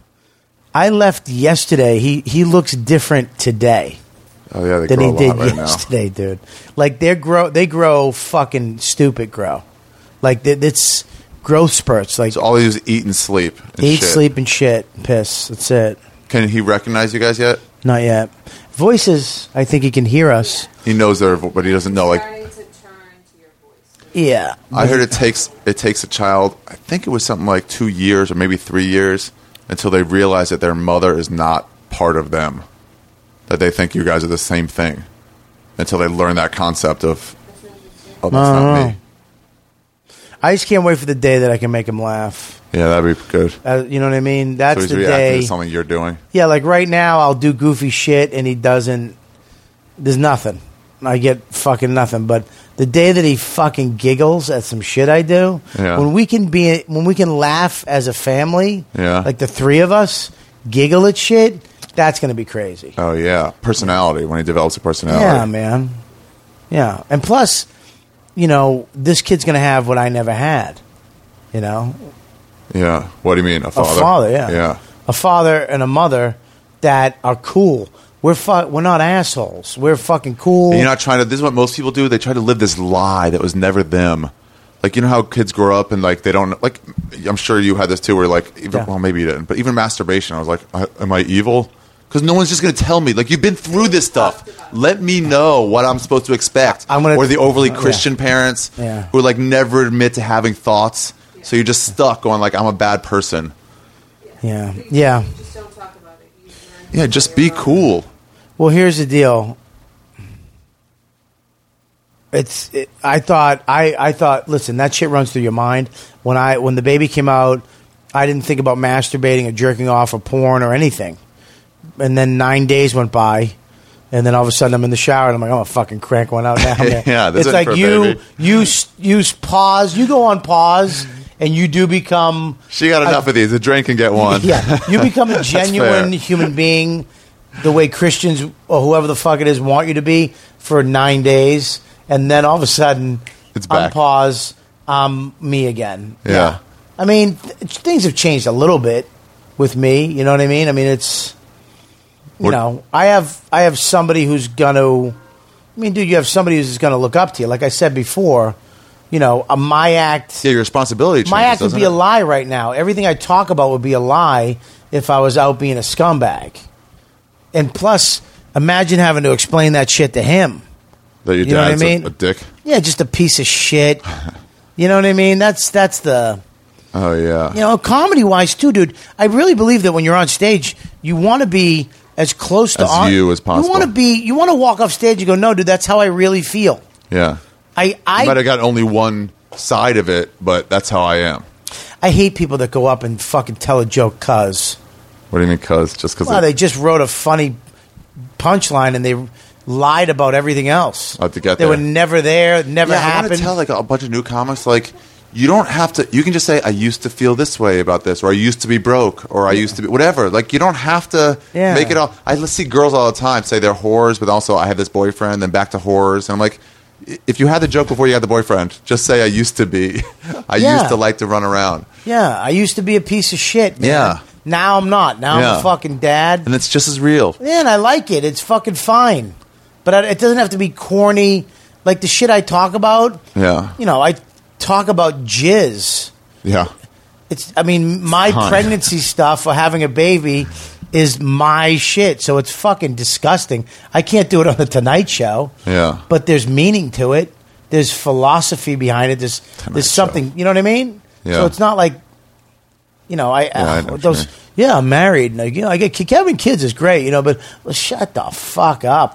I left yesterday. He he looks different today Oh yeah, they than grow he a lot did right yesterday, dude. Like they grow, they grow fucking stupid grow. Like they, it's growth spurts. Like now. So all he do is eat and sleep. And eat, shit. sleep, and shit, piss. That's it. Can he recognize you guys yet? Not yet. Voices. I think he can hear us. He knows their, vo- but he doesn't know. Like, starting to turn to your voice. Yeah. I heard it takes it takes a child. I think it was something like two years or maybe three years until they realize that their mother is not part of them. That they think you guys are the same thing. Until they learn that concept of, oh, that's not me. I just can't wait for the day that I can make him laugh. Yeah, that'd be good. Uh, you know what I mean? That's so he's the reacting day. to something you're doing. Yeah, like right now, I'll do goofy shit and he doesn't. There's nothing. I get fucking nothing. But the day that he fucking giggles at some shit I do, Yeah. when we can be, when we can laugh as a family, Yeah. like the three of us, giggle at shit, that's going to be crazy. Oh, yeah. Personality, when he develops a personality. Yeah, man. Yeah. And plus, you know, this kid's going to have what I never had. You know? Yeah. What do you mean? A father? A father, yeah. Yeah. A father and a mother that are cool. We're fu- we're not assholes. We're fucking cool. And you're not trying to, this is what most people do. They try to live this lie that was never them. Like, you know how kids grow up and, like, they don't, like, I'm sure you had this too, where, like, even, Yeah. well, maybe you didn't, but even masturbation, I was like, I, am I evil? Because no one's just going to tell me. Like, you've been through this stuff. Let me know what I'm supposed to expect. I'm gonna- or the overly yeah. Christian parents Yeah. who, like, never admit to having thoughts. So you're just stuck going, like, I'm a bad person. Yeah. Yeah. Just don't talk about it. You learn Yeah, just be cool. Well, here's the deal. It's. It, I thought. I. I thought. Listen, that shit runs through your mind. When I. When the baby came out, I didn't think about masturbating or jerking off or porn or anything. And then nine days went by, and then all of a sudden I'm in the shower and I'm like, I'm gonna fucking crank one out now. Man. Yeah, this it's is like for a you. baby. You. s- You s- pause. You go on pause, and you do become. She got enough of these. A drink and get one. Yeah, you become a That's genuine fair. human being, the way Christians or whoever the fuck it is want you to be for nine days, and then all of a sudden, It's I'm back. pause, I'm me again. Yeah. I mean, th- things have changed a little bit with me. You know what I mean? I mean, it's you What- know, I have I have somebody who's gonna. I mean, dude, you have somebody who's gonna look up to you. Like I said before, you know, uh, my act. Yeah, your responsibility changes, My act would doesn't be a it? lie right now. Everything I talk about would be a lie if I was out being a scumbag. And plus, imagine having to explain that shit to him. That your You know what I dad's a- mean? a dick. Yeah, just a piece of shit. You know what I mean? That's that's the Oh, yeah. you know, comedy wise too, dude. I really believe that when you're on stage, you want to be as close to As on, you as possible. You want to be. You want to walk off stage and go, no, dude, that's how I really feel. Yeah. I I You might have got only one side of it, but that's how I am. I hate people that go up and fucking tell a joke, cuz. What do you mean, cuz? Just because Well, they just wrote a funny punchline and they lied about everything else. I'll have to get they there. were never there, never yeah, I want happened. to tell like a bunch of new comics, like, you don't have to, you can just say, I used to feel this way about this, or I used to be broke, or I used to be, whatever. Like, you don't have to Yeah. make it all. I see girls all the time say they're whores, but also I have this boyfriend, then back to whores. And I'm like, if you had the joke before you had the boyfriend, just say I used to be. I Yeah. used to like to run around. yeah, I used to be a piece of shit, man. Yeah. Now I'm not. Now I'm Yeah. a fucking dad. And it's just as real. Man, I like it. It's fucking fine. But I, it doesn't have to be corny. Like the shit I talk about, Yeah. you know, I talk about jizz. Yeah. It's, I mean, my Fine. pregnancy stuff or having a baby is my shit. So it's fucking disgusting. I can't do it on the Tonight Show. Yeah. But there's meaning to it. There's philosophy behind it. There's Tonight there's Show. something. You know what I mean? Yeah. So it's not like, you know, I, I know uh, what you those. mean. Yeah, I'm married. Like, you know, I get Kevin kids is great. You know, but well, shut the fuck up.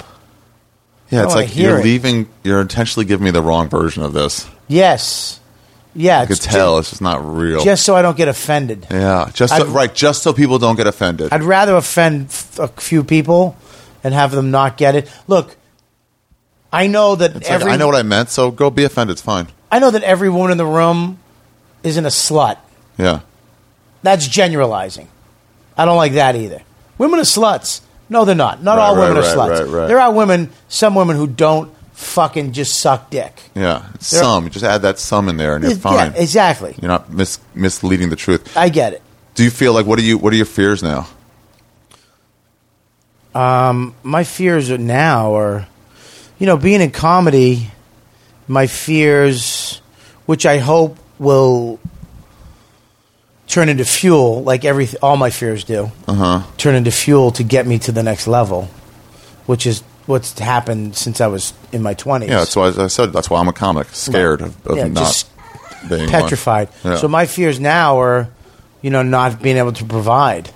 Yeah, I it's wanna like hear you're it. leaving, you're intentionally giving me the wrong version of this. Yes. Yeah. I could tell it's just not real. Just so I don't get offended. yeah, just so, I'd- right, just so people don't get offended. I'd rather offend f- a few people and have them not get it. Look, I know that It's like, every I know what I meant, so go be offended. It's fine. I know that every woman in the room isn't a slut. Yeah. That's generalizing. I don't like that either. Women are sluts. No, they're not. Not Right, all right, women are right, sluts. right, right. There are women, some women who don't fucking just suck dick. Yeah. Some. You just add that some in there and you're Yeah, fine. exactly. You're not mis- misleading the truth. I get it. Do you feel like, what are you, what are your fears now? My fears are now are, you know, being in comedy, my fears, which I hope will turn into fuel, like every all my fears do, Uh huh. turn into fuel to get me to the next level, which is what's happened since I was in my twenties. Yeah, that's why I said that's why I'm a comic, scared Right. of, of Yeah, not just being petrified. one. Yeah. So my fears now are, you know, not being able to provide.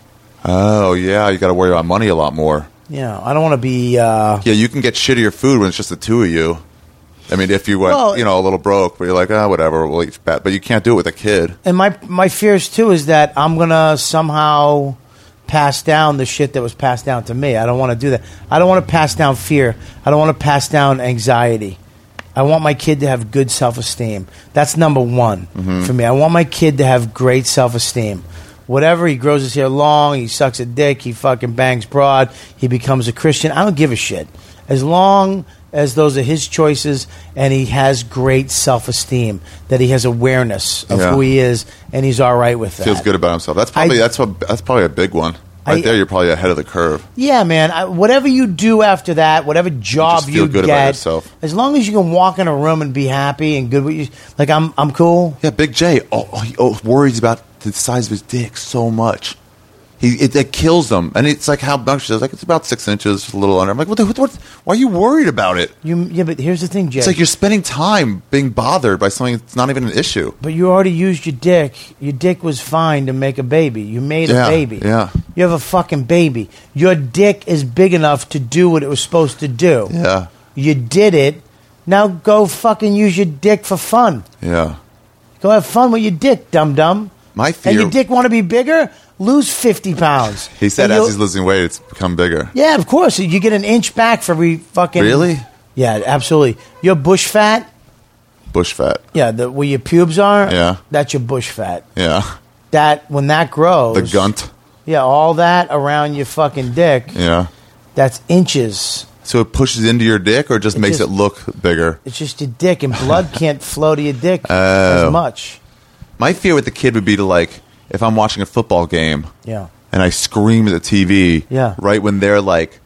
Oh yeah, you got to worry about money a lot more. Yeah, I don't want to be. Uh, Yeah, you can get shittier food when it's just the two of you. I mean, if you went, Well- you know, a little broke, but you're like, ah, whatever, we'll eat fat. But you can't do it with a kid. and my my fears too is that I'm gonna somehow pass down the shit that was passed down to me. I don't want to do that. I don't want to pass down fear. I don't want to pass down anxiety. I want my kid to have good self-esteem. That's number one for me. I want my kid to have great self-esteem. Whatever, he grows his hair long, he sucks a dick, he fucking bangs broad, he becomes a Christian. I don't give a shit. As long as those are his choices and he has great self-esteem, that he has awareness of Yeah. who he is and he's all right with that. Feels good about himself. That's probably I- that's what that's probably a big one. Right I- there, you're probably ahead of the curve. Yeah, man. I, whatever you do after that, whatever job just feel you good get, about yourself. as long as you can walk in a room and be happy and good with you, like I'm, I'm cool. Yeah, Big J. Oh, oh, he oh, worries about the size of his dick so much. He it, it kills him, and it's like how much? It's like it's about six inches, a little under. I'm like, what? The, what, what? Why are you worried about it? You, yeah, but here's the thing, Jay. It's like you're spending time being bothered by something that's not even an issue. But you already used your dick. Your dick was fine to make a baby. You made Yeah, a baby. yeah. You have a fucking baby. Your dick is big enough to do what it was supposed to do. Yeah, You did it. Now go fucking use your dick for fun. yeah. Go have fun with your dick, dum dum. My fear. And your dick want to be bigger? Lose fifty pounds. He said And as you'll- he's losing weight, it's become bigger. Yeah, of course. You get an inch back for every fucking. Really? Yeah, absolutely. Your bush fat. Bush fat. Yeah, the where your pubes are. Yeah. That's your bush fat. Yeah. That when that grows. The gunt. Yeah, all that around your fucking dick. Yeah. That's inches. So it pushes into your dick, or just It makes just- it look bigger. It's just your dick, and blood can't flow to your dick Oh. as much. My fear with the kid would be to like, if I'm watching a football game Yeah. and I scream at the T V, Yeah. right when they're like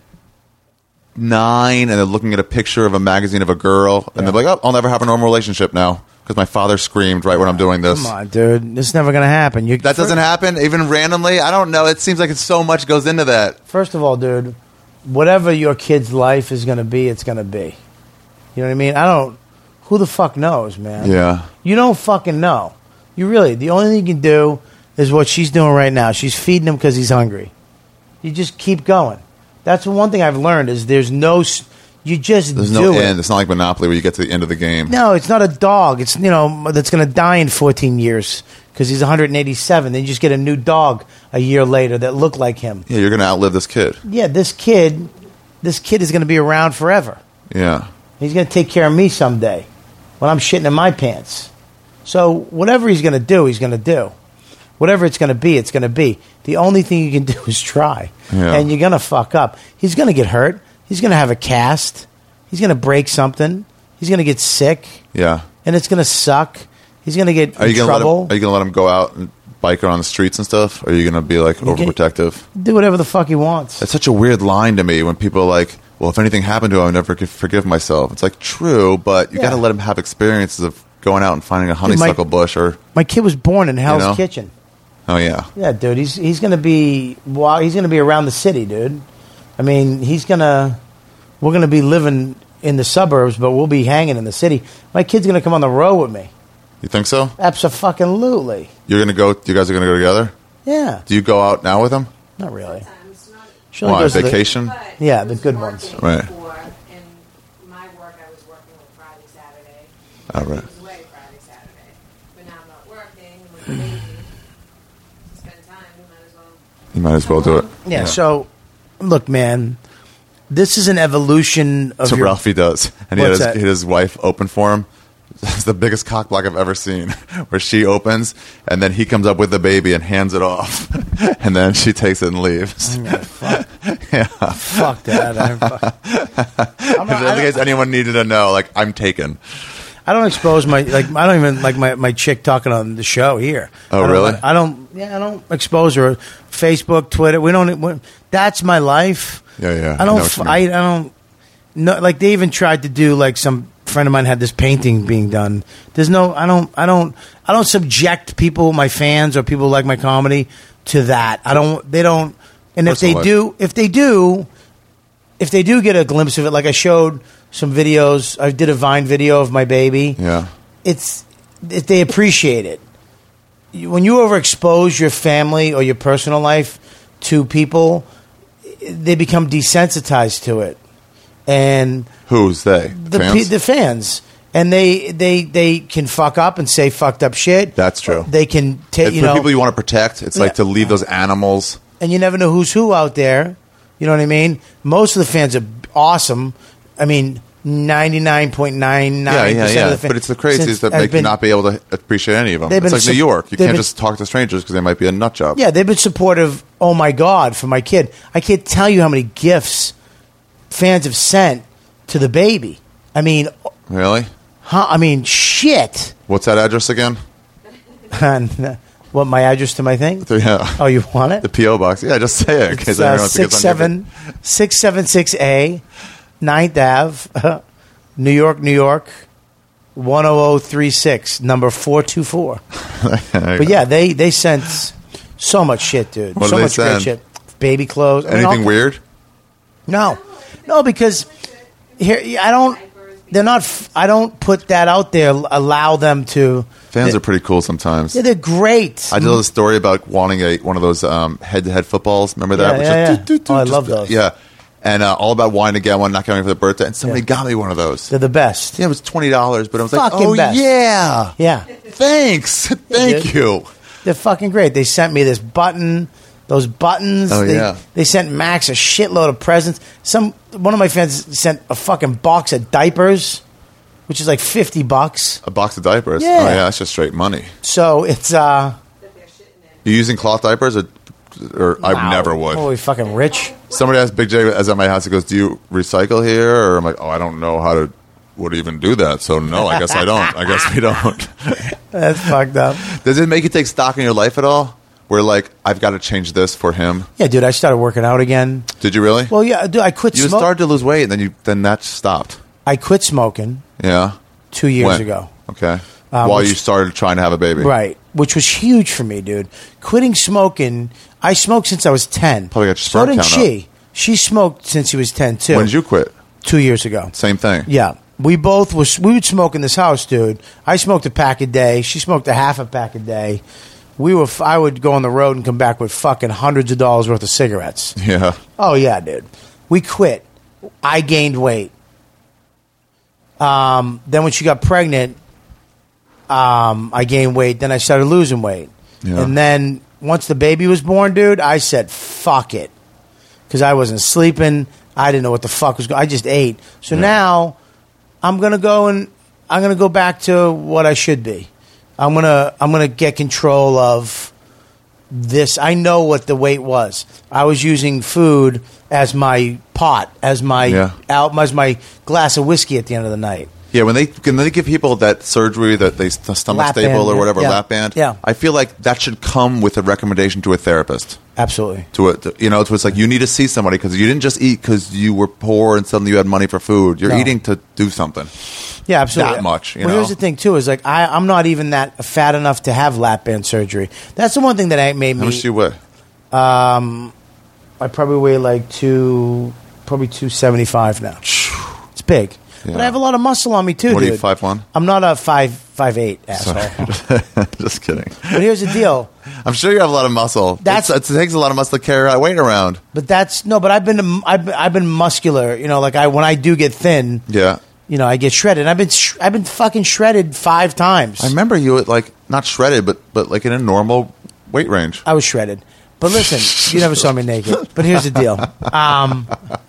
nine and they're looking at a picture of a magazine of a girl, and Yeah. they're like, "Oh, I'll never have a normal relationship now because my father screamed right when I'm doing this." Come on, dude. This is never gonna happen. You That doesn't happen even randomly. I don't know. It seems like it's so much goes into that. First of all, dude, whatever your kid's life is going to be, it's going to be. You know what I mean? I don't. Who the fuck knows, man? Yeah. You don't fucking know. You really. The only thing you can do is what she's doing right now. She's feeding him because he's hungry. You just keep going. That's the one thing I've learned is there's no. s- You just There's do no it. end. It's not like Monopoly where you get to the end of the game. No, it's not a dog. It's you know that's going to die in fourteen years because he's one hundred eighty-seven. Then you just get a new dog a year later that look like him. Yeah, you're going to outlive this kid. Yeah, this kid, this kid is going to be around forever. Yeah. He's going to take care of me someday when I'm shitting in my pants. So whatever he's going to do, he's going to do. Whatever it's going to be, it's going to be. The only thing you can do is try. Yeah. And you're going to fuck up. He's going to get hurt. He's going to have a cast. He's going to break something. He's going to get sick. Yeah. And it's going to suck. He's going to get Are you in going to let him, trouble. are you going to let him go out and bike around the streets and stuff? Or are you going to be like can- overprotective? do whatever the fuck he wants. That's such a weird line to me when people are like, well, if anything happened to him, I'd never forgive- forgive myself. It's like, true, but you Yeah. got to let him have experiences of going out and finding a honeysuckle bush or, My kid was born in Hell's You know? Kitchen. oh, yeah. Yeah, dude, he's he's gonna be well, he's gonna be around the city, dude. I mean, he's gonna we're gonna be living in the suburbs, but we'll be hanging in the city. My kid's gonna come on the road with me. You think so? Abso-fucking-lutely. You're going to go, you guys are going to go together? Yeah, Do you go out now with him? not really. Sometimes, not- She only Why, goes to the- vacation? But Yeah, I the was good working ones. Right. before, and my work, I was working like Friday, Saturday. Oh, I right. was away Friday, Saturday. But now I'm not working. With the baby, to spend time, we might as well. You might as well do it. yeah, So, look, man, this is an evolution of That's what your. Ralphie does. And he had What's his, that? he had his wife open for him. It's the biggest cock block I've ever seen, where she opens and then he comes up with the baby and hands it off, and then she takes it and leaves. Yeah, fuck, Yeah. fuck that. I'm, fuck. I'm not- Just in I, case don't, anyone needed to know, like, I'm taken. I don't expose my like. I don't even like my, my chick talking on the show here. Oh, I don't- really? I don't. Yeah, I don't expose her. Facebook, Twitter. We don't. We, that's my life. Yeah, yeah, I I know don't. what f- you I, mean. I don't. No, like they even tried to do like some friend of mine had this painting being done. There's no. I don't. I don't. I don't subject people, my fans or people who like my comedy, to that. I don't. They don't. And if they Personal life. do, if they do, if they do get a glimpse of it, like I showed some videos, I did a Vine video of my baby. Yeah. It's it, they appreciate it. You- When you overexpose your family or your personal life to people, they become desensitized to it, and Who's they? the Fans? pe- the fans, and they they they can fuck up and say fucked up shit. That's true. They can take If you for know, people you want to protect, it's like Yeah. to leave those animals. and you never know who's who out there. You know what I mean? Most of the fans are awesome. I mean, ninety-nine point nine nine Yeah, yeah, percent yeah. of the fans. But it's the crazies since that I've make you been- not be able to appreciate any of them. They've It's been like New su- York. You they've can't been- just talk to strangers because they might be a nut job. Yeah, they've been supportive. Oh my God, for my kid. I can't tell you how many gifts fans have sent to the baby. I mean, Really? huh? I mean, shit. What's that address again? What, my address to my thing? Yeah. Oh, you want it? The P O box. Yeah, just say it. in case It's anyone uh, wants to get six something seven six seven six A, Ninth Ave, New York, New York, one oh oh three six, number four two four. different. There you But go. yeah, they they sent so much shit, dude. What so do they much great send? shit. Baby clothes. I mean, Anything all- weird? No, no, because here I don't. They're not. f- I don't put that out there. Allow them to. Fans they, are pretty cool sometimes. Yeah, they're great. I told a story about wanting a one of those um, head-to-head footballs. Remember that? Yeah, Which yeah, is yeah. doo, doo, doo, Oh, I just- love those. Yeah, and uh, all about wanting to get one, not getting one for the birthday. And somebody Yeah. got me one of those. They're the best. Yeah, it was twenty dollars, but I was like, Fucking "Oh best. yeah, Yeah, thanks, thank dude. you." they're fucking great. They sent me this button, those buttons. Oh, they, yeah. They sent Max a shitload of presents. Some one of my fans sent a fucking box of diapers, which is like fifty bucks. A box of diapers. Yeah. Oh yeah, that's just straight money. So it's uh. You using cloth diapers, or, or I wow. never would. Holy fucking rich. Somebody asked Big J as at my house. He goes, "Do you recycle here?" Or I'm like, "Oh, I don't know how to would even do that." So no, I guess I don't. I guess we don't. That's fucked up. Does it make you take stock in your life at all? Where like I've got to change this for him. Yeah, dude. I started working out again. Did you really? Well, yeah, dude. I quit. you smoking. started to lose weight, and then you then that stopped. I quit smoking Yeah. two years When? ago. Okay. Um, While which- you started trying to have a baby. Right, which was huge for me, dude. Quitting smoking. I smoked since I was ten. Probably got your so sperm did count she. She smoked since she was ten too. When did you quit? Two years ago. Same thing. Yeah, we both was. We would smoke in this house, dude. I smoked a pack a day. She smoked a half a pack a day. We were. I would go on the road and come back with fucking hundreds of dollars worth of cigarettes. Yeah. Oh yeah, dude. We quit. I gained weight. Um, then when she got pregnant, um, I gained weight. Then I started losing weight. Yeah. And then once the baby was born, dude, I said, fuck it. Because I wasn't sleeping. I didn't know what the fuck was going on. I just ate. So Yeah. now I'm going to go and I'm going to go back to what I should be. I'm going to I'm going to get control of this. I know what the weight was. I was using food as my pot, as my Yeah. out, as my glass of whiskey at the end of the night. Yeah, when they when they give people that surgery, that they the stomach Lap staple band, or yeah. whatever Yeah. lap band, Yeah. I feel like that should come with a recommendation to a therapist. Absolutely. To a, to, you know, to, it's like you need to see somebody because you didn't just eat because you were poor and suddenly you had money for food. You're No. eating to do something. Yeah, absolutely. That much, you well, know? here's the thing too: is like I, I'm not even that fat enough to have lap band surgery. That's the one thing that I made How me. much do you weigh? Um, I probably weigh like two, probably two seventy five now. It's big, but Yeah. I have a lot of muscle on me too. What are dude. you, five one? I'm not a five five eight asshole. Just kidding. But here's the deal. I'm sure you have a lot of muscle. That's- It's, it takes a lot of muscle to carry that weight around. But that's no. But I've been I've been, I've been muscular. You know, like I when I do get thin, Yeah. you know, I get shredded. I've been sh- I've been fucking shredded five times. I remember you at like not shredded, but but like in a normal weight range. I was shredded. But listen, you never saw me naked. But here's the deal. Um,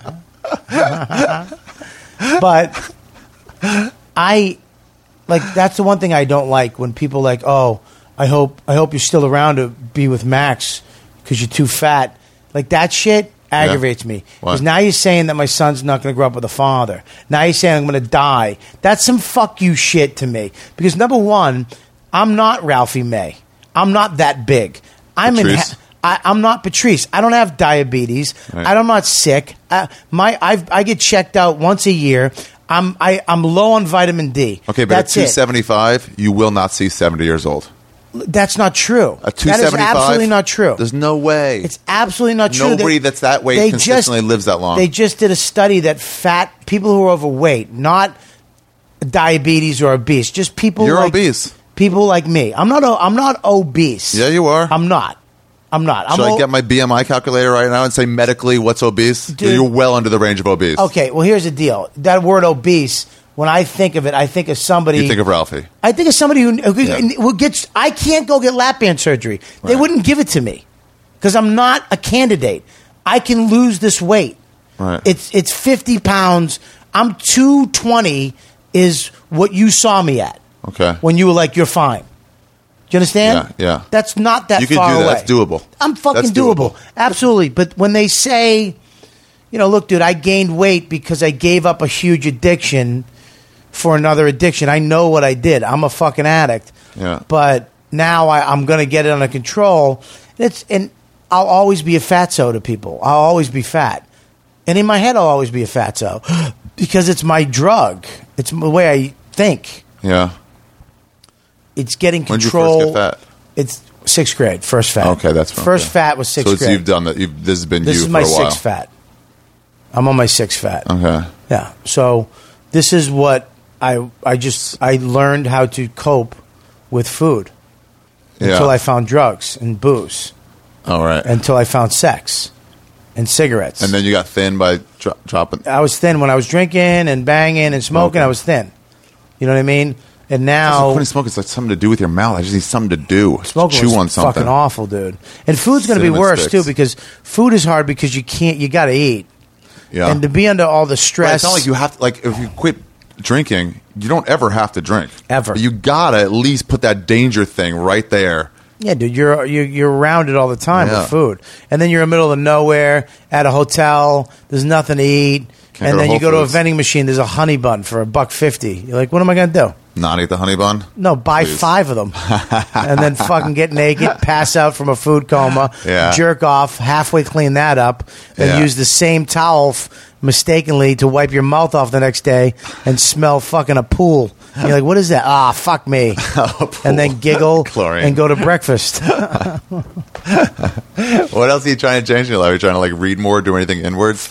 but I like that's the one thing I don't like when people like, oh, I hope I hope you're still around to be with Max because you're too fat. Like that shit aggravates me Why? because now you're saying that my son's not going to grow up with a father. Now you're saying I'm going to die. That's some fuck you shit to me. Because number one, I'm not Ralphie May. I'm not that big. I'm in. Patrice? Ha- I, I'm not Patrice. I don't have diabetes. Right. I'm not sick. I, my I've, I get checked out once a year. I'm I, I'm low on vitamin D. Okay, but That's at it. two seventy-five, you will not see seventy years old. That's not true. A two That is seventy-five? absolutely not true. There's no way. It's absolutely not true. Nobody They- that's that weight they consistently just- lives that long. They just did a study that fat people who are overweight, not diabetes or obese, just people You're like obese. people like me. I'm not. o- I'm not obese. Yeah, you are. I'm not. I'm not. I'm Should I o- get my B M I calculator right now and say medically what's obese? Dude. You're well under the range of obese. Okay. Well, here's the deal. That word obese. When I think of it, I think of somebody. You think of Ralphie. I think of somebody who, who, Yeah. who gets. I can't go get lap band surgery. They Right. wouldn't give it to me because I'm not a candidate. I can lose this weight. Right. It's it's fifty pounds. I'm two twenty. Is what you saw me at. Okay. When you were like, you're fine. Do you understand? Yeah, yeah. That's not that You can far do that. away. That's doable. I'm fucking That's doable. doable. Absolutely. But when they say, you know, look, dude, I gained weight because I gave up a huge addiction for another addiction. I know what I did. I'm a fucking addict. Yeah. But now I, I'm going to get it under control. It's and I'll always be a fatso to people. I'll always be fat. And in my head, I'll always be a fatso because it's my drug. It's the way I think. Yeah. It's getting When did you control. first get fat? It's sixth grade, first fat. Okay, that's fine. first Okay. fat was sixth So it's, grade. you've done that. You've, this has been This you is for my a while. sixth fat. I'm on my sixth fat. Okay. Yeah. So this is what I I just I learned how to cope with food Yeah. until I found drugs and booze, All right. And, until I found sex and cigarettes. then you got thin by dro- dropping. I was thin when I was drinking and banging and smoking. Okay. I was thin. You know what I mean? And That's now funny smoking. It's like something to do with your mouth. I just need something to do. smoking Chew was on something. fucking awful, dude. And food's going to be Cinnamon worse sticks. too because food is hard because you can't. You got to eat. Yeah. And to be under all the Right, stress. it's not like you have to, like, if you quit drinking, you don't ever have to drink. Ever. But you gotta at least put that danger thing right there. Yeah, dude, you're you're, you're around it all the time Yeah. with food, and then you're in the middle of nowhere at a hotel. There's nothing to eat, Can't and go to then you Whole go to a Foods. vending machine. There's a honey bun for a buck fifty. You're like, what am I gonna do? Not eat the honey bun? No, buy Please. five of them, and then fucking get naked, pass out from a food coma, Yeah. jerk off, halfway clean that up, then Yeah. use the same towel f- mistakenly to wipe your mouth off the next day and smell fucking a pool. And you're like, what is that? Ah, fuck me. And then giggle Chlorine. and go to breakfast. What else are you trying to change in your life? Are you trying to, like, read more, do anything inwards?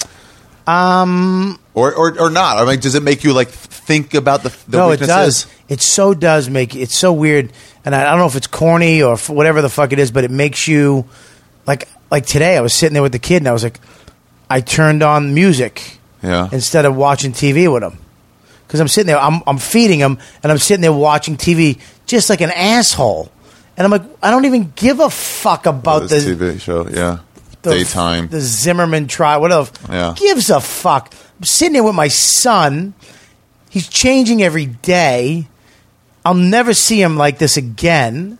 Um... Or, or, or not? I mean, does it make you, like, think about the, the no, it weaknesses? does. It so does make it's so weird, and I, I don't know if it's corny or f- whatever the fuck it is, but it makes you like like today. I was sitting there with the kid, and I was like, I turned on music Yeah. instead of watching T V with him because I'm sitting there, I'm I'm feeding him, and I'm sitting there watching T V just like an asshole, and I'm like, I don't even give a fuck about this the T V show, yeah. the, Daytime. the Zimmerman trial, whatever. Yeah. Gives a fuck. I'm sitting there with my son. He's changing every day. I'll never see him like this again.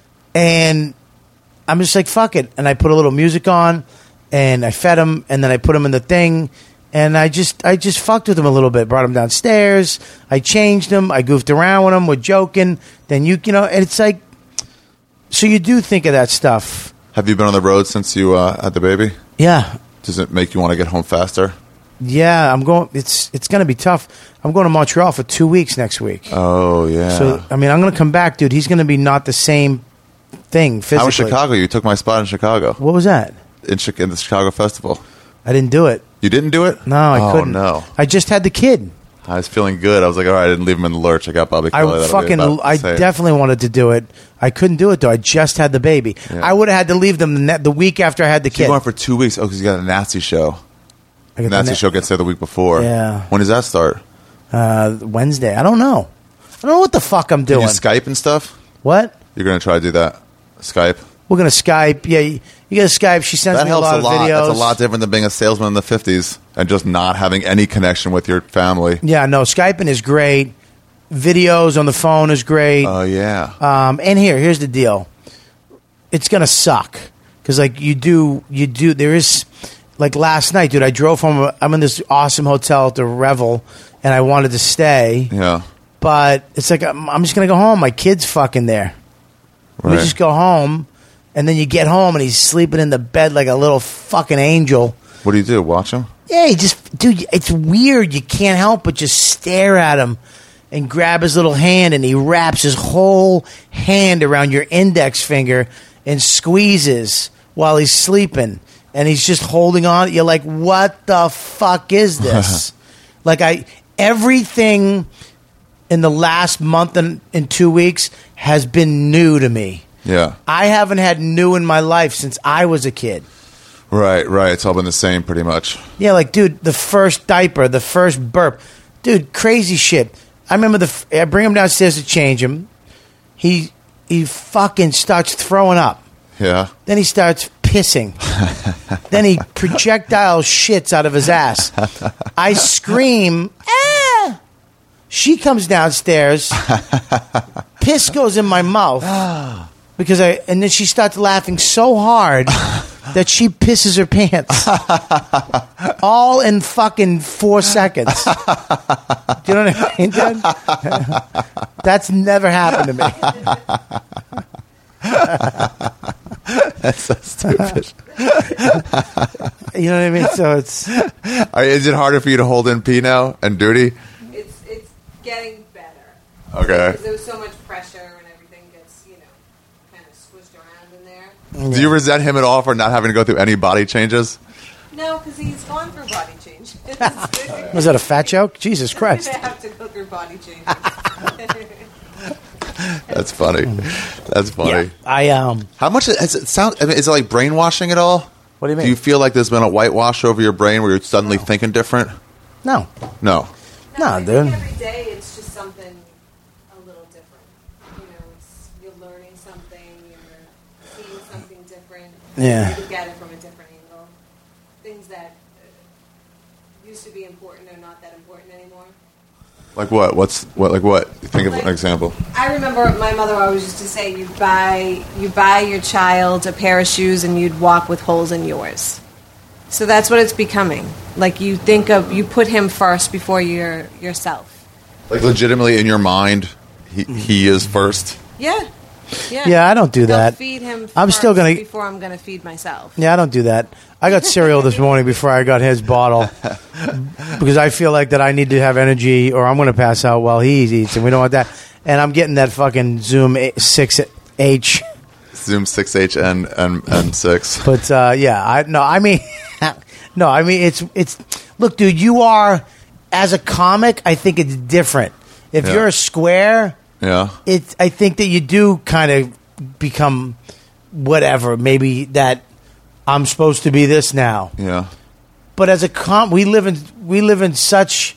And I'm just like, fuck it. And I put a little music on, and I fed him, and then I put him in the thing, and I just I just fucked with him a little bit. Brought him downstairs. I changed him. I goofed around with him. We're joking. Then you, you know, and it's like, so you do think of that stuff. Have you been on the road since you uh, had the baby? Yeah. Does it make you want to get home faster? Yeah, I'm going. It's it's going to be tough. I'm going to Montreal for two weeks next week. Oh, yeah. So I mean, I'm going to come back, dude. He's going to be not the same thing physically. How was Chicago? You took my spot in Chicago. What was that? In, Chi- in the Chicago Festival. I didn't do it. You didn't do it? No, I oh, couldn't. no. I just had the kid. I was feeling good. I was like, all right, I didn't leave him in the lurch. I got Bobby Kelly. I That'll be fucking. about I the same. definitely wanted to do it. I couldn't do it though. I just had the baby. Yeah. I would have had to leave them the, ne- the week after I had the So you're kid. going for two weeks. Oh, because you got a nasty show. I got the Nasty ne- show gets there the week before. Yeah. When does that start? uh, Wednesday. I don't know. I don't know what the fuck I'm Can doing. you Skype and stuff? What? You're going to try to do that? Skype? We're gonna Skype. Yeah, you, you got to Skype. She sends That me helps a lot a lot. of videos. That's a lot different than being a salesman in the fifties and just not having any connection with your family. Yeah, no, Skyping is great. Videos on the phone is great. Oh, yeah. Um, and here, here's the deal. It's gonna suck because, like, you do, you do. There is, like, last night, dude. I drove home. I'm in this awesome hotel at the Revel, and I wanted to stay, yeah. but it's like I'm, I'm just gonna go home. My kid's fucking there. Let me Right. just go home, and then you get home, and he's sleeping in the bed like a little fucking angel. What do you do? Watch him? Yeah, you just, dude, it's weird. You can't help but just stare at him. and grab his little hand, and he wraps his whole hand around your index finger and squeezes while he's sleeping, and he's just holding on. You're like, what the fuck is this? Like, I everything in the last month and in two weeks has been new to me. Yeah. I haven't had new in my life since I was a kid. Right, right. It's all been the same pretty much. Yeah, like, dude, the first diaper, the first burp. Dude, crazy shit. I remember the. f- I bring him downstairs to change him. He he fucking starts throwing up. Yeah. Then he starts pissing. Then he projectile shits out of his ass. I scream, ah! She comes downstairs. Piss goes in my mouth. Because I, and then she starts laughing so hard that she pisses her pants. All in fucking four seconds. Do you know what I mean, dude? That's never happened to me. That's so stupid. You know what I mean? So it's... Are, is it harder for you to hold in pee now and duty? It's it's getting better. Okay. Because there was so much pressure and everything gets, you know, kind of squished around in there. Do you resent him at all for not having to go through any body changes? No, because he's gone through body changes. Was that a fat joke? Jesus Christ. I have to go through body changes. That's funny. That's funny. Yeah. I, um... How much has it sound? I mean, is it like brainwashing at all? What do you mean? Do you feel like there's been a whitewash over your brain where you're suddenly thinking different? No. No. No, I dude. think every day it's just something a little different. You know, it's, you're learning something, you're seeing something different. Yeah. You look at it from a different angle. Things that uh, used to be important are not that important anymore. Like what? What's what? Like what? Think of Like- an example. I remember my mother always used to say, "You buy you buy your child a pair of shoes, and you'd walk with holes in yours." So that's what it's becoming. Like you think of you put him first before your yourself. Like legitimately in your mind, he he is first. Yeah, yeah. Yeah, I don't do They'll that. Feed him. I'm first still gonna- before I'm gonna feed myself. Yeah, I don't do that. I got cereal this morning before I got his bottle because I feel like that I need to have energy or I'm going to pass out while he eats, and we don't want that. And I'm getting that fucking Zoom six H. Zoom six H and and and six. But uh, yeah, I no, I mean, no, I mean it's it's. Look, dude, you are as a comic. I think it's different. If Yeah. you're a square, Yeah. it's. I think that you do kind of become whatever. Maybe that I'm supposed to be this now. Yeah. But as a com, we live in we live in such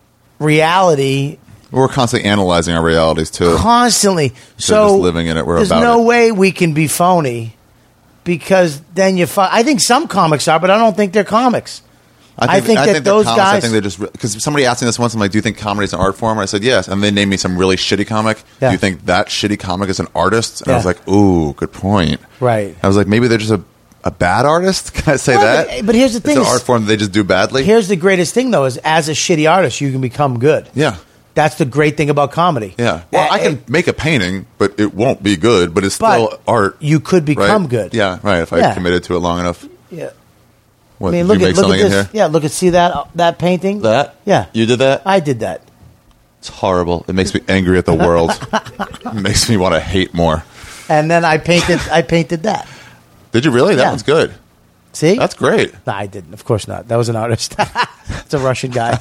reality We're constantly analyzing our realities too. constantly. Instead of So just living in it, we're there's about no it. way we can be phony because then you. Fu- I think some comics are, but I don't think they're comics. I think that they're those comics, I guys- think they're just because somebody asked me this once. I'm like, "Do you think comedy is an art form?" And I said, "Yes." And they named me some really shitty comic. Yeah. Do you think that shitty comic is an artist? And I Yeah. was like, "Ooh, good point." Right. I was like, maybe they're just a, a bad artist. Can I say Well, that? but- but here's the thing It's an is- art form that they just do badly. Here's the greatest thing though: is as a shitty artist, you can become good. yeah. That's the great thing about comedy. Yeah. Well, Uh, I can make a painting, but it won't be good. But it's But still art. you could become right? good. Yeah. Right. If I Yeah. committed to it long enough. Yeah. What, I mean, did look you at make look something at in this. here? Yeah, look at see that that painting. That? Yeah. You did that? I did that. It's horrible. It makes me angry at the world. It makes me want to hate more. And then I painted. I painted that. Did you really? That Yeah. one's good. See, That's great. No, I didn't. Of course not. That was an artist. It's a Russian guy.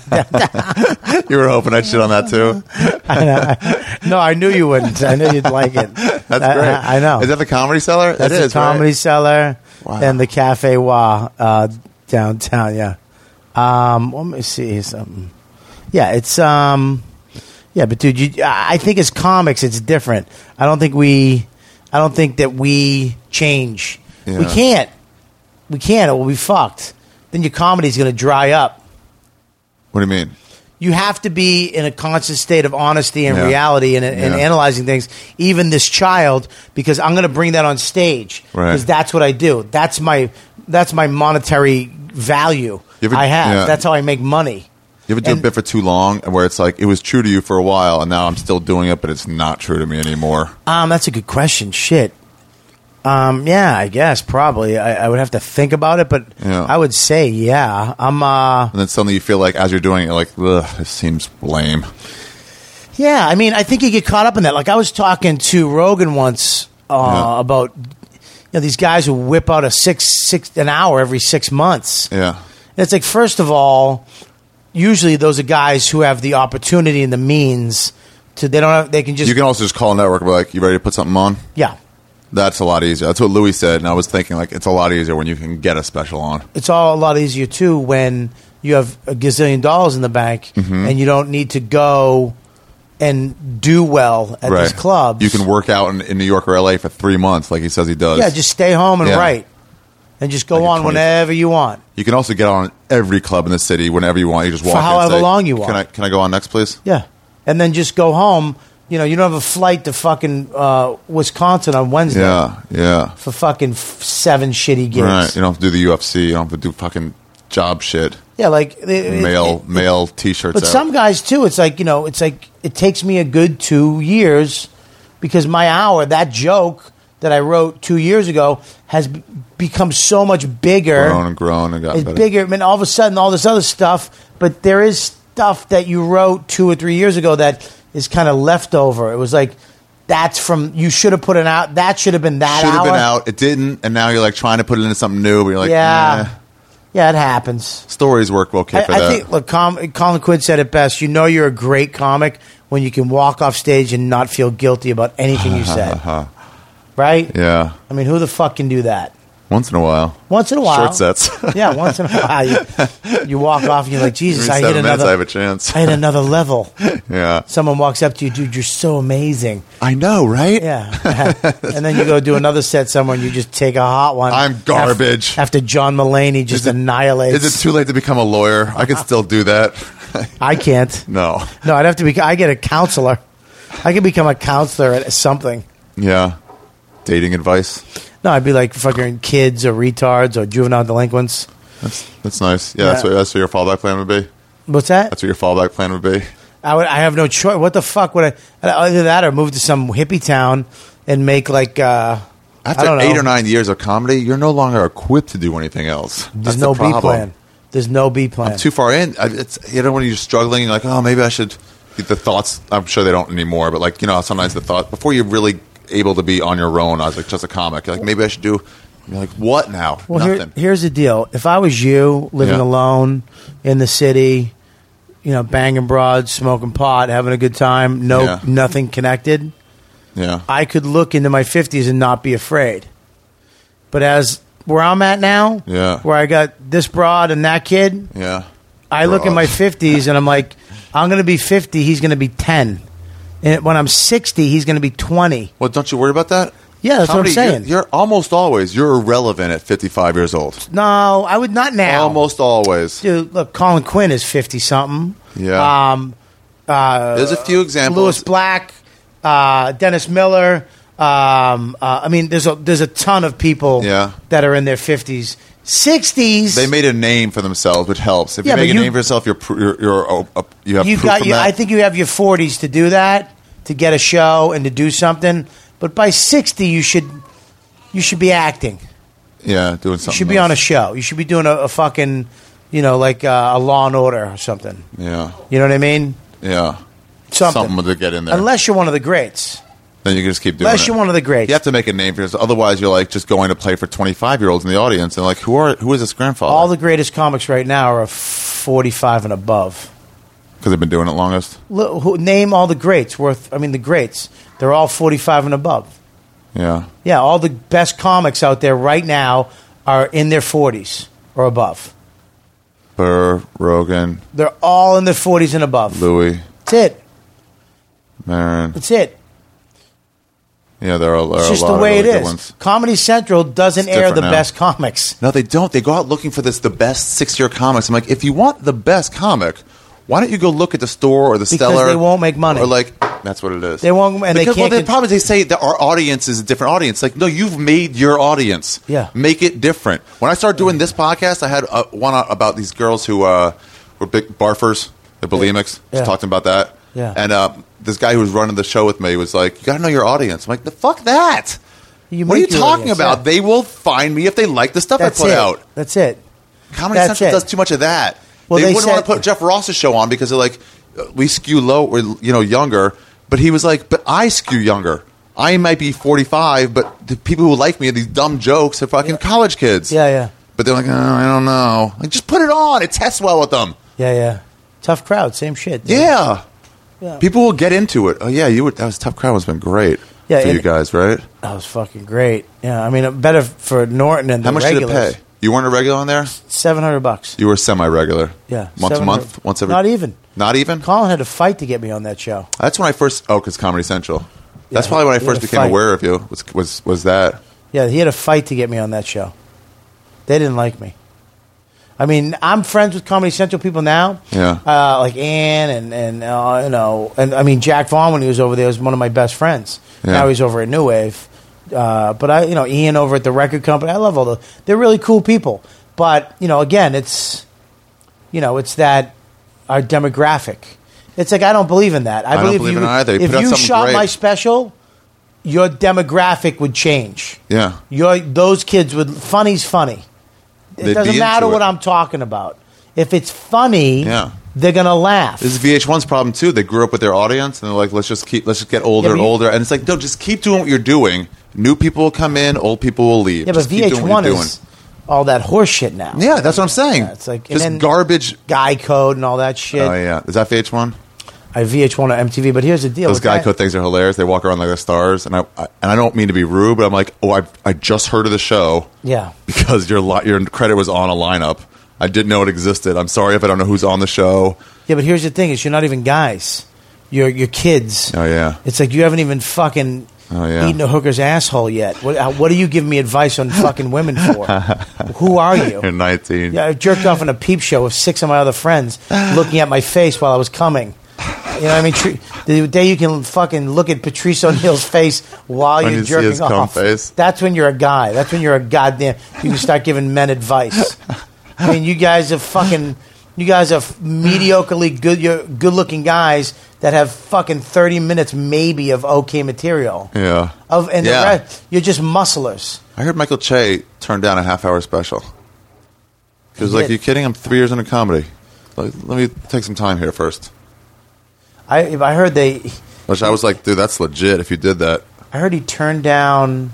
You were hoping I'd shit on that too. I know. No, I knew you wouldn't. I knew you'd like it. That's I- great. I, I know. Is that the Comedy Cellar? That's it the is, Comedy right? Cellar Wow. and the Cafe Wa uh, downtown. Yeah. Um, let me see something. Yeah, it's um, yeah, but dude, you, I think as comics, it's different. I don't think we, I don't think that we change. We Yeah. can't. We can't. Or we'll be fucked. Then your comedy's going to dry up. What do you mean? You have to be in a constant state of honesty and Yeah. reality and, and Yeah. analyzing things. Even this child, because I'm going to bring that on stage Right. because that's what I do. That's my that's my monetary value You ever- I have. yeah. That's how I make money. You ever do And- a bit for too long where it's like, it was true to you for a while and now I'm still doing it, but it's not true to me anymore? Um, that's a good question. Shit. Um, yeah, I guess probably. I, I would have to think about it, but Yeah. I would say yeah. I'm. Uh, And then suddenly you feel like, as you're doing it, you're like, ugh, this seems lame. Yeah, I mean, I think you get caught up in that. Like, I was talking to Rogan once uh, Yeah. about, you know, these guys who whip out a six, six, an hour every six months. Yeah. And it's like, first of all, usually those are guys who have the opportunity and the means to, they don't have, they can just, You can also just call a network and be like, you ready to put something on? yeah. That's a lot easier. That's what Louis said, and I was thinking, like, it's a lot easier when you can get a special on. It's all a lot easier, too, when you have a gazillion dollars in the bank Mm-hmm. and you don't need to go and do well at these clubs. You can work out in, in New York or L A for three months, like he says he does. Yeah, just stay home and Yeah. write. And just go Like a on twenty whenever you want. You can also get on every club in the city whenever you want. You just walk For in and however say, long you want. Can I, can I go on next, please? Yeah. And then just go home. You know, you don't have a flight to fucking uh, Wisconsin on Wednesday Yeah, yeah. for fucking f- seven shitty gigs. Right. You don't have to do the U F C. You don't have to do fucking job shit. Yeah, like... it- it- Mail, it- mail T-shirts But out. some guys, too, it's like, you know, it's like it takes me a good two years because my hour, that joke that I wrote two years ago has b- become so much bigger. grown and grown and got It's better. bigger. I mean, all of a sudden, all this other stuff, but there is stuff that you wrote two or three years ago that is kind of leftover. It was like, that's from, you should have put it out, that should have been that Should have hour. been out. It didn't, and now you're like trying to put it into something new, but you're like, Yeah. eh. Yeah, it happens. Stories work okay I, for I that. think, look, Com- Colin Quinn said it best. You know you're a great comic when you can walk off stage and not feel guilty about anything you said. Right? Yeah. I mean, who the fuck can do that? Once in a while. Once in a while. Short sets. Yeah, once in a while. You, you walk off and you're like, Jesus, Every I seven hit minutes another, I have a chance. I hit another level. Yeah. Someone walks up to you, dude, you're so amazing. I know, right? Yeah. And then you go do another set somewhere and you just take a hot one. I'm garbage. After, after John Mulaney just Is it- annihilates. Is it too late to become a lawyer? I could still do that. I can't. No. No, I'd have to be. I get a counselor. I could become a counselor at something. Yeah. Dating advice. No, I'd be like fucking kids or retards or juvenile delinquents. That's that's nice. Yeah, that's Yeah. what that's what your fallback plan would be. What's that? That's what your fallback plan would be. I would. I have no choice. What the fuck would I? Either that or move to some hippie town and make like. Uh, After I don't know. eight or nine years of comedy, you're no longer equipped to do anything else. There's That's no the B problem. plan. There's no B plan. I'm too far in. I- It's you know when you're struggling, you're like, oh, maybe I should. The thoughts. I'm sure they don't anymore, but like you know, sometimes the thought before you're really able to be on your own as like just a comic, you're like maybe I should do. You're like, what now? Well, here, Nothing. here's the deal. If I was you, living Yeah. alone in the city, you know, banging broads, smoking pot, having a good time, no, Yeah. nothing connected, Yeah. I could look into my fifties and not be afraid. But as where I'm at now, Yeah. where I got this broad and that kid, Yeah. I look at Broad. my fifties and I'm like, I'm going to be fifty, he's going to be ten. And when I'm sixty, he's going to be twenty. Well, don't you worry about that? Yeah, that's what I'm Comedy, saying. You're, you're almost always you're irrelevant at fifty-five years old. No, I would not now. Almost always. Dude, look, Colin Quinn is fifty-something. Yeah. Um, uh, There's a few examples. Lewis Black, uh, Dennis Miller. Um, uh, I mean, there's a there's a ton of people Yeah. that are in their fifties, sixties. They made a name for themselves, which helps. If Yeah, you but make a you- name for yourself, you're pr- you're, you're uh, uh, you have you proof got from you. that. I think you have your forties to do that, to get a show and to do something. But by sixty, you should you should be acting. Yeah, doing You something. should be else. on a show. You should be doing a, a fucking, you know, like uh, a Law and Order or something. Yeah, You know what I mean? yeah. Something. Something to get in there. Unless you're one of the greats. then you can just keep doing Unless it. you're one of the greats. You have to make a name for yourself. Otherwise, you're like just going to play for twenty-five year olds in the audience, and like, who are who is this grandfather? All the greatest comics right now are forty-five and above. Because they've been doing it longest. Look, who, name all the greats. Worth. I mean, the greats. They're all forty-five and above. Yeah, Yeah, all the best comics out there right now are in their forties or above. Burr, Rogan, They're all in their forties and above. Louis, That's it. Maron. That's it. Yeah, there are, there It's are just a the lot way of it really good is. ones. Comedy Central doesn't It's air the different now. best comics. No, they don't. They go out looking for this the best six year comics. I'm like, if you want the best comic, why don't you go look at the store or the Because Stellar? they won't make money. Or like, that's what it is. They won't- and they because, can't Well, the con- problem is they say that our audience is a different audience. Like, no, you've made your audience. Yeah. Make it different. When I started doing this podcast, I had uh, one out about these girls who uh, were big barfers, the bulimics. Yeah. Just talking about that. Yeah. And uh, this guy who was running the show with me was like, you got to know your audience. I'm like, the fuck that. You What are you make your talking audience, about? yeah. They will find me if they like the stuff That's I put it. out. That's it. Comedy That's Central it. does too much of that. Well, they, they wouldn't said- want to put Jeff Ross's show on because they're like, we skew low, or you know, younger. But he was like, but I skew younger. I might be forty-five, but the people who like me are these dumb jokes are fucking yeah. college kids. Yeah, yeah. But they're like, oh, I don't know. Like, just put it on. It tests well with them. Yeah, yeah. Tough crowd, same shit. Dude. Yeah. Yeah. People will get into it. Oh yeah, you would. That was Tough Crowd. Was been great. Yeah, for you guys, right? That was fucking great. Yeah, I mean, better for Norton and how the much regulars. did it pay? You weren't a regular on there. Seven hundred bucks. You were semi-regular. Yeah, once a month, once every. Not even. Not even. Colin had to fight to get me on that show. That's when I first. Oh, because Comedy Central. That's yeah, probably when I first became fight. aware of you. Was was was that? Yeah, he had a fight to get me on that show. They didn't like me. I mean, I'm friends with Comedy Central people now. Yeah. Uh, like Ann and, and uh, you know, and I mean, Jack Vaughn, when he was over there, was one of my best friends. Yeah. Now he's over at New Wave. Uh, but I, you know, Ian over at the record company, I love all the, they're really cool people. But, you know, again, it's, you know, it's that, our demographic. It's like, I don't believe in that. I, I don't believe, believe you, in either. You if put out you something shot great. my special, your demographic would change. Yeah. Your, those kids would, funny's funny. It They'd doesn't be matter into what it. I'm talking about. If it's funny, Yeah. they're gonna laugh. This is V H one's problem too. They grew up with their audience, and they're like, "Let's just keep, let's just get older Yeah, and but you- older." And it's like, no, just keep doing what you're doing. New people will come in, old people will leave. Yeah, but Just keep doing what V H one you're is all that horse shit now. doing. Yeah, that's what I'm saying. Yeah, it's like- and just then- garbage. Guy Code and all that shit. Oh yeah, is that V H one? I V H one or M T V, but here's the deal. Those with guy that- code things are hilarious. They walk around like they're stars, and I, I and I don't mean to be rude, but I'm like, oh, I I just heard of the show Yeah. because your li- your credit was on a lineup. I didn't know it existed. I'm sorry if I don't know who's on the show. Yeah, but here's the thing: is you're not even guys. You're you're kids. Oh yeah. It's like you haven't even fucking Oh, yeah. eaten a hooker's asshole yet. What uh, what are you giving me advice on fucking women for? Who are you? You're nineteen. Yeah, I jerked off in a peep show with six of my other friends looking at my face while I was coming. You know what I mean? Tr- the day you can fucking look at Patrice O'Neal's face while When you're you see jerking his cum off. face. That's when you're a guy. That's when you're a goddamn. You can start giving men advice. I mean, you guys are fucking. You guys are f- mediocrely good. You're good-looking guys that have fucking thirty minutes maybe of okay material. Yeah. Of and Yeah. the rest, you're just musclers. I heard Michael Che turned down a half-hour special. He was He like, did. "You kidding? I'm three years into comedy. Like, let me take some time here first." I I heard they. Which I was like, "Dude, that's legit. If you did that, I heard he turned down.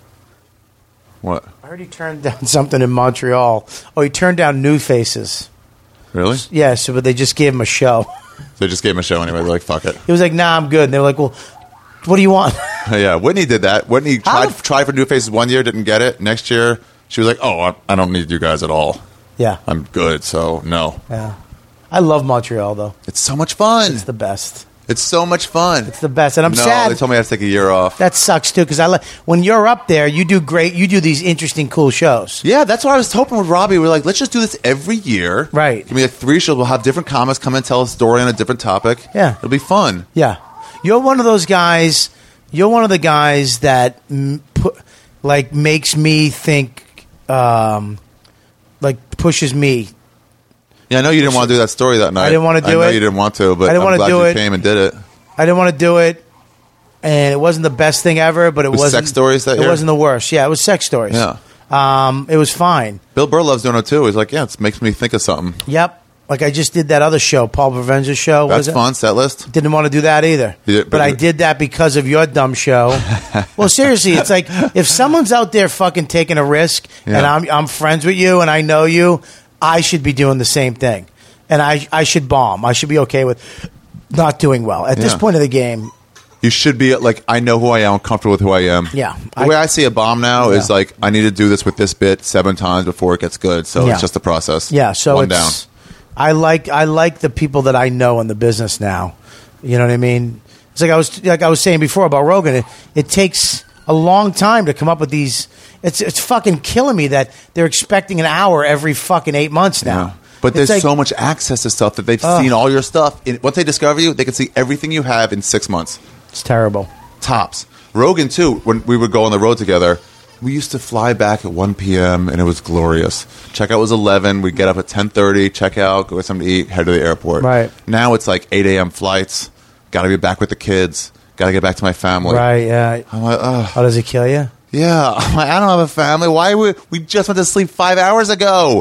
what? I heard he turned down something in Montreal. Oh, he turned down New Faces. Really?" Yeah, so but they just gave him a show. They just gave him a show anyway. They're like, "Fuck it." He was like, "Nah, I'm good." And they were like, "Well, what do you want?" Yeah, Whitney did that. Whitney How tried the f- tried for New Faces one year, didn't get it. Next year, she was like, "Oh, I, I don't need you guys at all. Yeah, I'm good." So no, yeah. I love Montreal though. it's so much fun. It's the best. It's so much fun. It's the best, and I'm no, sad. they told me I had to take a year off. That sucks too, because I li- when you're up there, you do great. You do these interesting, cool shows. Yeah, that's why I was hoping with Robbie. We're like, let's just do this every year. Right. Give me like three shows. We'll have different comics come and tell a story on a different topic. Yeah. It'll be fun. Yeah, you're one of those guys. You're one of the guys that mm, pu- like makes me think, um, like pushes me. Yeah, I know you didn't want to do that story that night. I didn't wanna do I know it. you didn't want to, but I didn't I'm wanna glad do you it. came and did it. I didn't want to do it, and it wasn't the best thing ever. But it Was wasn't Sex Stories that It year? wasn't the worst. Yeah, it was Sex Stories. Yeah. um, it was fine. Bill Burr loves doing it too. He's like, yeah, it makes me think of something. Yep. Like I just did that other show, Paul Provenza's show. What That's was it? fun. Set list. Didn't want to do that either. You did- but, but I you- did that because of your dumb show. Well, seriously, it's like if someone's out there fucking taking a risk, and Yeah. I'm I'm friends with you and I know you, I should be doing the same thing, and I I should bomb. I should be okay with not doing well at this Yeah. point of the game. You should be like, I know who I am. I'm comfortable with who I am. Yeah. The way I see a bomb now is Yeah. like, I need to do this with this bit seven times before it gets good. So Yeah. it's just a process. Yeah, so One it's, down. I like I like the people that I know in the business now. You know what I mean? It's like I was like I was saying before about Rogan. It, it takes a long time to come up with these. It's it's fucking killing me that they're expecting an hour every fucking eight months now. Yeah. But It's there's like- so much access to stuff that they've Ugh. seen all your stuff. In, once they discover you, they can see everything you have in six months. It's terrible. Tops. Rogan, too, when we would go on the road together, we used to fly back at one p.m., and it was glorious. Checkout was eleven. We'd get up at ten thirty, check out, go get something to eat, head to the airport. Right. Now it's like eight a.m. flights. Got to be back with the kids. Got to get back to my family. Right? Yeah. I'm like, ugh. How does it kill you? Yeah. I'm like, I don't have a family. Why would we just went to sleep five hours ago?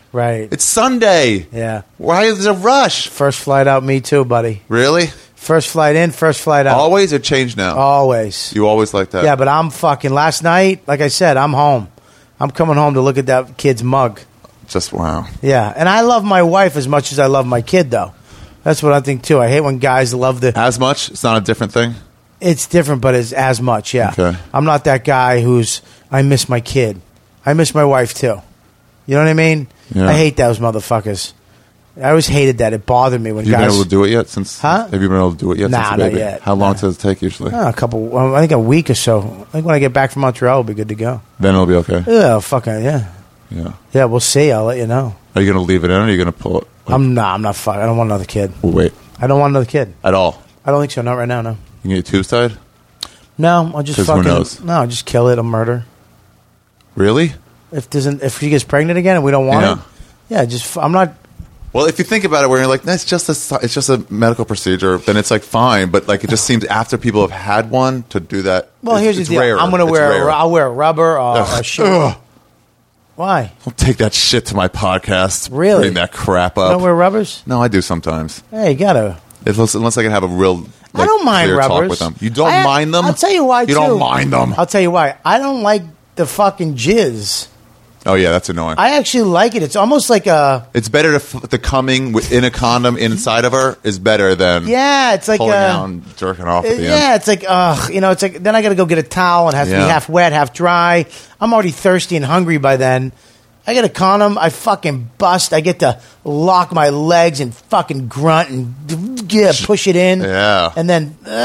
Right. It's Sunday. Yeah. Why is there a rush? First flight out, me too, buddy. Really? First flight in, first flight out. Always or change now? Always. You always like that? Yeah, but I'm fucking, last night, like I said, I'm home. I'm coming home to look at that kid's mug. Just wow. Yeah, and I love my wife as much as I love my kid, though. That's what I think, too. I hate when guys love the... As much? It's not a different thing? It's different, but it's as much, yeah. Okay. I'm not that guy who's, I miss my kid. I miss my wife, too. You know what I mean? Yeah. I hate those motherfuckers. I always hated that. It bothered me when Have you guys... been able to do it yet? Since Huh? Have you been able to do it yet Nah, since a not baby? yet. How long Nah. does it take usually? Oh, a couple, well, I think a week or so. I think when I get back from Montreal, we'll be good to go. Then it'll be okay. Yeah, fucking, yeah. Yeah. Yeah, we'll see. I'll let you know. Are you going to leave it in or are you going to pull it? Like, I'm not, I'm not fucking, I don't want another kid. oh, wait. I don't want another kid. At all? I don't think so, not right now, no. You can get tubes tied? No, I'll just 'Cause who fucking... knows? No, I'll just kill it, I'll murder. Really? If doesn't, if she gets pregnant again and we don't want Yeah. it, yeah, just, I'm not... Well, if you think about it, where you're like, that's just a, it's just a medical procedure, then it's like fine. But like, it just seems after people have had one to do that. Well, it's, here's it's the deal. rarer. I'm going to It's wear, a, rarer. I'll wear a rubber or a shoe. Ugh. Why? Don't take that shit to my podcast. Really? Bring that crap You up. don't wear rubbers? No, I do sometimes. Hey, you gotta. Unless, unless I can have a real. Like, I don't mind clear rubbers. Talk with them. You don't I- mind them? I'll tell you why, You too. don't mind them? I'll tell you why. I don't like the fucking jizz. Oh yeah, that's annoying. I actually like it. It's almost like a... It's better to f- the coming in a condom inside of her is better than Yeah, it's like pulling a... out and jerking off at the yeah, end. it's like, ugh, you know, it's like, then I got to go get a towel and it has to Yeah. be half wet, half dry. I'm already thirsty and hungry by then. I get a condom, I fucking bust. I get to lock my legs and fucking grunt and yeah, push it in. Yeah. And then, uh,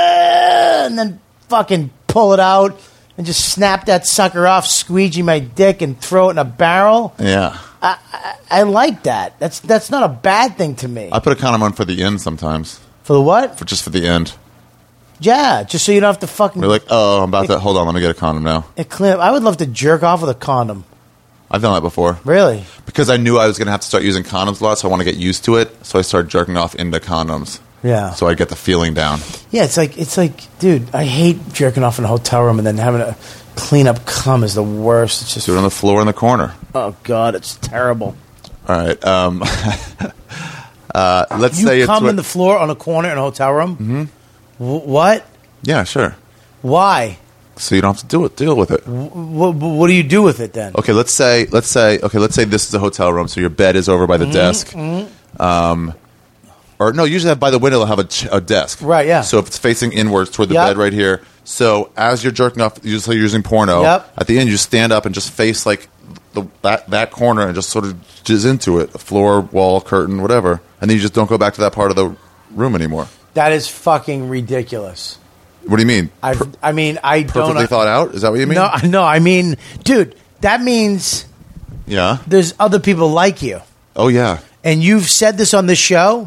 and then fucking pull it out and just snap that sucker off, squeegee my dick and throw it in a barrel. Yeah, I, I, I like that. That's that's not a bad thing to me. I put a condom on for the end sometimes, For the what? for just for the end. Yeah, just so you don't have to fucking... We're like, oh, I'm about to. Hold on, let me get a condom now. It clean- I would love to jerk off with a condom. I've done that before Really? because I knew I was going to have to start using condoms a lot, so I want to get used to it. So I started jerking off into condoms. Yeah. So I get the feeling down. Yeah, it's like it's like, dude, I hate jerking off in a hotel room and then having to clean up cum is the worst. It's just Do it on the floor in the corner. oh god, it's terrible. All right. Um, uh, let's You say it's cum what- in the floor on a corner in a hotel room? Mm-hmm. W- what? yeah, sure. Why? So you don't have to do it. Deal with it. What, what do you do with it then? Okay, let's say let's say okay, let's say this is a hotel room, so your bed is over by Mm-hmm, the desk. Um, or no, usually have by the window they'll have a, ch- a desk. Right, yeah. So if it's facing inwards toward the Yep. bed right here, so as you're jerking off, usually you're using porno. Yep. At the end, you stand up and just face like the that that corner and just sort of jizz into it, a floor, wall, curtain, whatever, and then you just don't go back to that part of the room anymore. That is fucking ridiculous. What do you mean? I Per- I mean, I perfectly don't thought out? Is that what you mean? No, no, I mean, dude, that means Yeah. there's other people like you. Oh yeah. And you've said this on this show?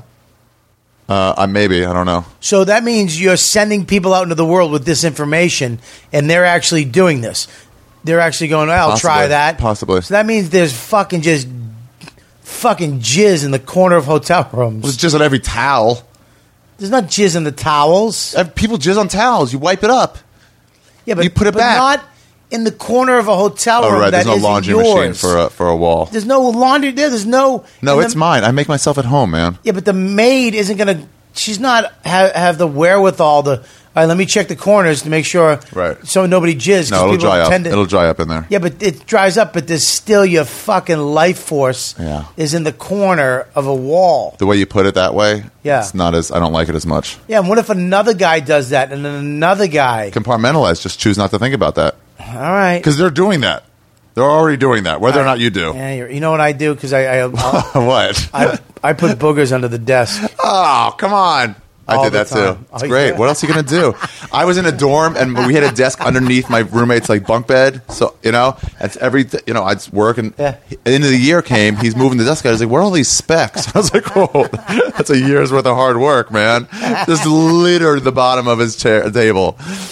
Uh, I maybe I don't know. So that means you're sending people out into the world with this information, and they're actually doing this. They're actually going, well, I'll try Possibly. that. Possibly. So that means there's fucking just fucking jizz in the corner of hotel rooms. It's just on every towel. There's not jizz in the towels. Uh, People jizz on towels. You wipe it up. Yeah, but you put it but back. not in the corner of a hotel Oh room. right, there's that no isn't laundry yours. machine for a, for a wall. There's no laundry there. There's no. No, and it's the- mine. I make myself at home, man. Yeah, but the maid isn't going to. She's not have, have the wherewithal to. All right, let me check the corners to make sure. Right. So nobody jizzes. 'cause No, it'll people dry up. tend to- It'll dry up in there. Yeah, but it dries up. But there's still your fucking life force. Yeah. Is in the corner of a wall. The way you put it that way, Yeah. it's not as I don't like it as much. Yeah. And what if another guy does that, and then another guy? Compartmentalize. Just choose not to think about that All right. because they're doing that. They're already doing that, whether or not you do. Yeah, you're, you know what I do? Because I I, What? I I put boogers under the desk. Oh, come on. I All did the that time. too. It's Oh, great. yeah. What else are you going to do? I was in a dorm and we had a desk underneath my roommate's like bunk bed. So, you know, it's every, you know, I'd work and Yeah. the end of the year came, he's moving the desk out. I was like, where are all these specs? I was like, oh, that's a year's worth of hard work, man. Just littered the bottom of his chair table.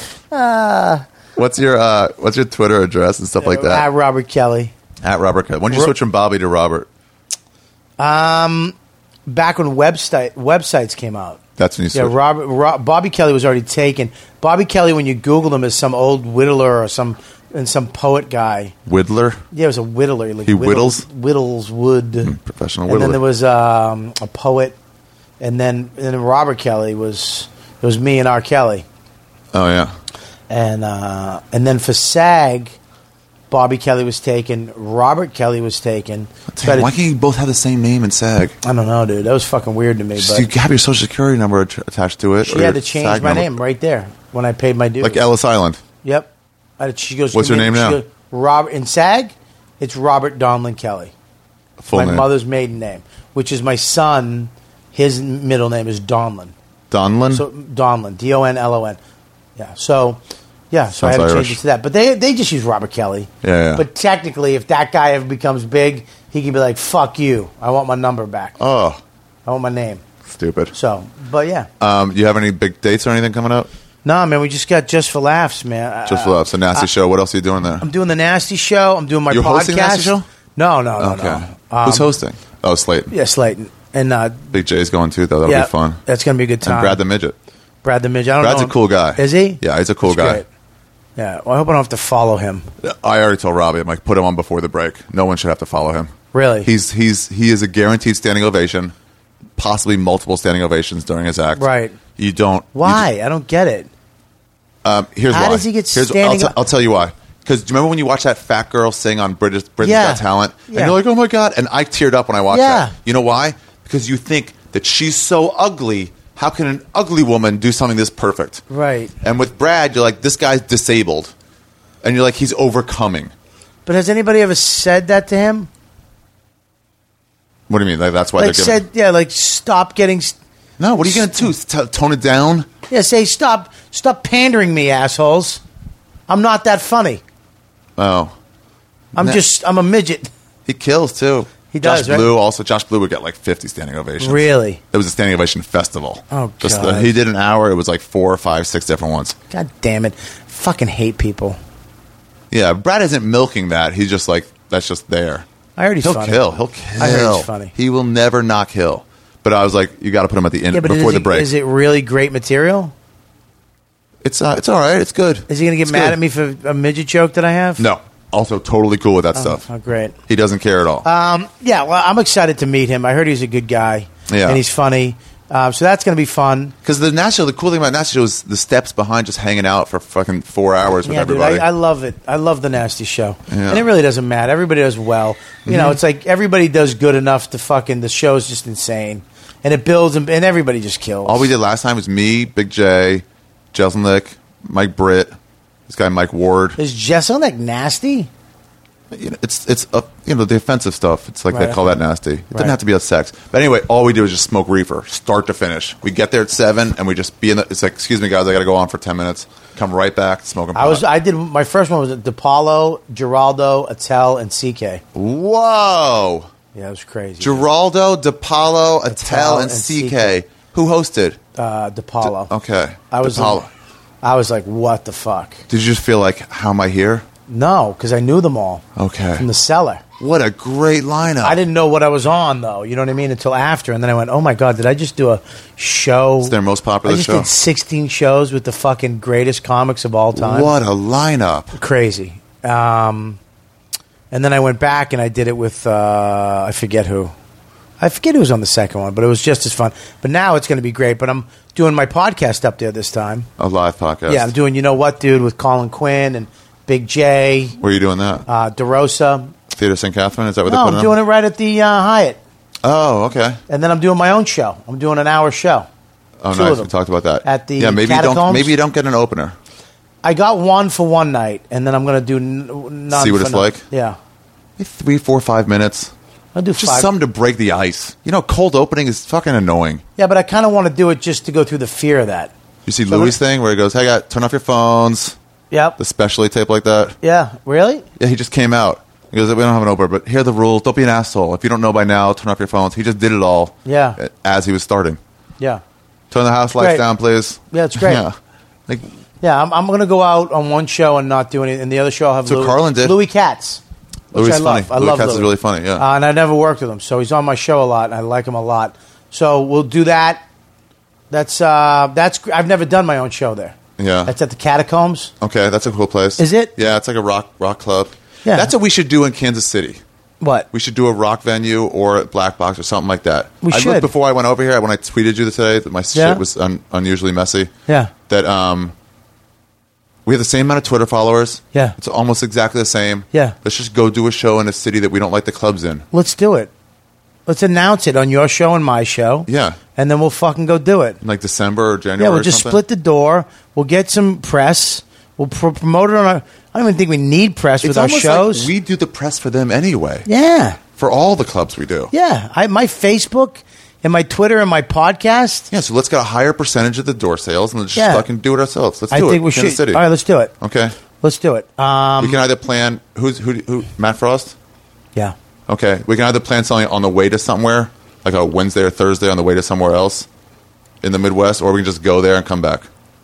What's your, uh, what's your Twitter address and stuff like At that? Robert Kelly. At Robert. When did you Ro- switch from Bobby to Robert? Back when website websites came out. That's when you Yeah, switched. Robert, Rob, Bobby Kelly was already taken. Bobby Kelly, when you Googled him, is some old whittler or some and some poet guy. Whittler? Yeah, it was a whittler. Like He whittles, whittles? Whittles wood. Mm, professional And then whittler. there was um, a poet, and then and then Robert Kelly was it was me and R. Kelly, Oh, yeah. and uh, and then for SAG, Bobby Kelly was taken, Robert Kelly was taken. So I Damn, why had- can't you both have the same name in SAG? I don't know, dude. That was fucking weird to me. Just, But you have your social security number att- attached to it. she or had your to change SAG my number. name right there when I paid my dues. Like Ellis Island. Yep. I, she goes. What's "Come your in." name She now? goes, Robert in SAG. It's Robert Donlin Kelly. Full my name. mother's maiden name, which is my son. His middle name is Donlin. Donlin? So Donlin, D O N L O N. Yeah. So, yeah. So I had Sounds to Irish. change it to that. But they they just use Robert Kelly. Yeah, yeah. But technically, if that guy ever becomes big, he can be like, "Fuck you! I want my number back. oh, I want my name." stupid. So, but yeah. Um, you have any big dates or anything coming up? No, man. We just got Just for Laughs, man. Just Uh, for laughs. A nasty show. What else are you doing there? I'm doing the Nasty Show. I'm doing my You're podcast. hosting Nasty Show? No, no, no, Okay. no. Um, Who's hosting? Oh, Slayton. Yeah, Slayton. And uh, Big J's going too, though. That'll yeah, be fun. That's going to be a good time. And Brad the Midget. Brad the Midget. I don't Brad's know a him. cool guy. Is he? Yeah, he's a cool That's guy. great. Yeah. Well, I hope I don't have to follow him. I already told Robbie, I'm like, put him on before the break. No one should have to follow him. Really? He's he's he is a guaranteed standing ovation, possibly multiple standing ovations during his act. Right. You don't. you Why? I don't get it. Um, here's How why. does he get Here's, standing I'll, up- t- I'll tell you why. Because do you remember when you watched that fat girl sing on British Britain's Yeah. Got Talent, Yeah. and you're like, oh my god, and I teared up when I watched Yeah. that. You know why? Because you think that she's so ugly. How can an ugly woman do something this perfect? Right. And with Brad, you're like, this guy's disabled, and you're like, he's overcoming. But has anybody ever said that to him? What do you mean? Like, that's why Like they're giving. said, yeah, like stop getting. St- No, what are you going to do? T- tone it down? yeah, say stop, stop pandering me, assholes. I'm not that funny. Oh, I'm Nah. just, I'm a midget. he kills too. He Josh does, right? Blue also. Josh Blue would get like fifty standing ovations. Really? It was a standing ovation festival. Oh, Just God. the, he did an hour. It was like four, five, six different ones. God damn it! Fucking hate people. Yeah, Brad isn't milking that. He's just like that's just there. I heard he's He'll funny. kill. He'll kill. I heard he's funny. He will never not kill. But I was like, you got to put him at the end Yeah, but before is the it, break. is it really great material? It's uh, it's all right. It's good. Is he going to get It's mad good. at me for a midget joke that I have? No. Also, totally cool with that stuff. Oh, great. He doesn't care at all. Um, yeah, well, I'm excited to meet him. I heard he's a good guy. Yeah. And he's funny. Um, so that's going to be fun. Because the Nasty, the cool thing about Nasty Show is the steps behind just hanging out for fucking four hours with Yeah, dude, everybody. I, I love it. I love the Nasty Show. Yeah. And it really doesn't matter. Everybody does well. You know, it's like everybody does good enough to fucking, the show's just insane. And it builds, and, and everybody just kills. all we did last time was me, Big J, Jeselnik, Mike Britt, this guy Mike Ward. Is Jesselnick nasty? You know, it's it's uh, you know the offensive stuff. It's like Right. they call that nasty. It Right. didn't have to be about sex. But anyway, all we do is just smoke reefer, start to finish. We get there at seven, and we just be in the. It's like, excuse me, guys, I got to go on for ten minutes. Come right back, smoking pot. I was. I did. My first one was DePaulo, Geraldo, Attell, and C K. Whoa, Yeah, it was crazy. Geraldo, DePaulo, Attell, and and C K. C K. Who hosted? uh, DePaulo. Okay, I was. DePaulo. I was like, what the fuck? Did you just feel like, how am I here? No, because I knew them all Okay, from the cellar. what a great lineup. I didn't know what I was on, though. You know what I mean? Until after, and then I went, "Oh my god, did I just do a show?" It's their most popular I just show. did sixteen shows with the fucking greatest comics of all time. What a lineup! Crazy. Um, and then I went back and I did it with uh, I forget who. I forget who was on the second one, but it was just as fun. But now it's going to be great. But I'm doing my podcast up there this time. A live podcast. Yeah, I'm doing You Know What, Dude, with Colin Quinn and Big J, Where are you doing that? uh, DeRosa. Theater Saint Catherine? Is that what No, they're I'm putting doing on? it right at the uh, Hyatt. Oh, okay. And then I'm doing my own show. I'm doing an hour show. Oh, Two nice. of them. We talked about that. At the yeah, maybe you don't. Catacombs? Maybe you don't get an opener. I got one for one night, and then I'm going to do n- none See what for it's none. like? Yeah. Three, four, five minutes. I'll do Just five. something to break the ice. You know, cold opening is fucking annoying. Yeah, but I kind of want to do it just to go through the fear of that. You see So Louis' what- thing where he goes, "Hey, guys, turn off your phones." Yep. The specialty tape like that. Yeah. Really? Yeah, he just came out. He goes, "We don't have an opener, but here are the rules. Don't be an asshole. If you don't know by now, turn off your phones." He just did it all. Yeah. As he was starting. Yeah. Turn the house lights great. down, please. Yeah, it's great. Yeah. Like, Yeah, I'm, I'm going to go out on one show and not do anything. And the other show I'll have So Louis, Carlin did. Louis Katz. Which Louis I is love. funny. I Louis love Katz Louis. is really funny, yeah. Uh, and I never worked with him, so he's on my show a lot, and I like him a lot. So we'll do that. That's uh, that's. gr- I've never done my own show there. Yeah. That's at the Catacombs. Okay, that's a cool place. Is it? Yeah, it's like a rock rock club. Yeah. That's what we should do in Kansas City. What? We should do a rock venue or a Black Box or something like that. We I should. looked before I went over here, when I tweeted you today that my Yeah. shit was un- unusually messy. Yeah. That um, we have the same amount of Twitter followers. Yeah. It's almost exactly the same. Yeah. Let's just go do a show in a city that we don't like the clubs in. Let's do it. Let's announce it on your show and my show. Yeah. And then we'll fucking go do it. In like December or January Yeah, we'll or just something. split the door. We'll get some press. We'll pro- promote it on our... I don't even think we need press It's with our almost shows. like we do the press for them anyway. yeah. For all the clubs we do. Yeah. I, my Facebook and my Twitter and my podcast. Yeah, so let's get a higher percentage of the door sales and let's just Yeah. fucking do it ourselves. Let's I do think it. we Kansas should. City. All right, let's do it. Okay. Let's do it. Um, we can either plan who's who, who Matt Frost? yeah. Okay. We can either plan something on the way to somewhere, like a Wednesday or Thursday on the way to somewhere else in the Midwest, or we can just go there and come back.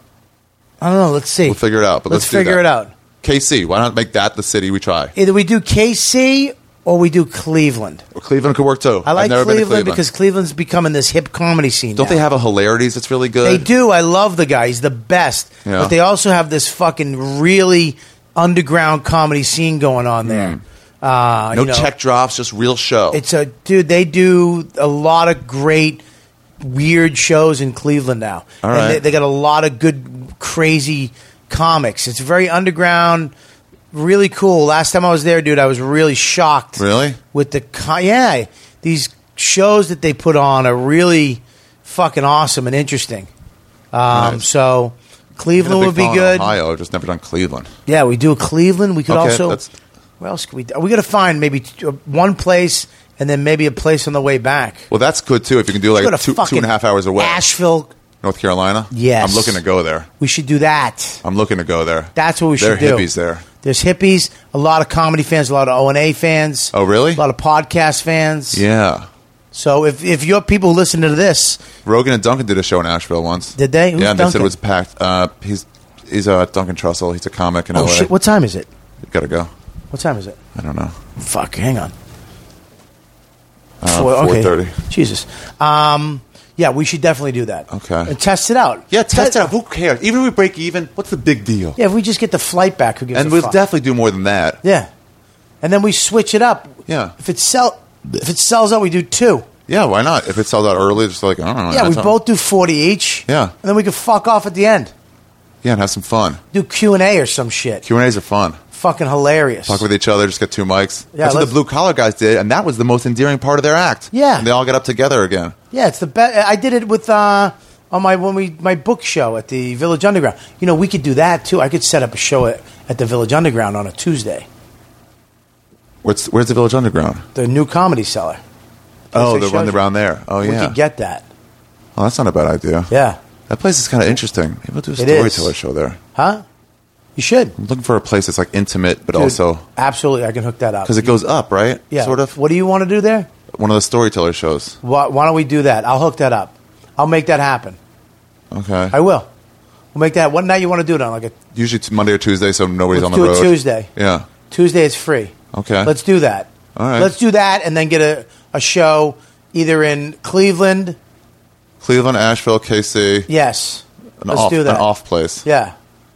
I don't know. Let's see. We'll figure it out. But let's let's, do figure that. it out. K C, why not make that the city we try? Either we do K C or we do Cleveland. Well, Cleveland could work too. I like I've never Cleveland, been to Cleveland because Cleveland's becoming this hip comedy scene. Don't now. they have a hilarities that's really good? They do. I love the guy. He's the best. Yeah. But they also have this fucking really underground comedy scene going on there. Uh, No you know, check drops, just real show. It's a dude. They do a lot of great weird shows in Cleveland now. All And right. they, they got a lot of good crazy comics. It's very underground. Really cool. Last time I was there, dude, I was really shocked. Really? With the co- yeah, these shows that they put on are really fucking awesome and interesting. Um, Nice. So Cleveland Been a would big be fan of good. Ohio, just never done Cleveland. Yeah, we do a Cleveland. We could Okay, also. that's- Where else could we? do? We got to find maybe t- uh, one place and then maybe a place on the way back. Well, that's good too. If you can do Let's go like to two, two fucking and a half hours away, Asheville. North Carolina. Yes. I'm looking to go there. We should do that. I'm looking to go there. That's what we There should are do. hippies there. There's hippies, a lot of comedy fans, a lot of O and A fans. Oh, really? A lot of podcast fans. Yeah. So if if you're people who listen to this, Rogan and Duncan did a show in Asheville once. Did they? Who's yeah, and they said Duncan? it was packed. Uh, he's he's uh, Duncan Trussell. He's a comic in oh L A. shit, what time is it? You gotta go. What time is it? I don't know. Fuck, hang on. Uh, Four- okay. four thirty. Jesus. Um, yeah, we should definitely do that. Okay. And test it out. Yeah, test Te- it out. Who cares? Even if we break even, what's the big deal? Yeah, if we just get the flight back, who gives And a we'll fuck? definitely do more than that. Yeah. And then we switch it up. Yeah. If it sell if it sells out, we do two. Yeah, why not? If it sells out early, just like, I don't know. Yeah, we that's both do forty each. Yeah. And then we can fuck off at the end. Yeah, and have some fun. Do Q and A or some shit. Q and A's are fun. Fucking hilarious. Talk with each other, just get two mics. Yeah, That's what let's- the blue collar guys did, and that was the most endearing part of their act. Yeah. And they all got up together again. Yeah, it's the best. I did it with uh, on my when we my book show at the Village Underground. You know, we could do that too. I could set up a show at, at the Village Underground on a Tuesday. Where's, where's the Village Underground? The new Comedy Cellar. Oh, I the showed one you. around there. Oh, We yeah. could get that. Oh, that's not a bad idea. Yeah. That place is kind of interesting. Maybe we'll do a It is. storyteller show there. Huh? You should. I'm looking for a place that's like intimate, but Dude, also absolutely, I can hook that up. because it goes up, right? yeah. Sort of. What do you want to do there? One of the storyteller shows. Why, why don't we do that? I'll hook that up. I'll make that happen. Okay. I will. We'll make that. What night you want to do it on? Like a Usually it's Monday or Tuesday, so nobody's let's on the do road. it Tuesday. Yeah. Tuesday is free. Okay. Let's do that. All right. Let's do that and then get a, a show either in Cleveland. Cleveland, Asheville, K C. Yes. An Let's off, do that. An off place. Yeah.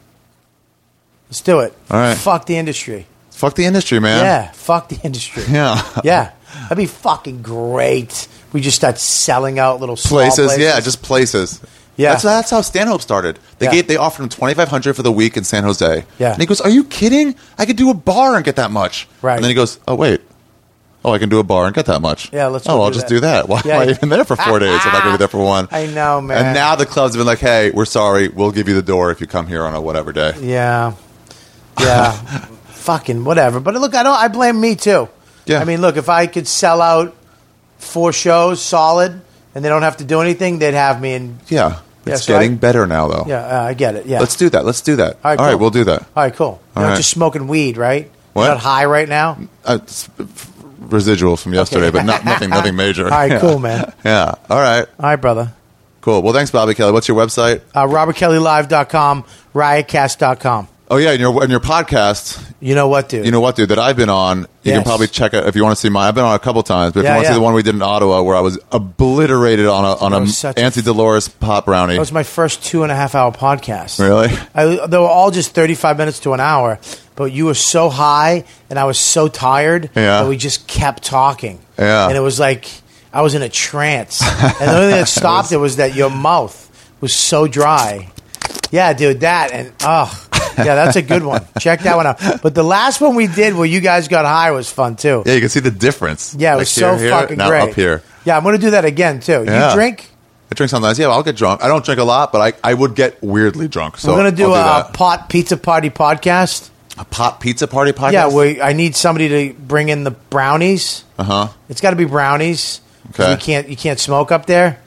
Let's do it. All right. Fuck the industry. Fuck the industry, man. Yeah. Fuck the industry. Yeah. Yeah. That'd be fucking great. We just start selling out little small places, places. yeah, just places. Yeah. that's that's how Stanhope started. They Yeah. gave they offered him twenty five hundred for the week in San Jose. Yeah. and he goes, "Are you kidding? I could do a bar and get that much." Right. and then he goes, "Oh wait, oh I can do a bar and get that much." Yeah, let's Oh, go I'll do just that. do that. Why Yeah. am I even there for four days? I'm not going to be there for one. I know, man. And now the clubs have been like, "Hey, we're sorry. We'll give you the door if you come here on a whatever day." Yeah. Yeah. Fucking whatever. But look, I don't I blame me too. Yeah. I mean, look, if I could sell out four shows solid and they don't have to do anything, they'd have me and Yeah, Yeah, it's so getting I- better now, though. yeah, uh, I get it. Yeah. Let's do that. Let's do that. All right, All right cool. we'll do that. All right, cool. You're All not right. just smoking weed, right? What? You're not high right now? Uh, it's residual from yesterday, but not, nothing, nothing major. All right, Yeah. cool, man. Yeah. All right. All right, brother. Cool. Well, thanks, Bobby Kelly. What's your website? Uh, robert kelly live dot com, riotcast dot com. Oh yeah, in your in your podcast, You know what, dude? you know what, dude, that I've been on. You Yes. can probably check it if you want to see mine. I've been on a couple times, but if Yeah, you want to yeah. see the one we did in Ottawa, where I was obliterated on a on That a was such a- Auntie Dolores pot brownie. That was my first two and a half hour podcast. Really? I, they were all just thirty-five minutes to an hour, but you were so high and I was so tired Yeah. that we just kept talking. Yeah. And it was like I was in a trance. And the only thing that stopped it was that your mouth was so dry. Yeah, dude, that and oh, yeah, that's a good one. Check that one out. But the last one we did where you guys got high was fun too. Yeah, you can see the difference. Yeah, it Like was so here, here, fucking now great. up here. Yeah, I'm going to do that again too. Yeah. You drink? I drink sometimes. Yeah, I'll get drunk. I don't drink a lot, but I, I would get weirdly drunk. So We're going to do, I'll a, that. pot pizza party podcast. a pot pizza party podcast. Yeah, where I need somebody to bring in the brownies. uh huh. It's got to be brownies. 'Cause Okay. We can't. You can't smoke up there.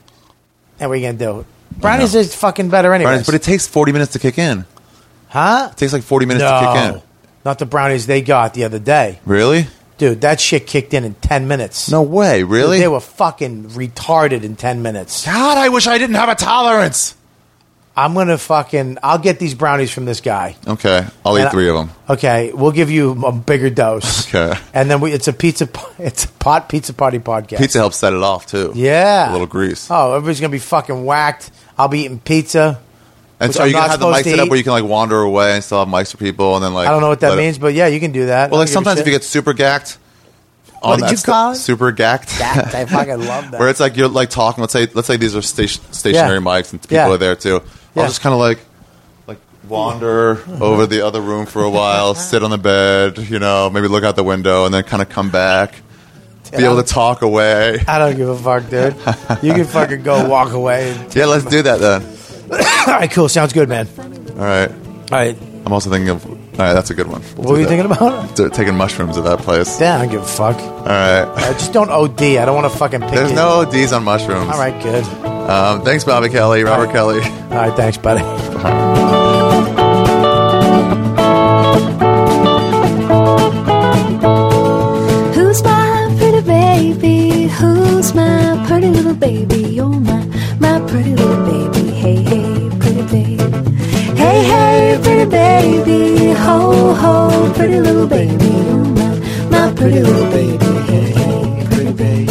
And what are you gonna do? Brownies know. is fucking better anyway. But it takes forty minutes to kick in. huh? It takes like forty minutes to kick in. No, not the brownies they got the other day, Really? dude. That shit kicked in in ten minutes. No way. Dude, Really? they were fucking retarded in ten minutes. God, I wish I didn't have a tolerance. I'm gonna fucking. I'll get these brownies from this guy. Okay, I'll And eat three of them. Okay, we'll give you a bigger dose. Okay. and then we, it's a pizza. It's a pot pizza party podcast. Pizza helps set it off too. Yeah, A little grease. Oh, everybody's gonna be fucking whacked. I'll be eating pizza. And which so are I'm you gonna not have the supposed mic to set up eat. where you can like wander away and still have mics for people, and then like I don't know what that let it- means, but yeah, you can do that. Well, I like don't give a sometimes if shit. you get super gacked. What on did that you stu- call it? Super gacked. Gacked. I fucking love that. Where it's like you're like talking. Let's say let's say these are station, stationary Yeah. mics and people Yeah. are there too. I'll Yeah. just kind of like like wander over the other room for a while, sit on the bed, you know, maybe look out the window, and then kind of come back, be able to talk away. I don't give a fuck, dude. You can fucking go walk away. And Yeah, let's do that then. all right, cool. Sounds good, man. All right. All right. I'm also thinking of. All right, that's a good one. We'll What were do you that. thinking about? D- Taking mushrooms at that place. Yeah, I don't give a fuck. All right. Uh, just don't O D. I don't want to fucking pick There's it. no O Ds on mushrooms. All right, good. Um, thanks, Bobby Kelly, Robert Kelly. All right, thanks, buddy. Who's my pretty baby? Who's my pretty little baby? You're my, my pretty little baby. Hey, hey, pretty baby. Hey, hey, pretty baby. Ho, ho, pretty little baby. You're my, my pretty little baby. Hey, hey, pretty baby.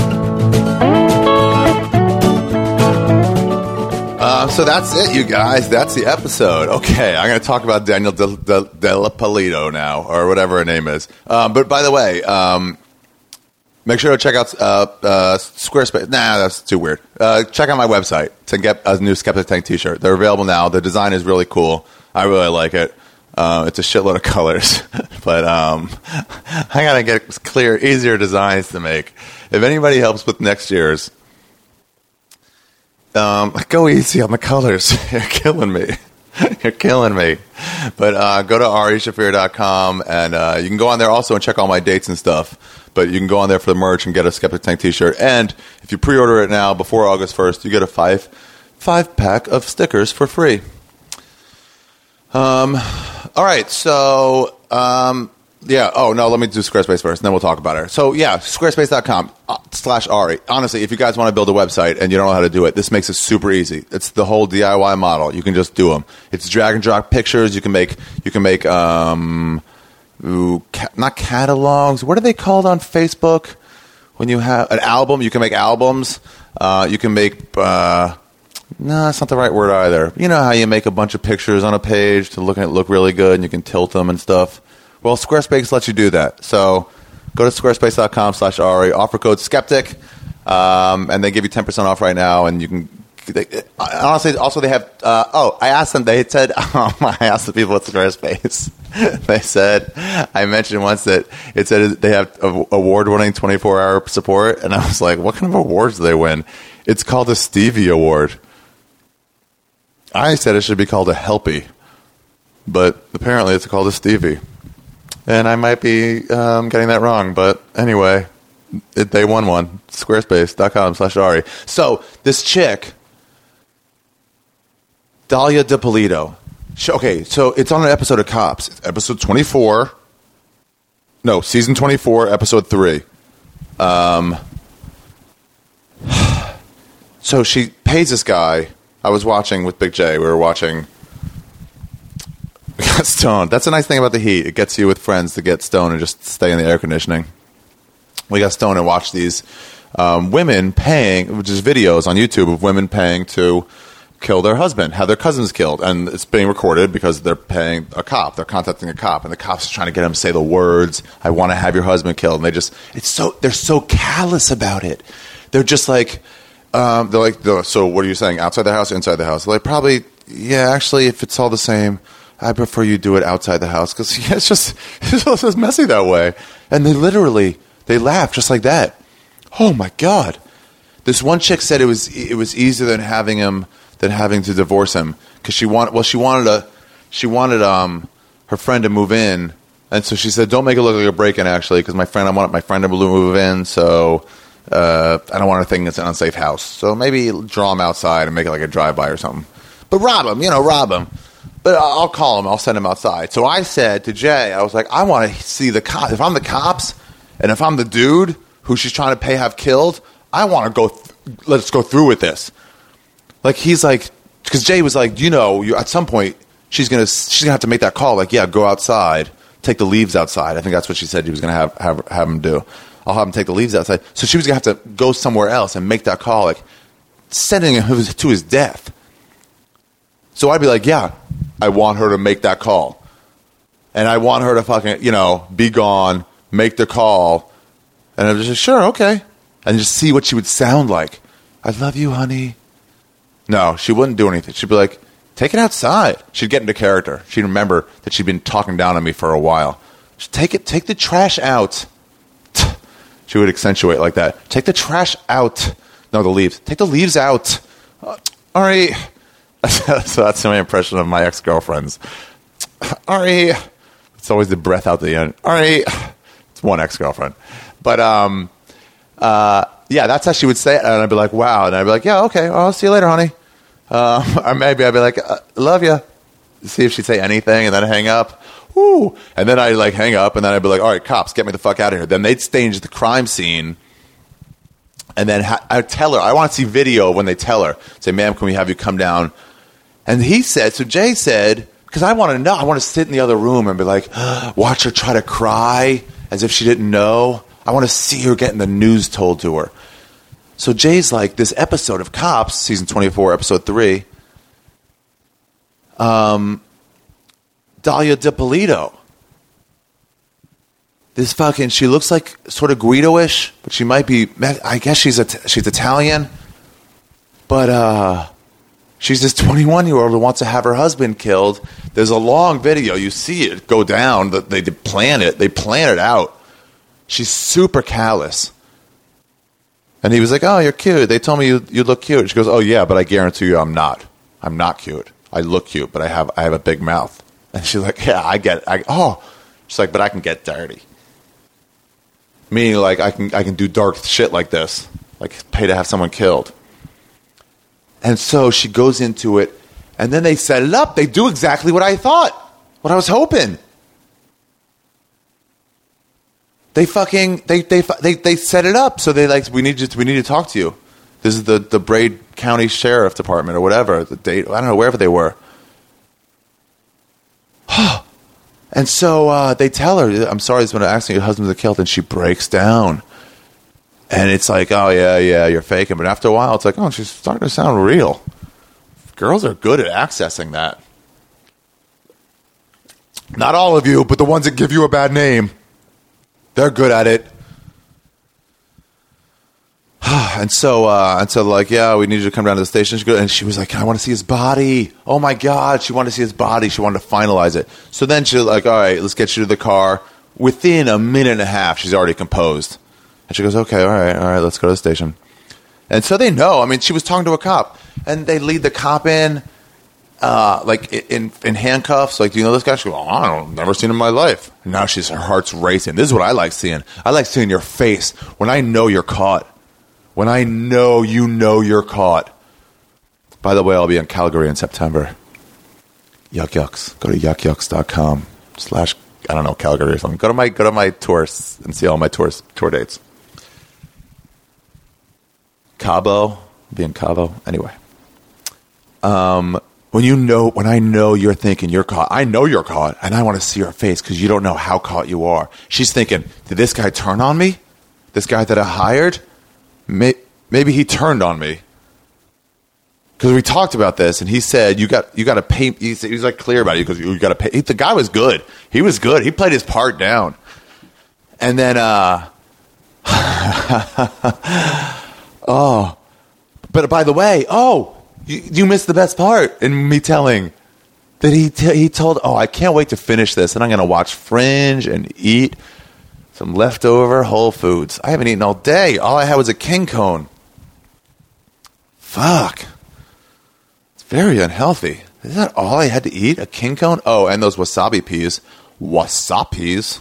Um, so that's it, you guys. That's the episode. Okay, I'm going to talk about Daniel De, De, Della Polito now, or whatever her name is. Um, but by the way, um, make sure to check out uh, uh, Squarespace. Nah, that's too weird. Uh, check out my website to get a new Skeptic Tank t-shirt. They're available now. The design is really cool. I really like it. Uh, it's a shitload of colors, but um, I got to get clear, easier designs to make. If anybody helps with next year's, Um, go easy on the colors. You're killing me. You're killing me. But uh, go to ari shafir dot com, and uh, you can go on there also and check all my dates and stuff. But you can go on there for the merch and get a Skeptic Tank t-shirt. And if you pre-order it now before August first, you get a five five pack of stickers for free. Um, all right, so um, yeah. Oh no, let me do Squarespace first, and then we'll talk about it. So yeah, squarespace dot com uh, slash Ari. Honestly, if you guys want to build a website and you don't know how to do it, this makes it super easy. It's the whole D I Y model. You can just do them. It's drag and drop pictures. You can make you can make um, ooh, ca- not catalogs. What are they called on Facebook? When you have an album, you can make albums. Uh, you can make. Uh, No, that's not the right word either. You know how you make a bunch of pictures on a page to look at look really good, and you can tilt them and stuff. Well, Squarespace lets you do that. So go to squarespace dot com slash Ari. Offer code Skeptic, um, and they give you ten percent off right now. And you can they, honestly also they have. Uh, oh, I asked them. They said um, I asked the people at Squarespace. They said I mentioned once that it said they have award winning twenty-four hour support, and I was like, what kind of awards do they win? It's called a Stevie Award. I said it should be called a Helpy, but apparently it's called a Stevie. And I might be um, getting that wrong, but anyway, it, they won one. Squarespace dot com slash Ari. So, this chick, Dahlia DiPolito. She, okay, so it's on an episode of Cops. It's episode twenty-four. No, season twenty-four, episode three. Um, so she pays this guy. I was watching with Big J. We were watching We got stoned. That's a nice thing about the heat. It gets you with friends to get stoned and just stay in the air conditioning. We got stoned and watched these um, women paying, which is videos on YouTube of women paying to kill their husband, have their cousins killed. And it's being recorded because they're paying a cop. They're contacting a cop. And the cop's trying to get them to say the words, I want to have your husband killed. And they just, it's so, they're so callous about it. They're just like, um, they're like, they're, so what are you saying? Outside the house or inside the house? They're like, probably, yeah, actually, if it's all the same, I prefer you do it outside the house. Because yeah, it's just, it's just messy that way. And they literally, they laugh just like that. Oh my God. This one chick said it was it was easier than having him than having to divorce him because she wanted well she wanted a she wanted um her friend to move in, and so she said don't make it look like a break-in actually because my friend I want my friend to move in, so uh, I don't want her thinking it's an unsafe house, so maybe draw him outside and make it like a drive-by or something, but rob him, you know, rob him. But I'll call him, I'll send him outside. So I said to Jay, I was like, I want to see the cops. If I'm the cops and if I'm the dude who she's trying to pay have killed, I want to go, th- let's go through with this. Like, he's like, because Jay was like, you know, you, at some point, she's going to she's gonna have to make that call. Like, yeah, go outside, take the leaves outside. I think that's what she said he was going to have, have, have him do. I'll have him take the leaves outside. So she was going to have to go somewhere else and make that call, like, sending him to his death. So I'd be like, yeah, I want her to make that call. And I want her to fucking, you know, be gone, make the call. And I was just, sure, okay. And just see what she would sound like. I love you, honey. No, she wouldn't do anything. She'd be like, take it outside. She'd get into character. She'd remember that she'd been talking down on me for a while. Just take it, take the trash out. She would accentuate like that. Take the trash out. No, the leaves. Take the leaves out. Uh, all right. So that's my impression of my ex-girlfriends. All right. It's always the breath out the end. All right. It's one ex-girlfriend. But, um, uh, yeah, that's how she would say it. And I'd be like, wow. And I'd be like, yeah, okay. Well, I'll see you later, honey. Uh, or maybe I'd be like, uh, love you. See if she'd say anything and then hang up. Woo. And then I'd like hang up and then I'd be like, all right, cops, get me the fuck out of here. Then they'd stage the crime scene. And then ha- I'd tell her, I want to see video when they tell her. Say, ma'am, can we have you come down? And he said, so Jay said, because I want to know, I want to sit in the other room and be like, watch her try to cry as if she didn't know. I want to see her getting the news told to her. So Jay's like, this episode of Cops, season twenty-four, episode three, um, Dahlia DiPolito. This fucking, she looks like sort of Guido-ish, but she might be, I guess she's a, she's Italian, but uh, she's this twenty-one-year-old who wants to have her husband killed. There's a long video. You see it go down. They plan it. They plan it out. She's super callous. And he was like, oh, you're cute. They told me you, you look cute. She goes, oh, yeah, but I guarantee you I'm not. I'm not cute. I look cute, but I have I have a big mouth. And she's like, yeah, I get it. I, oh. She's like, but I can get dirty. Meaning, like, I can I can do dark shit like this. Like, pay to have someone killed. And so she goes into it, and then they set it up. They do exactly what I thought, what I was hoping. They fucking they they they they set it up. So they like we need you to, we need to talk to you. This is the the Braid County Sheriff Department or whatever. The date I don't know wherever they were. And so uh, they tell her, "I'm sorry, this one accident. Your husband's killed," and she breaks down. And it's like, "Oh yeah, yeah, you're faking." But after a while, it's like, "Oh, she's starting to sound real." Girls are good at accessing that. Not all of you, but the ones that give you a bad name. They're good at it. and so, uh, and so, like, yeah, we need you to come down to the station. She go, and she was like, I want to see his body. Oh, my God. She wanted to see his body. She wanted to finalize it. So then she's like, all right, let's get you to the car. Within a minute and a half, she's already composed. And she goes, okay, all right, all right, let's go to the station. And so they know. I mean, she was talking to a cop. And they lead the cop in, uh, like, in in handcuffs. Like, do you know this guy? She goes, oh, I don't, never seen him in my life. And now she's, her heart's racing. This is what I like seeing. I like seeing your face when I know you're caught. When I know you know you're caught. By the way, I'll be in Calgary in September. Yuck Yucks. Go to yuck yucks dot com slash, I don't know, Calgary or something. Go to my go to my tours and see all my tours tour dates. Cabo. I'll be in Cabo. Anyway. Um, When you know, when I know you're thinking you're caught, I know you're caught, and I want to see her face because you don't know how caught you are. She's thinking, did this guy turn on me? This guy that I hired? May, maybe he turned on me. Because we talked about this, and he said, you got you got to pay, he's, he's like clear about it, because you got to pay. He, the guy was good. He was good. He played his part down. And then, uh, oh, but by the way, oh, You, you missed the best part in me telling that he t- he told, oh, I can't wait to finish this, and I'm going to watch Fringe and eat some leftover Whole Foods. I haven't eaten all day. All I had was a King Cone. Fuck. It's very unhealthy. Is that all I had to eat? A King Cone? Oh, and those wasabi peas. Wasapis.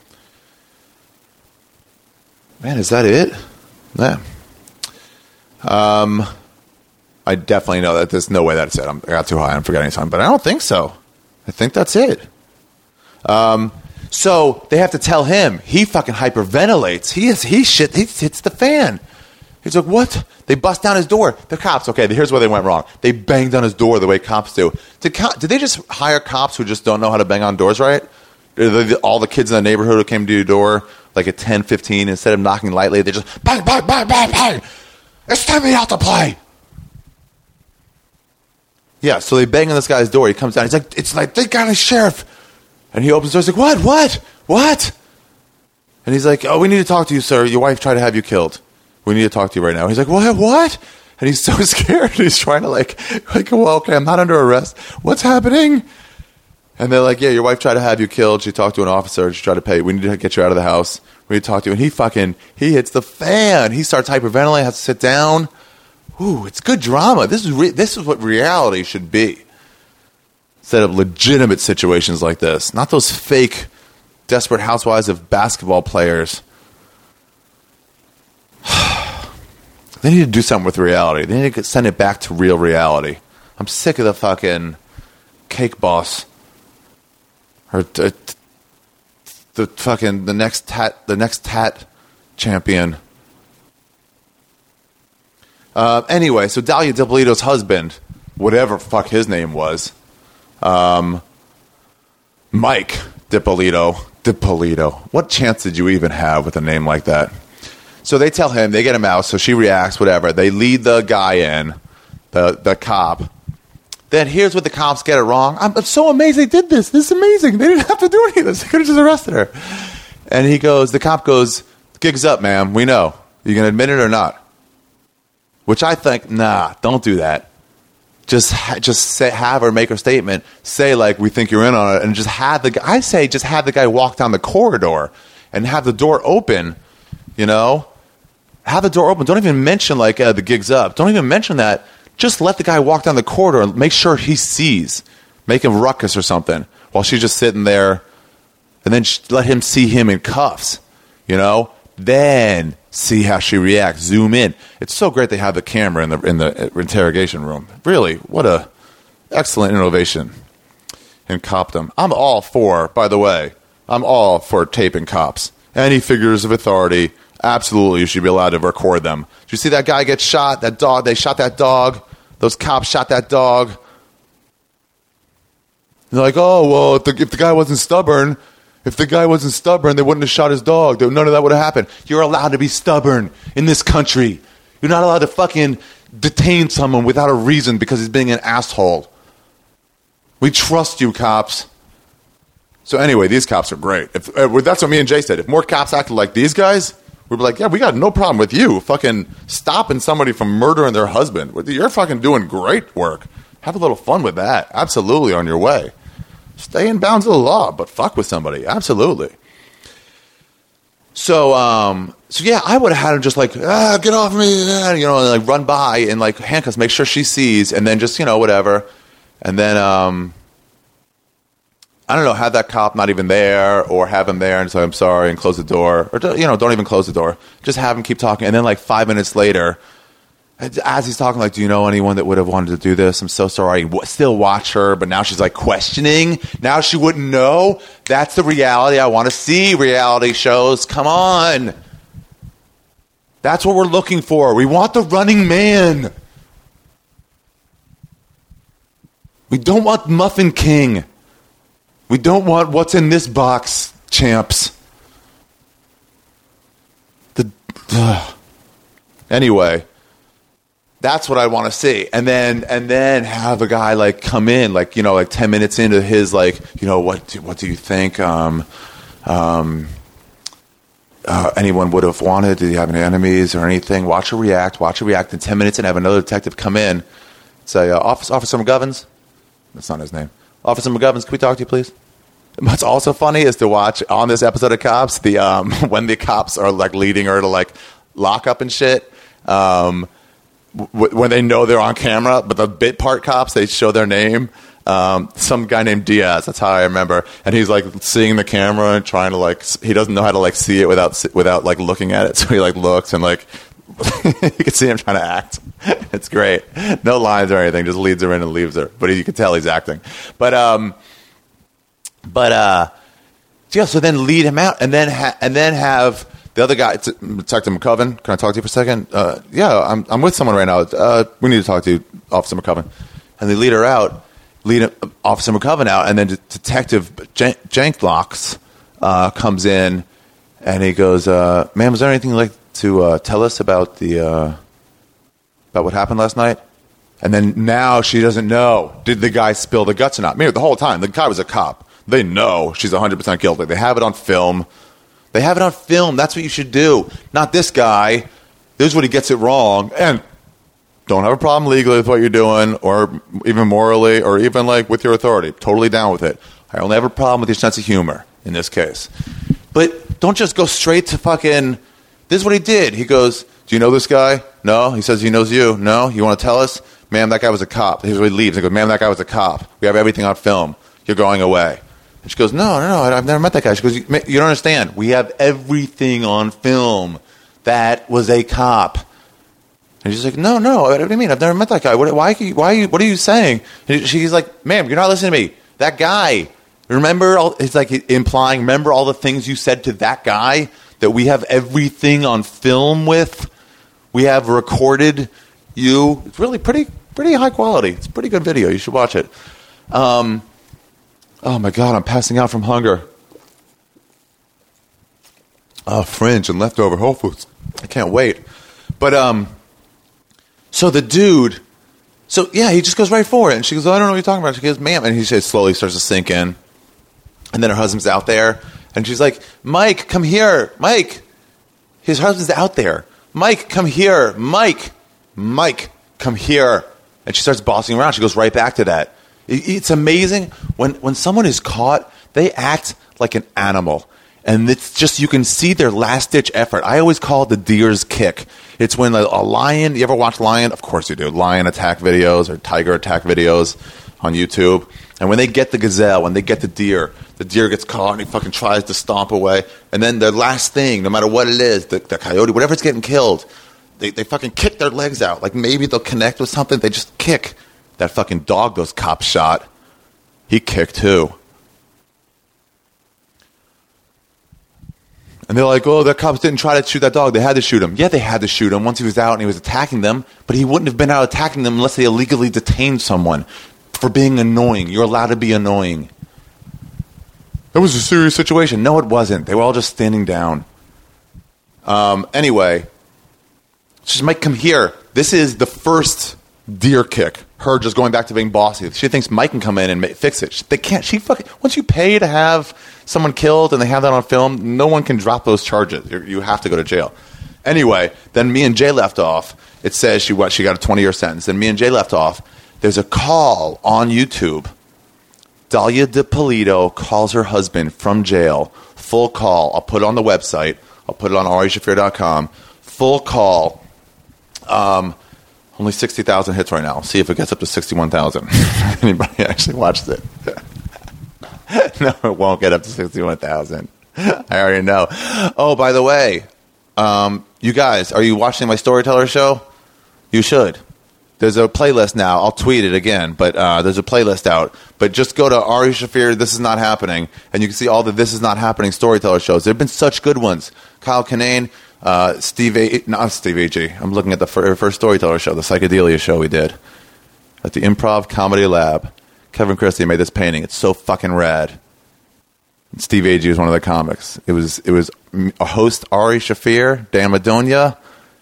Man, is that it? Yeah. Um... I definitely know that there's no way that's it. I'm, I got too high. I'm forgetting something. But I don't think so. I think that's it. Um, so they have to tell him. He fucking hyperventilates. He is, he shit. He hits the fan. He's like, what? They bust down his door. The cops. Okay, here's where they went wrong. They banged on his door the way cops do. Did, co- did they just hire cops who just don't know how to bang on doors right? All the kids in the neighborhood who came to your door, like at ten, fifteen, instead of knocking lightly, they just bang, bang, bang, bang, bang. It's time me out to play. Yeah, so they bang on this guy's door. He comes down. He's like, it's like, they got a sheriff. And he opens the door. He's like, what? What? What? And he's like, oh, we need to talk to you, sir. Your wife tried to have you killed. We need to talk to you right now. He's like, what? What? And he's so scared. He's trying to like, like, well, okay, I'm not under arrest. What's happening? And they're like, yeah, your wife tried to have you killed. She talked to an officer. She tried to pay. We need to get you out of the house. We need to talk to you. And he fucking, he hits the fan. He starts hyperventilating, has to sit down. Ooh, it's good drama. This is re- this is what reality should be. Instead of legitimate situations like this. Not those fake Desperate Housewives of basketball players. They need to do something with reality. They need to send it back to real reality. I'm sick of the fucking Cake Boss. Or t- t- the fucking the next tat the next tat champion. Uh, anyway, so Dalia Dippolito's husband, whatever fuck his name was, um, Mike Dippolito, Dippolito. What chance did you even have with a name like that? So they tell him, they get him out, so she reacts, whatever. They lead the guy in, the the cop. Then here's what the cops get it wrong. I'm, I'm so amazed they did this. This is amazing. They didn't have to do any of this. They could have just arrested her. And he goes, the cop goes, gig's up, ma'am. We know. You going to admit it or not? Which I think, nah, don't do that. Just just say, have her make her statement. Say, like, we think you're in on it. And just have the guy, I say, just have the guy walk down the corridor and have the door open, you know? Have the door open. Don't even mention, like, uh, the gig's up. Don't even mention that. Just let the guy walk down the corridor and make sure he sees. Make him ruckus or something while she's just sitting there. And then let him see him in cuffs, you know? Then see how she reacts. Zoom in. It's so great they have the camera in the in the interrogation room. Really, what a excellent innovation in copdom. I'm all for, by the way, I'm all for taping cops. Any figures of authority, absolutely, you should be allowed to record them. Did you see that guy get shot? That dog, they shot that dog. Those cops shot that dog. They're like, oh, well, if the, if the guy wasn't stubborn, if the guy wasn't stubborn, they wouldn't have shot his dog. None of that would have happened. You're allowed to be stubborn in this country. You're not allowed to fucking detain someone without a reason because he's being an asshole. We trust you, cops. So anyway, these cops are great. If, uh, that's what me and Jay said. If more cops acted like these guys, we'd be like, yeah, we got no problem with you fucking stopping somebody from murdering their husband. You're fucking doing great work. Have a little fun with that. Absolutely on your way. Stay in bounds of the law, but fuck with somebody. Absolutely. So, um, so yeah, I would have had him just like, ah, get off me, you know, and like run by and like handcuffs, make sure she sees, and then just, you know, whatever. And then, um, I don't know, have that cop not even there, or have him there and say, I'm sorry, and close the door. Or, you know, don't even close the door. Just have him keep talking. And then like five minutes later, as he's talking, like, do you know anyone that would have wanted to do this? I'm so sorry. Still watch her, but now she's like questioning. Now she wouldn't know. That's the reality I want to see. Reality shows. Come on. That's what we're looking for. We want the running man. We don't want Muffin King. We don't want what's in this box, champs. The ugh. Anyway, that's what I want to see. And then and then have a guy like come in, like, you know, like ten minutes into his, like, you know, what do, what do you think um, um, uh, anyone would have wanted? Do you have any enemies or anything? Watch her react. Watch her react. In ten minutes and have another detective come in. Say, uh, Officer, Officer McGovens. That's not his name. Officer McGovens, can we talk to you, please? What's also funny is to watch on this episode of Cops, the um, when the cops are like leading her to like lock up and shit. Um, w- when they know they're on camera, but the bit part cops, they show their name. Um, some guy named Diaz, that's how I remember, and he's like seeing the camera and trying to like, he doesn't know how to like see it without without like looking at it, so he like looks and like you can see him trying to act. It's great. No lines or anything, just leads her in and leaves her, but you can tell he's acting. But um, but uh, yeah. So then lead him out, and then ha- and then have the other guy, Detective McCoven. Can I talk to you for a second? Uh, yeah, I'm I'm with someone right now. Uh, we need to talk to you, Officer McCoven. And they lead her out, lead uh, Officer McCoven out, and then De- Detective Jan- Janklocks uh, comes in, and he goes, uh, "Ma'am, is there anything you'd like to uh, tell us about the uh, about what happened last night?" And then now she doesn't know. Did the guy spill the guts or not? Maybe the whole time the guy was a cop. They know she's one hundred percent guilty. They have it on film. They have it on film. That's what you should do. Not this guy. This is what he gets it wrong. And don't have a problem legally with what you're doing, or even morally, or even like with your authority. Totally down with it. I only have a problem with your sense of humor in this case. But don't just go straight to fucking, this is what he did. He goes, do you know this guy? No. He says he knows you. No. You want to tell us? Ma'am, that guy was a cop. Here's where he leaves. He goes, ma'am, that guy was a cop. We have everything on film. You're going away. And she goes, no, no, no, I've never met that guy. She goes, you, you don't understand. We have everything on film. That was a cop. And she's like, no, no, what do you mean? I've never met that guy. What, why, why are you, what are you saying? And she's like, ma'am, you're not listening to me. That guy. Remember, all, it's like implying, remember all the things you said to that guy that we have everything on film with? We have recorded you. It's really pretty, pretty high quality. It's a pretty good video. You should watch it. Um... Oh, my God, I'm passing out from hunger. Oh, Fringe and leftover Whole Foods. I can't wait. But, um, so the dude, so, yeah, he just goes right for it. And she goes, oh, I don't know what you're talking about. She goes, ma'am. And he just slowly starts to sink in. And then her husband's out there. And she's like, Mike, come here. Mike. His husband's out there. Mike, come here. Mike. Mike, come here. And she starts bossing around. She goes right back to that. It's amazing when, when someone is caught, they act like an animal. And it's just, you can see their last-ditch effort. I always call it the deer's kick. It's when a, a lion, you ever watch lion? Of course you do. Lion attack videos or tiger attack videos on YouTube. And when they get the gazelle, when they get the deer, the deer gets caught and he fucking tries to stomp away. And then their last thing, no matter what it is, the, the coyote, whatever's getting killed, they, they fucking kick their legs out. Like maybe they'll connect with something, they just kick. That fucking dog those cops shot, he kicked too. And they're like, oh, the cops didn't try to shoot that dog. They had to shoot him. Yeah, they had to shoot him once he was out and he was attacking them. But he wouldn't have been out attacking them unless they illegally detained someone for being annoying. You're allowed to be annoying. That was a serious situation. No, it wasn't. They were all just standing down. Um, anyway, she might come here. This is the first deer kick. Her just going back to being bossy. She thinks Mike can come in and fix it. They can't. She fucking, once you pay to have someone killed and they have that on film, no one can drop those charges. You're, you have to go to jail. Anyway, then me and Jay left off. It says she what she got a twenty-year sentence. Then me and Jay left off. There's a call on YouTube. Dahlia DiPolito calls her husband from jail. Full call. I'll put it on the website. I'll put it on Ari Shaffir dot com. Full call. Um... Only sixty thousand hits right now. See if it gets up to sixty-one thousand. Anybody actually watched it? No, it won't get up to sixty-one thousand. I already know. Oh, by the way, um, you guys, are you watching my Storyteller show? You should. There's a playlist now. I'll tweet it again, but uh, there's a playlist out. But just go to Ari Shaffir, This Is Not Happening, and you can see all the This Is Not Happening Storyteller shows. There have been such good ones. Kyle Kinane, uh, Steve A. Not Steve Agee. I'm looking at the first Storyteller show, the Psychedelia show we did at the Improv Comedy Lab. Kevin Christie made this painting. It's so fucking rad. Steve Agee was one of the comics. It was it was a host, Ari Shaffir, Dan Madonia,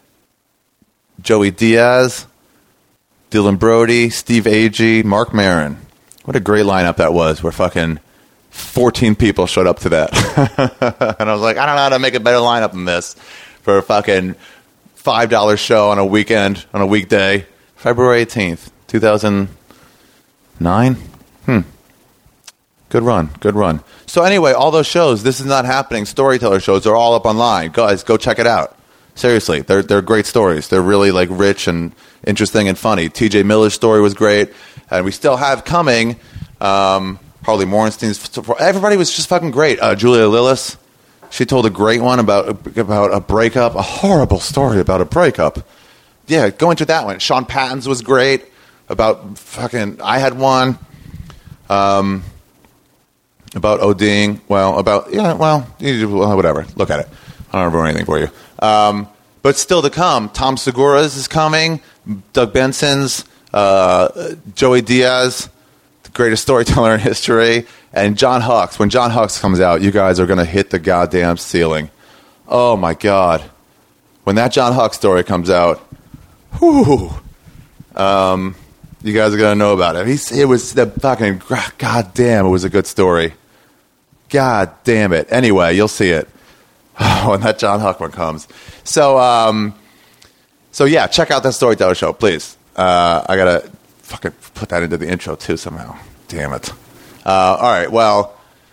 Joey Diaz, Dylan Brody, Steve Agee, Mark Maron. What a great lineup that was, where fucking fourteen people showed up to that. And I was like, I don't know how to make a better lineup than this for a fucking five dollar show on a weekend, on a weekday. February eighteenth, two thousand nine? Hmm. Good run, good run. So anyway, all those shows, This Is Not Happening, storyteller shows, are all up online. Guys, go check it out. Seriously, they're they're great stories. They're really like rich and interesting and funny. T J Miller's story was great, and we still have coming um, Harley Morenstein's. Everybody was just fucking great. Uh, Julia Lillis, she told a great one about about a breakup, a horrible story about a breakup. Yeah, go into that one. Sean Patton's was great about fucking. I had one. Um. About ODing, well, about, yeah, well, whatever. Look at it. I don't remember anything for you. Um, but still to come, Tom Segura's is coming, Doug Benson's, uh, Joey Diaz, the greatest storyteller in history, and John Hux. When John Hux comes out, you guys are going to hit the goddamn ceiling. Oh, my God. When that John Hux story comes out, whew, um... you guys are going to know about it. He's, it was the fucking, god damn, it was a good story. God damn it. Anyway, you'll see it when that John Hux one comes. So, um, so yeah, check out that Storyteller Show, please. Uh, I got to fucking put that into the intro, too, somehow. Damn it. Uh, all right, well,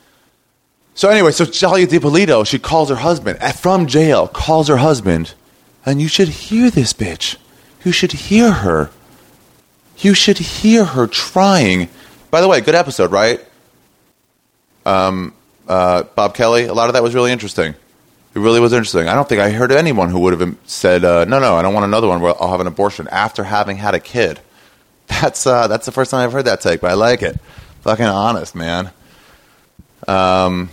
so anyway, so Dahlia DiPolito, she calls her husband, from jail, calls her husband, and you should hear this bitch. You should hear her. You should hear her trying. By the way, good episode, right? Um, uh, Bob Kelly, a lot of that was really interesting. It really was interesting. I don't think I heard anyone who would have said, uh, no, no, I don't want another one where I'll have an abortion after having had a kid. That's uh, that's the first time I've heard that take, but I like it. Fucking honest, man. Um,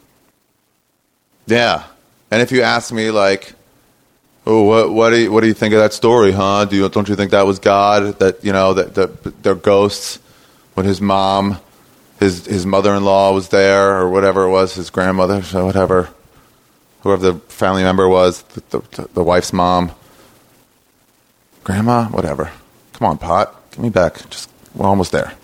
yeah. And if you ask me, like, oh, what what do you, what do you think of that story, huh? Do you, don't you think that was God? That, you know, that, that they're ghosts when his mom, his his mother-in-law was there, or whatever it was, his grandmother, so whatever, whoever the family member was, the, the, the wife's mom, grandma, whatever. Come on, Pot, get me back. Just we're almost there.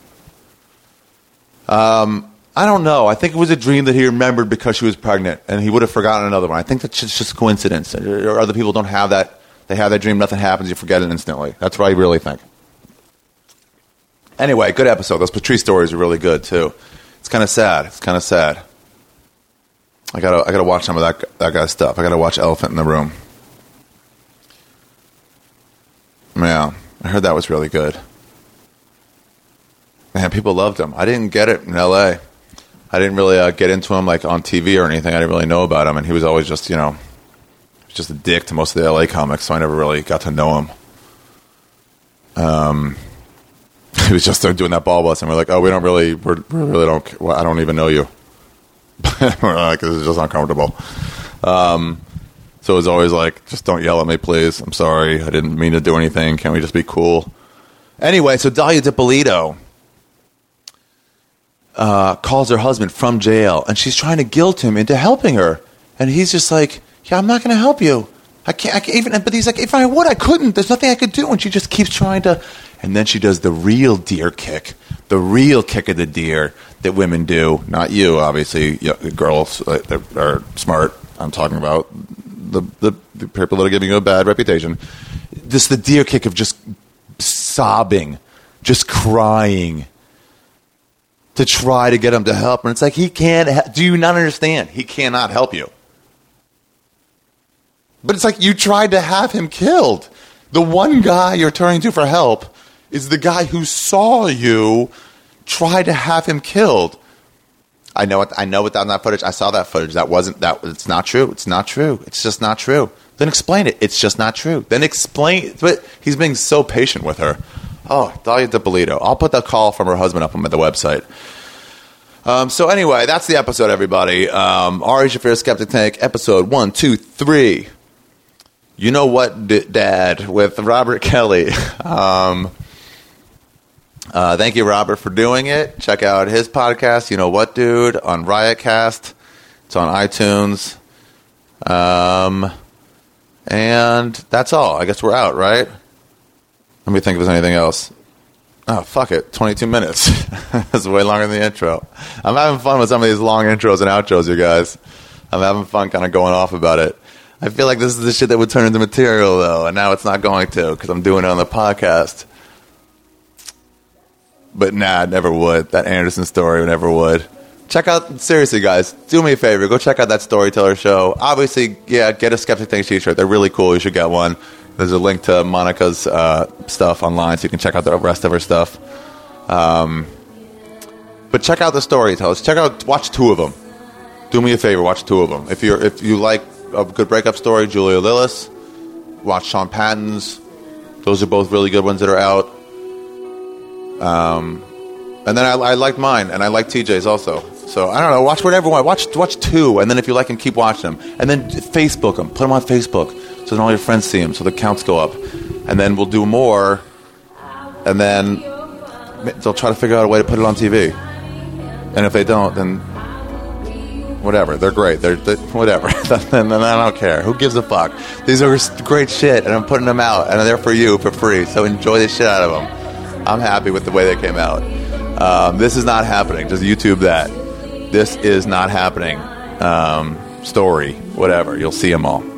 Um. I don't know. I think it was a dream that he remembered because she was pregnant, and he would have forgotten another one. I think that's just, just coincidence. Or other people don't have that. They have that dream, nothing happens, you forget it instantly. That's what I really think. Anyway, good episode. Those Patrice stories are really good, too. It's kind of sad. It's kind of sad. I gotta, I gotta watch some of that, that guy's stuff. I gotta watch Elephant in the Room. Yeah, I heard that was really good. Man, people loved him. I didn't get it in L A I didn't really uh, get into him like on T V or anything. I didn't really know about him, and he was always just, you know, just a dick to most of the L A comics, so I never really got to know him. Um, he was just doing that ball bus, and we're like, oh, we don't really, we're, we really don't, well, I don't even know you. We're like, this is just uncomfortable. Um, so it was always like, just don't yell at me, please. I'm sorry. I didn't mean to do anything. Can we just be cool? Anyway, so Dahlia DiPolito Uh, calls her husband from jail, and she's trying to guilt him into helping her, and he's just like, yeah, I'm not going to help you. I can't, I can't even, but he's like, if I would, I couldn't. There's nothing I could do. And she just keeps trying to, and then she does the real deer kick, the real kick of the deer that women do. Not you, obviously. You know, girls uh, are smart. I'm talking about the, the, the people that are giving you a bad reputation. Just the deer kick of just sobbing, just crying, to try to get him to help. And it's like, he can't, ha- do you not understand? He cannot help you. But it's like, you tried to have him killed. The one guy you're turning to for help is the guy who saw you try to have him killed. I know it. I know it on that footage. I saw that footage. That wasn't, that. It's not true. It's not true. It's just not true. Then explain it. It's just not true. Then explain, but he's being so patient with her. Oh, Dahlia DiPolito. I'll put the call from her husband up on the website. Um, so anyway, that's the episode, everybody. Um, Ari Shaffir Skeptic Tank, episode one, two, three. You Know What, D- Dad, with Robert Kelly. Um, Uh, thank you, Robert, for doing it. Check out his podcast, You Know What Dude, on Riotcast. It's on iTunes. Um, and that's all. I guess we're out, right? Let me think if there's anything else. Oh, fuck it. twenty-two minutes. That's way longer than the intro. I'm having fun with some of these long intros and outros, you guys. I'm having fun kind of going off about it. I feel like this is the shit that would turn into material, though, and now it's not going to because I'm doing it on the podcast. But nah, it never would. That Anderson story never would. Check out, seriously, guys, do me a favor. Go check out that Storyteller show. Obviously, yeah, get a Skeptic Tank t-shirt. They're really cool. You should get one. There's a link to Monica's uh, stuff online, so you can check out the rest of her stuff. Um, but check out the Storytellers. Check out, watch two of them. Do me a favor, watch two of them. If you're if you like a good breakup story, Julia Lillis. Watch Sean Patton's. Those are both really good ones that are out. Um, and then I, I liked mine, and I like T J's also. So I don't know. Watch whatever one. Watch watch two, and then if you like them, keep watching them. And then Facebook them. Put them on Facebook. So then all your friends see them, so the counts go up. And then we'll do more, and then they'll try to figure out a way to put it on T V. And if they don't, then whatever. They're great. They're, they're whatever. And I don't care. Who gives a fuck? These are great shit, and I'm putting them out, and they're for you for free. So enjoy the shit out of them. I'm happy with the way they came out. Um, this is not happening. Just YouTube that. This is not happening. Um, story, whatever. You'll see them all.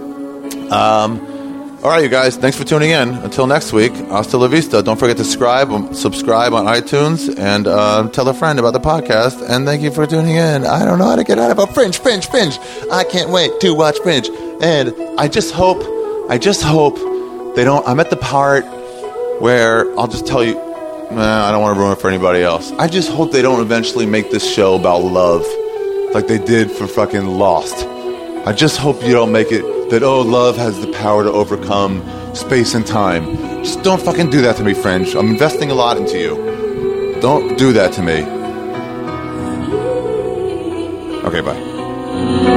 Um, all right, you guys. Thanks for tuning in. Until next week, hasta la vista. Don't forget to subscribe, subscribe on iTunes, and uh, tell a friend about the podcast. And thank you for tuning in. I don't know how to get out of a Fringe, Fringe, Fringe. I can't wait to watch Fringe. And I just hope, I just hope they don't. I'm at the part where I'll just tell you. Nah, I don't want to ruin it for anybody else. I just hope they don't eventually make this show about love, like they did for fucking Lost. I just hope you don't make it that, oh, love has the power to overcome space and time. Just don't fucking do that to me, Fringe. I'm investing a lot into you. Don't do that to me. Okay, bye.